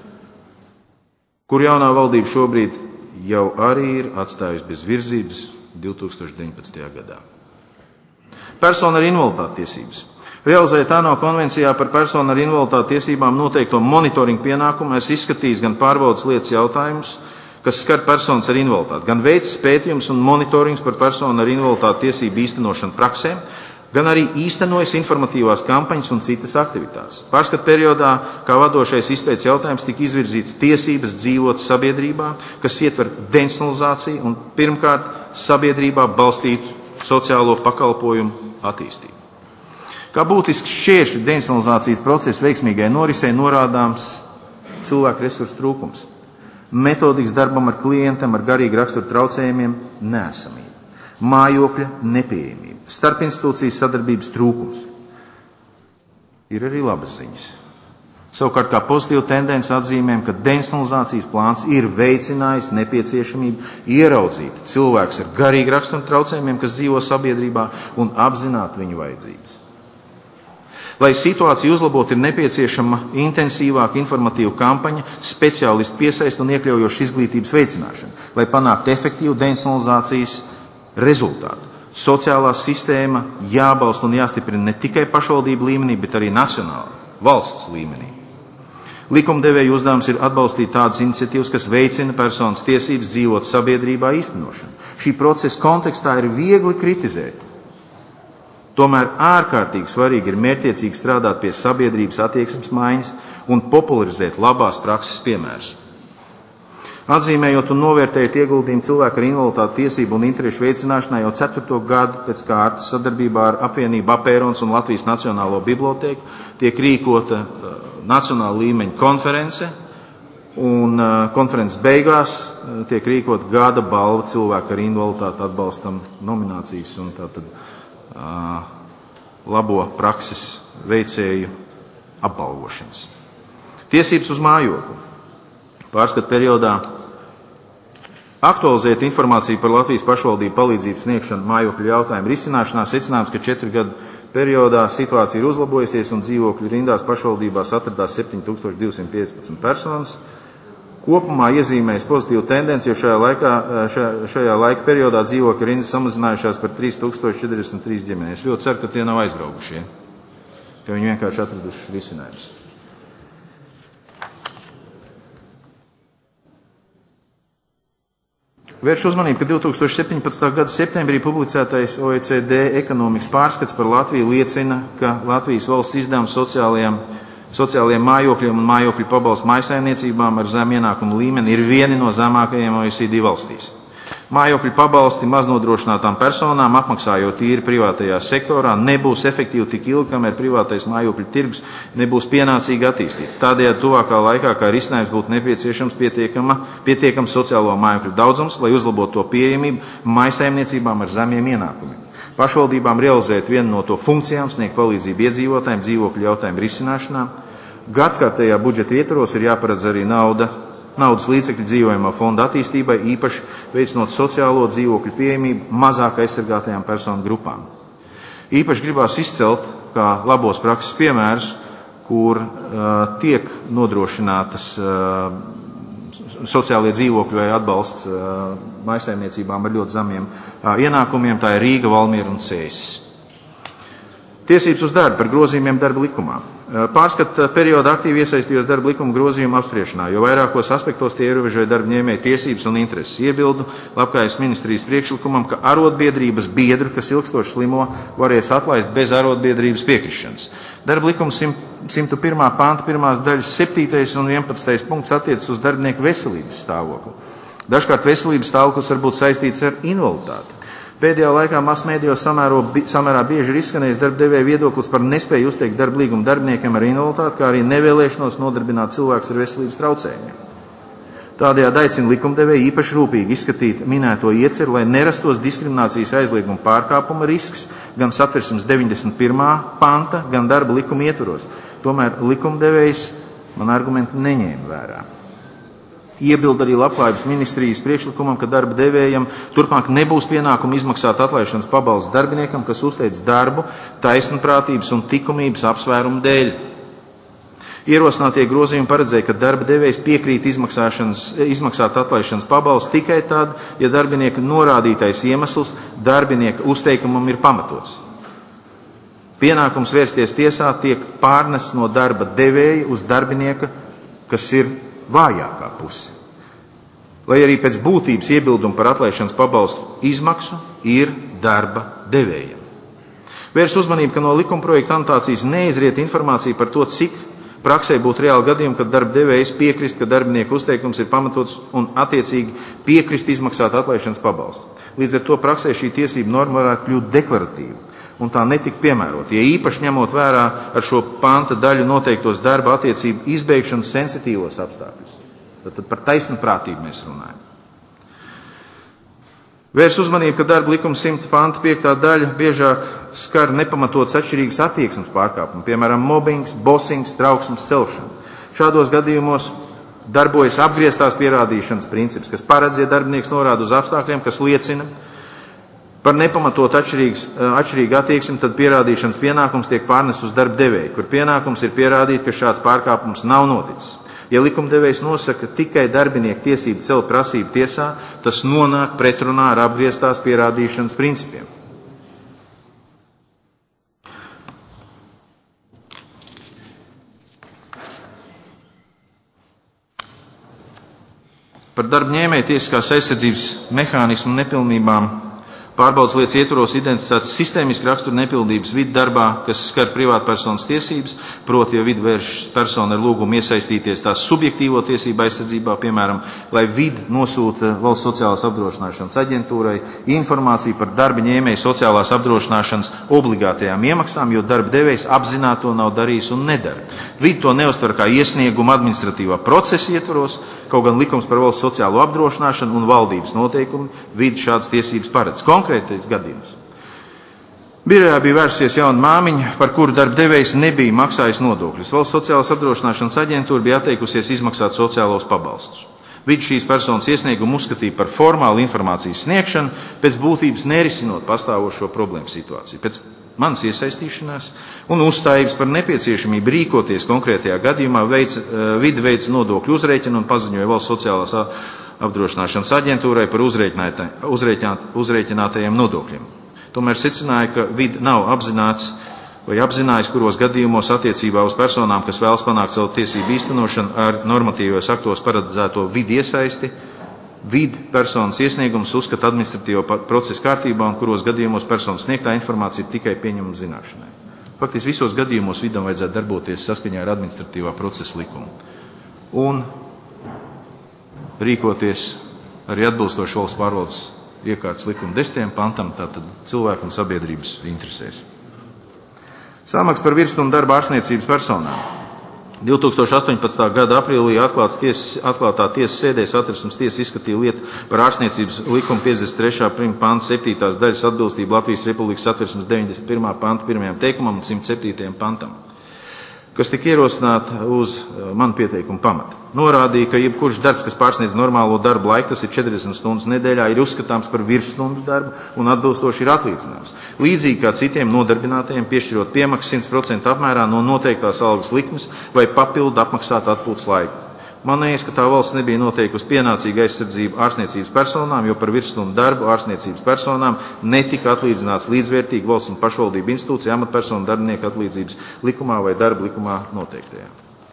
K: kur jaunā valdība šobrīd jau arī ir atstājusi bez virzības divtūkstoš deviņpadsmitajā gadā. Persona ar invaliditāti tiesības. Realizējot ANO konvencijā par personu ar invaliditāti tiesībām noteikto monitoringu pienākumu, es izskatījis gan pārbaudas lietas jautājumus, kas skar personas ar invaliditāti, gan veicis pētījums un monitorings par personu ar invaliditāti tiesību īstenošanu praksēm, gan arī īstenojis informatīvās kampaņas un citas aktivitātes. Pārskatu periodā, kā vadošais izpētes jautājums, tika izvirzīts tiesības dzīvot sabiedrībā, kas ietver deinstitucionalizāciju un pirmkārt sabiedrībā balstītu sociālo pakalpojumu attīstību. Kā būtisks šķēršļi deinstitucionalizācijas procesa veiksmīgai norisei norādāms cilvēku resursu trūkums, metodikas darbam ar klientam ar garīgu raksturu traucējumiem neesamība, mājokļa nepieejamība, starpinstitūcijas sadarbības trūkums. Ir arī labas ziņas. Savukārt kā pozitīva tendence atzīmēm, ka deinstitucionalizācijas plāns ir veicinājis nepieciešamību ieraudzīt cilvēkus ar garīgu raksturu traucējumiem, kas dzīvo sabiedrībā, un apzināt viņu vajadzības. Lai situāciju uzlabot, ir nepieciešama intensīvāka informatīva kampaņa, speciālistu piesaist un iekļaujoša izglītības veicināšana, lai panāktu efektīvu deinstitucionalizācijas rezultātu. Sociālā sistēma jābalsta un jāstiprina ne tikai pašvaldību līmenī, bet arī nacionāli, valsts līmenī. Likumdevēju uzdevums ir atbalstīt tādas iniciatīvas, kas veicina personas tiesības dzīvot sabiedrībā īstenošanu. Šī procesa kontekstā ir viegli kritizēt. Tomēr ārkārtīgi svarīgi ir mērķiecīgi strādāt pie sabiedrības attieksmes maiņas un popularizēt labās prakses piemērus. Atzīmējot un novērtējot ieguldījumu cilvēku ar invaliditāti tiesību un interešu veicināšanā jau ceturto gadu pēc kārtas sadarbībā ar apvienību Apērons un Latvijas Nacionālo bibliotēku tiek rīkota uh, nacionāla līmeņa konference, un uh, konferences beigās uh, tiek rīkota gada balva cilvēku ar invaliditāti atbalstam nominācijas un tātad uh, labo prakses veicēju apbalvošanas. Tiesības uz mājokli. Pārskatu periodā aktualizēt informāciju par Latvijas pašvaldību palīdzības sniegšanu mājokļu jautājumu risināšanā secinājums, ka četru gadu periodā situācija ir uzlabojusies un dzīvokļu rindās pašvaldībās atradās septiņi tūkstoši divsimt piecpadsmit personas. Kopumā iezīmējas pozitīvu tendenci, jo šajā, laikā, šajā, šajā laika periodā dzīvokļu rindas samazinājušās par trīs tūkstoši četrdesmit trīs ģimenes. Es ļoti ceru, ka tie nav aizbraukušie, ka viņi vienkārši atraduši risinājumus. Vērš uzmanību, ka divi tūkstoši septiņpadsmitā gada septembrī publicētais O E C D ekonomikas pārskats par Latviju liecina, ka Latvijas valsts izdevums sociālajiem, sociālajiem mājokļiem un mājokļu pabalstu mājsaimniecībām ar zem ienākumu līmeni ir vieni no zemākajiem O E C D valstīs. Mājokļu pabalsti maznodrošinātām personām, apmaksājot tīri privātajā sektorā, nebūs efektīvi tik ilgi, kamēr privātais mājokļu tirgus nebūs pienācīgi attīstīts. Tādējādi tuvākā laikā kā risinājums būtu nepieciešams pietiekama, pietiekams sociālo mājokļu daudzums, lai uzlabotu to pieejamību mājsaimniecībām ar zemiem ienākumiem. Pašvaldībām realizēt vienu no to funkcijām, sniegt palīdzību iedzīvotājiem dzīvokļu jautājumu risināšanā. Gadskārtējā budžeta ietvaros ir jāparedz arī nauda, naudas līdzekļu dzīvojamā fonda attīstībai, īpaši veicinot sociālo dzīvokļu pieejamību mazāk aizsargātajām personu grupām. Īpaši gribās izcelt kā labos prakses piemērus, kur uh, tiek nodrošinātas uh, sociālie dzīvokļi vai atbalsts uh, mājsaimniecībām ar ļoti zemiem uh, ienākumiem, tā ir Rīga, Valmiera un Cēsis. Tiesības uz darbu par grozījumiem darba likumā. Pārskata periodā aktīvi iesaistījos darba likuma grozījumu apspriešanā, jo vairākos aspektos tie ierobežoja darba ņēmēju tiesības un intereses. Iebildu Labklājības ministrijas priekšlikumam, ka arotbiedrības biedru, kas ilgstoši slimo, varēs atlaist bez arotbiedrības piekrišanas. Darba likuma simta pirmā panta pirmās daļas septītais un vienpadsmitais punkts attiecas uz darbinieku veselības stāvokli. Dažkārt veselības stāvoklis var būt saistīts ar invaliditāti. Pēdējā laikā masmēdijos samērā bieži ir izskanējis darbdevēja viedoklis par nespēju uzteikt darba līgumu darbiniekiem ar invaliditāti, kā arī nevēlēšanos nodarbināt cilvēkus ar veselības traucējumiem. Tādējādi aicina likumdevēja īpaši rūpīgi izskatīt minēto ieceru, lai nerastos diskriminācijas aizlieguma pārkāpuma risks gan Satversmes deviņdesmit pirmā panta, gan darba likuma ietvaros. Tomēr likumdevējs man argumenti neņēma vērā. Iebild arī Labklājības ministrijas priekšlikumam, ka darba devējam turpmāk nebūs pienākumu izmaksāt atlaišanas pabalstu darbiniekam, kas uzteic darbu taisnprātības un likumības apsvērumu dēļ. Ierosinātie grozījumi paredzēja, ka darba devējs piekrīt izmaksāt atlaišanas pabalstu tikai tad, ja darbinieka norādītais iemesls darbinieka uzteikumam ir pamatots. Pienākums vērsties tiesā tiek pārnests no darba devēja uz darbinieka, kas ir vājākā puse. Lai arī pēc būtības iebildumi par atlaišanas pabalstu izmaksu ir darba devējiem. Vērs uzmanību, ka no likumprojekta anotācijas neizriet informācija par to, cik praksē būtu reāli gadījumi, kad darba devējs piekrist, ka darbinieku uzteikums ir pamatots un attiecīgi piekrist izmaksāt atlaišanas pabalstu. Līdz ar to praksē šī tiesība norma varētu kļūt deklaratīva un tā netika piemērot, ja īpaši ņemot vērā ar šo panta daļu noteiktos darba attiecību izbeigšanas sensitīvos apstākļus. Tad par taisnprātību mēs runājam. Vērs uzmanību, ka darba likuma simta panta piektā daļa biežāk skar nepamatots atšķirīgas attieksmes pārkāpumu, piemēram, mobbings, bosings, trauksmes celšana. Šādos gadījumos darbojas apgrieztās pierādīšanas princips, kas paredz, ja darbinieks norāda uz apstākļiem, kas liecina par nepamatot atšķirīgu attieksmi, tad pierādīšanas pienākums tiek pārnests uz darba devēju, kur pienākums ir pierādīt, ka šāds pārkāpums nav noticis. Ja likumdevējs nosaka tikai darbinieku tiesību celt prasību tiesā, tas nonāk pretrunā ar apgrieztās pierādīšanas principiem. Par darba ņēmēju tiesiskās aizsardzības mehānismu nepilnībām pārbaudas lietas ietvaros identificētas sistēmiski rakstura nepildības vidu darbā, kas skar privātpersonas tiesības, proti, ja vidu vērš persona ar lūgumu iesaistīties tās subjektīvo tiesību aizsardzībā, piemēram, lai vidu nosūta Valsts sociālās apdrošināšanas aģentūrai informāciju par darba ņēmēju sociālās apdrošināšanas obligātajām iemaksām, jo darba devējs apzināti to nav darījis un nedara. Vidu to neuztver kā iesniegumu administratīvā procesa ietvaros, kaut gan likums par valsts sociālo apdrošināšanu un valdības noteikumi vidu šādas tiesības paredz. Konkrētais gadījums. Birojā bija vērsies jauna māmiņa, par kuru darba devējs nebija maksājis nodokļus. Valsts sociālās apdrošināšanas aģentūra bija atteikusies izmaksāt sociālos pabalstus. Vidu šīs personas iesniegumu uzskatīja par formālu informācijas sniegšanu, pēc būtības nerisinot pastāvošo problēmu situāciju. Pēc manas iesaistīšanās un uzstājības par nepieciešamību rīkoties konkrētajā gadījumā veic, vidi veica nodokļu uzrēķinu un paziņoja Valsts sociālās apdrošināšanas aģentūrai par uzrēķinātajiem nodokļiem. Tomēr secināja, ka vidi nav apzināts vai apzinājis, kuros gadījumos attiecībā uz personām, kas vēlas panākt savu tiesību īstenošanu ar normatīvos aktos paredzēto vidi iesaisti, vidi personas iesniegums uzskata administratīvo procesu kārtībā un kuros gadījumos personas sniegtā informācija ir tikai pieņemama zināšanai. Faktiski visos gadījumos vidam vajadzētu darboties saskaņā ar administratīvā procesa likumu un rīkoties arī atbilstoši valsts pārvaldes iekārtas likuma desmitajam pantam, tātad cilvēku un sabiedrības interesēs. Samaks par virsstundu darba ārstniecības personām. divtūkstoš astoņpadsmitā gada aprīlī tiesas, atklātā tiesas sēdē Satversmes tiesa izskatīja lietu par ārstniecības likuma piecdesmit trešā panta septītās daļas atbilstību Latvijas Republikas Satversmes deviņdesmit pirmā panta pirmajam teikumam un simt septītajam pantam, kas tika ierosināta uz manu pieteikumu pamata. Norādīja, ka jebkurš darbs, kas pārsniedz normālo darbu laiku, tas ir četrdesmit stundas nedēļā, ir uzskatāms par virsstundu darbu un atbilstoši ir atlīdzināms. Līdzīgi kā citiem nodarbinātajiem piešķirot piemaksas simt procentu apmērā no noteiktās algas likmes vai papildu apmaksāt atpūtas laiku. Manējis, ka tā valsts nebija noteikusi pienācīgu aizsardzību ārstniecības personām, jo par virsstundu darbu ārstniecības personām netika atlīdzināts līdzvērtīgi valsts un pašvaldību institūcija amatpersonu darbinieku atlīdzības likumā vai darba likumā noteiktajā.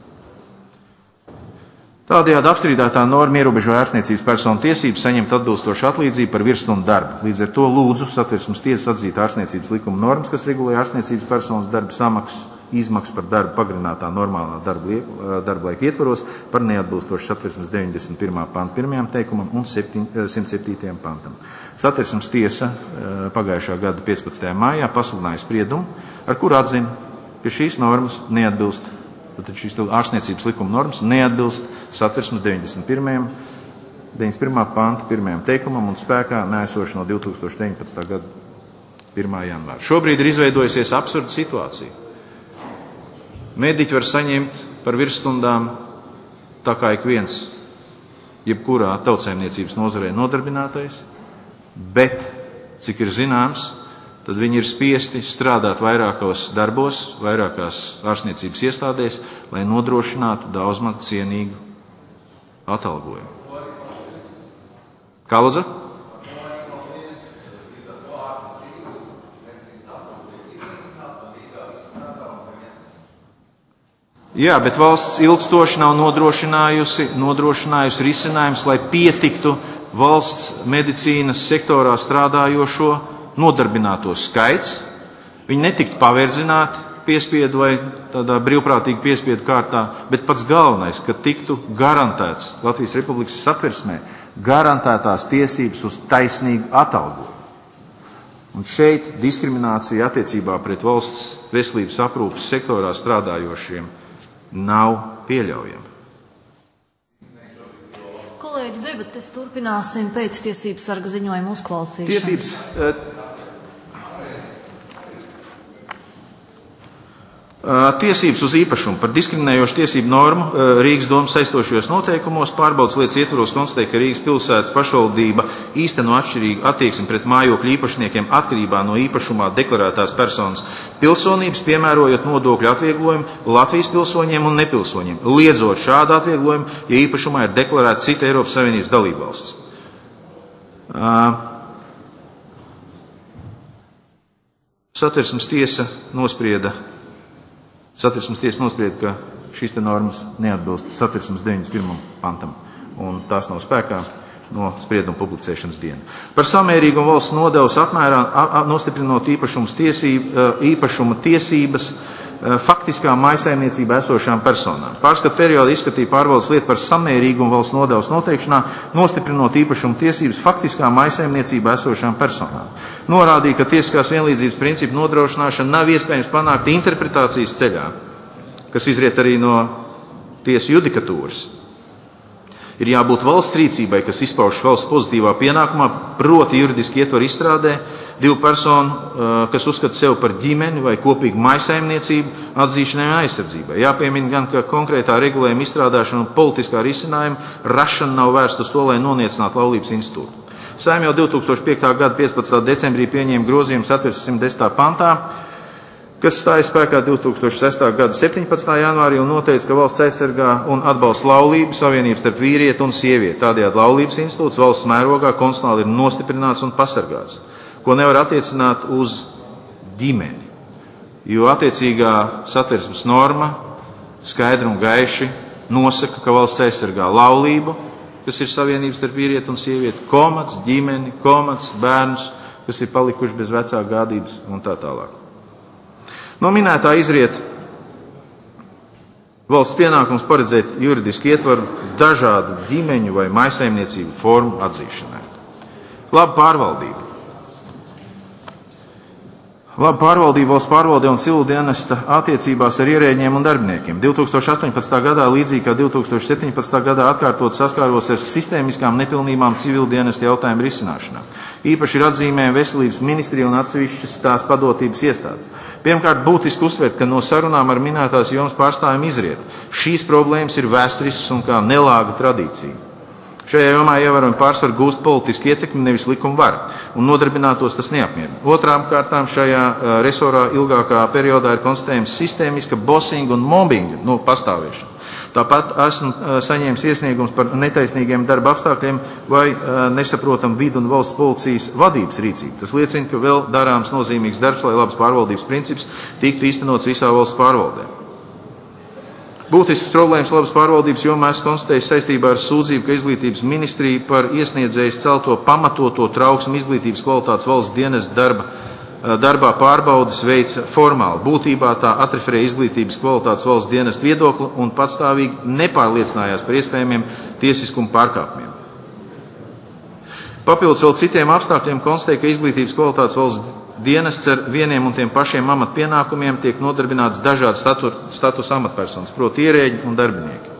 K: Tādējādi apstrīdētā norma ierobežo ārstniecības personu tiesības saņemt atbilstošu atlīdzību par virsstundu darbu. Līdz ar to lūdzu Satversmes tiesas atzīt ārstniecības likuma normas, kas regulē ārstniecības personas darba samaksas, izmaksas par darbu pagarinātā normālā darba, darba laika ietvaros par neatbilstošu Satversmes deviņdesmit pirmā panta pirmajam teikumam un simt septītajam pantam. Satversmes tiesa pagājušā gada piecpadsmitajā maijā pasludināja spriedumu, ar kuru atzina, ka šīs normas neatbilst, tad šīs ārstniecības likuma normas neatbilst Satversmes deviņdesmit pirmā panta pirmajam teikumam un spēkā neesoši no divtūkstoš deviņpadsmitā gada pirmā janvāra. Šobrīd ir izveidojusies absurda situācija. Mediķi var saņemt par virsstundām tā kā ik viens, jebkurā tautsēmniecības nozarē nodarbinātais, bet, cik ir zināms, tad viņi ir spiesti strādāt vairākos darbos, vairākās ārstniecības iestādēs, lai nodrošinātu daudzmaz cienīgu atalgojumu. Kā lūdzu? Jā, bet valsts ilgstoši nav nodrošinājusi, nodrošinājusi risinājums, lai pietiktu valsts medicīnas sektorā strādājošo nodarbināto skaits, viņi netiktu paverdzināti, piespiedu vai tādā brīvprātīgi piespiedu kārtā, bet pats galvenais, ka tiktu garantēts Latvijas Republikas satversmē garantētās tiesības uz taisnīgu atalgojumu. Un šeit diskriminācija attiecībā pret valsts veselības aprūpes sektorā strādājošiem nav pieļaujama.
A: Kolēģi, debates turpināsim pēc tiesības sarga ziņojuma uzklausīšanas.
K: Tiesības, Tiesības uz īpašumu par diskriminējošu tiesību normu Rīgas domas saistošajos noteikumos pārbaudas lietas ietvaros konstatēja, ka Rīgas pilsētas pašvaldība īsteno atšķirīgu attieksmi pret mājokļu īpašniekiem atkarībā no īpašumā deklarētās personas pilsonības, piemērojot nodokļu atvieglojumu Latvijas pilsoņiem un nepilsoņiem, liedzot šādu atvieglojumu, ja īpašumā ir deklarēta cita Eiropas Savienības dalībvalsts. Satversmes tiesa nosprieda Satversmes tiesa nosprieda, ka šīs te normas neatbilst Satversmes deviņdesmit pirmajam pantam, un tās nav spēkā no sprieduma publicēšanas dienu. Par samērīgumu valsts nodevas apmērā nostiprinot īpašumas tiesību, īpašuma tiesības faktiskā mājsaimniecībā esošām personām. Pārskatu periodā izskatīja pārvaldes lietu par samērīgumu valsts nodevas noteikšanā, nostiprinot īpašuma tiesības faktiskā mājsaimniecībā esošām personām. Norādīja, ka tiesiskās vienlīdzības principu nodrošināšana nav iespējams panākt interpretācijas ceļā, kas izriet arī no tiesu judikatūras. Ir jābūt valsts rīcībai, kas izpaužas valsts pozitīvā pienākumā, proti juridiski ietvaru izstrādē, divu personu, kas uzskata sevi par ģimeni vai kopīgu mājsaimniecību, atzīšanai un aizsardzībai. Jāpiemina gan, ka konkrētā regulējuma izstrādāšana un politiskā risinājuma rašana nav vērsta uz to, lai noniecinātu laulības institūtu. Saeima jau divi tūkstoši piektā gada piecpadsmitā decembrī pieņēma grozījumu Satversmes simt desmitā pantā, kas stājas spēkā divi tūkstoši sestā gada septiņpadsmitā janvārī un noteica, ka valsts aizsargā un atbalsta laulību savienības starp vīrieti un sievieti. Tādējādi laulības institūts valsts mērogā konstitucionāli ir nostiprināts un pasargāts, ko nevar attiecināt uz ģimeni, jo attiecīgā satversmes norma skaidri un gaiši nosaka, ka valsts aizsargā laulību, kas ir savienības starp vīrieti un sievieti, komats, ģimeni, komats, bērnus, kas ir palikuši bez vecāku gādības un tā tālāk. No minētā izriet valsts pienākums paredzēt juridiski ietvaru dažādu ģimeņu vai mājsaimniecību formu atzīšanai. Laba pārvaldība. Laba pārvaldība valsts pārvaldē un civildienesta attiecībās ar ierēģiem un darbiniekiem. divi tūkstoši astoņpadsmitā gadā, līdzīgi kā divi tūkstoši septiņpadsmitā gadā, atkārtot saskāros ar sistēmiskām nepilnībām civildienesta jautājumu risināšanā. Īpaši ir atzīmējama veselības ministrija un atsevišķas tās padotības iestādes. Pirmkārt, būtiski uzsvērt, ka no sarunām ar minētās jomas pārstāvjiem izriet. Šīs problēmas ir vēsturiskas un kā nelāga tradīcija. Šajā jomā ievērojami pārsvaru gūst politiski ietekmi, nevis likuma vara, un nodarbinātos tas neapmierina. Otrām kārtām šajā uh, resorā ilgākā periodā ir konstatējums sistēmiska bosinga un mobbinga nu, pastāvēšana. Tāpat esmu uh, saņēmis iesniegums par netaisnīgiem darba apstākļiem vai uh, nesaprotam vidu un valsts policijas vadības rīcību. Tas liecina, ka vēl darāms nozīmīgs darbs, lai labas pārvaldības princips tiktu īstenots visā valsts pārvaldē. Būtisks problēmas labas pārvaldības jomā esmu konstatējis saistībā ar sūdzību, ka izglītības ministrija par iesniedzējas celto pamatoto trauksmu izglītības kvalitātes valsts dienesta darba, darbā pārbaudas veica formāli. Būtībā tā atreferēja izglītības kvalitātes valsts dienesta viedokli un patstāvīgi nepārliecinājās par iespējamiem tiesiskuma pārkāpumiem. Papildus vēl citiem apstākļiem konstatēja, ka izglītības kvalitātes valsts dienests ar vieniem un tiem pašiem amatpienākumiem tiek nodarbināts dažādi statu, status amatpersonas, proti ierēģi un darbinieki.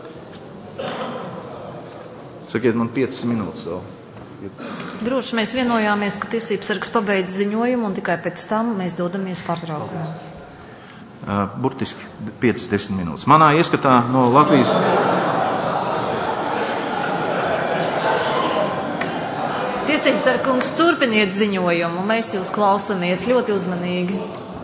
K: Sakiet man piecas minūtes vēl.
A: Droši mēs vienojāmies, ka tiesības sargs pabeidz ziņojumu un tikai pēc tam mēs dodamies pārtraukumā.
K: Burtiski piecas desmit minūtes. Manā ieskatā no Latvijas...
A: Tiesības sargs, turpiniet ziņojumu. Mēs jūs klausamies ļoti uzmanīgi.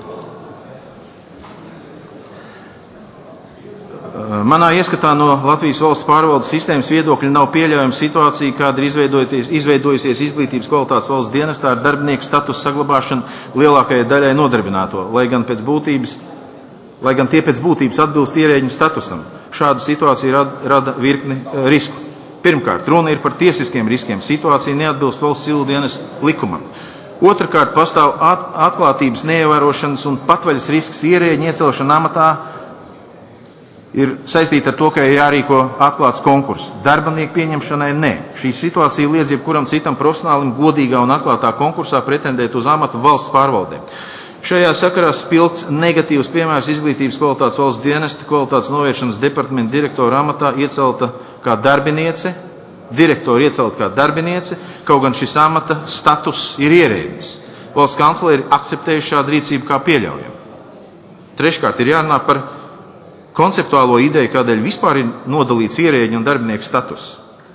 K: Manā ieskatā no Latvijas valsts pārvaldes sistēmas viedokļa nav pieļaujama situācija, kāda ir izveidojusies izglītības kvalitātes valsts dienestā ar darbinieku statusu saglabāšanu lielākajai daļai nodarbināto, lai gan, pēc būtības, lai gan tie pēc būtības atbilst ierēģiņu statusam. Šāda situācija rada, rada virkni risku. Pirmkārt, runa ir par tiesiskiem riskiem. Situācija neatbilst valsts civildienesta likumam. Otrakārt, pastāv at atklātības neievērošanas un patvaļas risks ierēģi iecelšana amatā ir saistīta ar to, ka ir jārīko atklāts konkurss. Darbinieku pieņemšanai nē. Šī situācija liedz jebkuram citam profesionālim godīgā un atklātā konkursā pretendēt uz amatu valsts pārvaldē. Šajā sakarā spilgts negatīvs piemērs izglītības kvalitātes valsts dienesta kvalitātes novēršanas departamenta direktora amatā iecelta kā darbiniece, direktori iecelt kā darbiniece, kaut gan šis amata status ir ierēdnis. Valsts kancleri ir akceptējuši šādu rīcību kā pieļaujamu. Treškārt ir jārunā par konceptuālo ideju, kādēļ vispār ir nodalīts ierēģi un darbinieku status.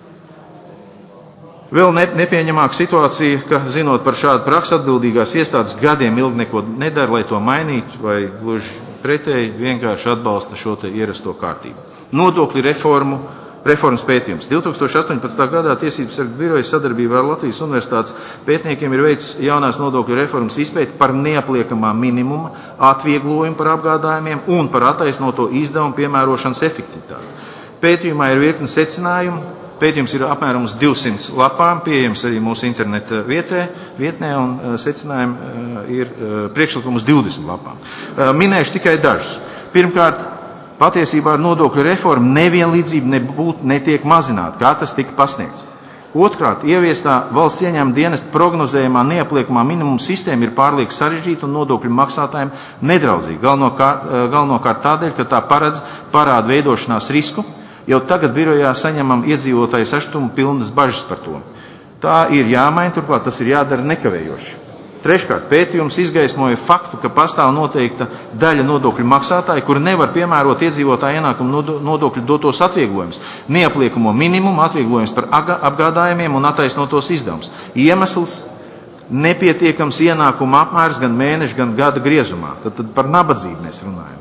K: Vēl ne, nepieņemāka situācija, ka, zinot par šādu praksi, atbildīgās iestādes gadiem ilgi neko nedara, lai to mainītu, vai gluži pretēji vienkārši atbalsta šo te ierasto kārtību. Nodokļu reformu, reformas pētījums. divi tūkstoši astoņpadsmitā gadā Tiesības sarga biroja sadarbībā ar Latvijas Universitātes pētniekiem ir veicis jaunās nodokļu reformas izpēti par neapliekamā minimuma, atvieglojumu par apgādājumiem un par attaisnoto izdevumu piemērošanas efektivitāti. Pētījumā ir virkni secinājumu. Pētījums ir apmēram uz divsimt lapām, pieejams arī mūsu interneta vietē, vietnē, un uh, secinājumi uh, ir uh, priekšlikumi uz divdesmit lapām. Uh, minēšu tikai dažus. Pirmkārt, patiesībā ar nodokļu reformu nevienlīdzība nebūtu netiek mazināta, kā tas tika pasniegts. Otrkārt, ieviestā valsts ieņēmuma dienesta prognozējumā neapliekamā minimuma sistēma ir pārlieku sarežģīta un nodokļu maksātājiem nedraudzīga. Galvenokārt, galvenokārt tādēļ, ka tā paredz parādu veidošanās risku. Jau tagad birojā saņemam iedzīvotāju sašutumu pilnas bažas par to. Tā ir jāmaina, turklāt tas ir jādara nekavējoši. Treškārt, pētījums izgaismoja faktu, ka pastāv noteikta daļa nodokļu maksātāju, kuri nevar piemērot iedzīvotāju ienākumu nodokļu dotos atvieglojumus, neapliekamo minimumu, atvieglojumus par apgādājumiem un attaisnotos izdevumus. Iemesls – nepietiekams ienākuma apmērs gan mēneša, gan gada griezumā. Tad, tad par nabadzību mēs runājam.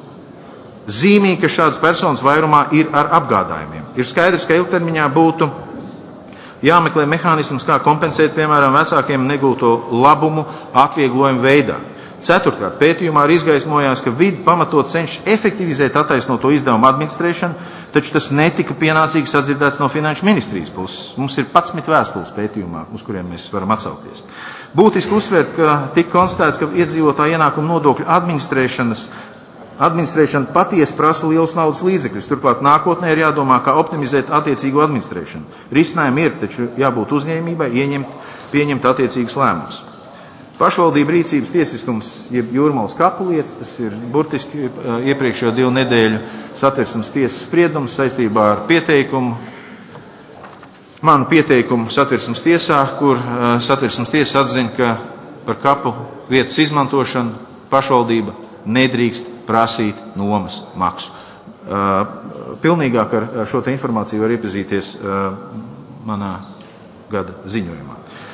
K: Zīmīgi, ka šādas personas vairumā ir ar apgādājumiem. Ir skaidrs, ka ilgtermiņā būtu jāmeklē mehānisms, kā kompensēt, piemēram, vecākiem negūto labumu atvieglojumu veidā. Ceturtkārt, pētījumā arī izgaismojās, ka vidi pamatot cenšas efektivizēt attaisnoto izdevumu administrēšanu, taču tas netika pienācīgi sadzirdēts no Finanšu ministrijas puses. Mums ir padsmit vēstules pētījumā, uz kuriem mēs varam atsaukties. Būtiski uzsvērt, ka tika konstatēts, ka iedzīvotāju ienākumu nodokļu administrēšanas Administrēšana patiesi prasa liels naudas līdzekļus, turklāt nākotnē ir jādomā, kā optimizēt attiecīgo administrēšanu. Risinājumi ir, taču jābūt uzņēmībai, ieņemt, pieņemt attiecīgus lēmumus. Pašvaldību rīcības tiesiskums, jeb Jūrmalas kapu lieta, tas ir burtiski iepriekšējo divu nedēļu Satversmes tiesas spriedums saistībā ar pieteikumu, manu pieteikumu Satversmes tiesā, kur Satversmes tiesa atzina, ka par kapu vietas izmantošanu pašvaldība nedrīkst prasīt nomas maksu. Uh, pilnīgāk ar šo te informāciju var iepazīties uh, manā gada ziņojumā.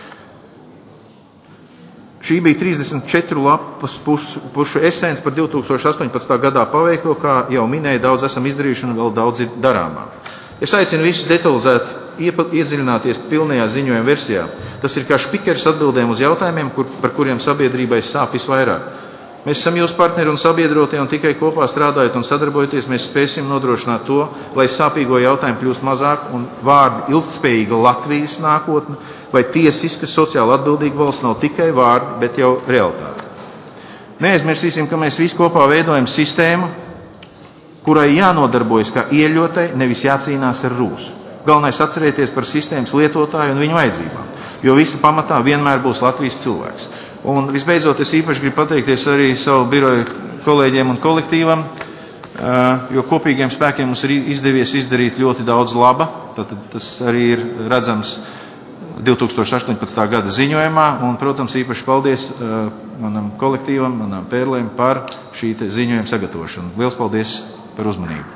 K: Šī bija trīsdesmit četru lapas pušu, pušu esens par divi tūkstoši astoņpadsmitā gadā paveikto, kā jau minēju, daudz esam izdarījuši un vēl daudz ir darāmā. Es aicinu visus detalizēt iedziļināties pilnajā ziņojuma versijā. Tas ir kā špikers atbildēm uz jautājumiem, kur, par kuriem sabiedrībai sāp visvairāk. Mēs esam jūsu partneri un sabiedrotie, un tikai kopā strādājot un sadarbojoties, mēs spēsim nodrošināt to, lai sāpīgo jautājumu kļūst mazāk un vārdi ilgtspējīga Latvijas nākotne vai tiesiska sociāli atbildīga valsts nav tikai vārdi, bet jau realitāte. Neaizmirsīsim, ka mēs visi kopā veidojam sistēmu, kurai jānodarbojas kā ieļotai, nevis jācīnās ar rūsu. Galvenais atcerēties par sistēmas lietotāju un viņu vajadzībām, jo visa pamatā vienmēr būs Latvijas cilvēks. Un visbeidzot, es īpaši gribu pateikties arī savu biroju kolēģiem un kolektīvam, jo kopīgiem spēkiem mums ir izdevies izdarīt ļoti daudz laba. Tad tas arī ir redzams divi tūkstoši astoņpadsmitā gada ziņojumā. Un, protams, īpaši paldies manam kolektīvam, manām pērlēm par šī te ziņojuma sagatavošanu. Liels paldies par uzmanību.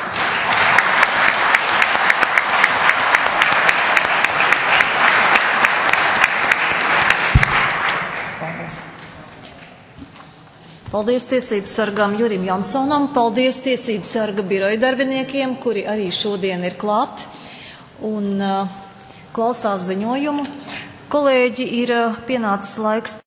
A: Paldies Tiesības sargam Jurim Jansonam, paldies Tiesības sarga biroja darbiniekiem, kuri arī šodien ir klāt un uh, klausās ziņojumu. Kolēģi, ir uh, pienācis laiks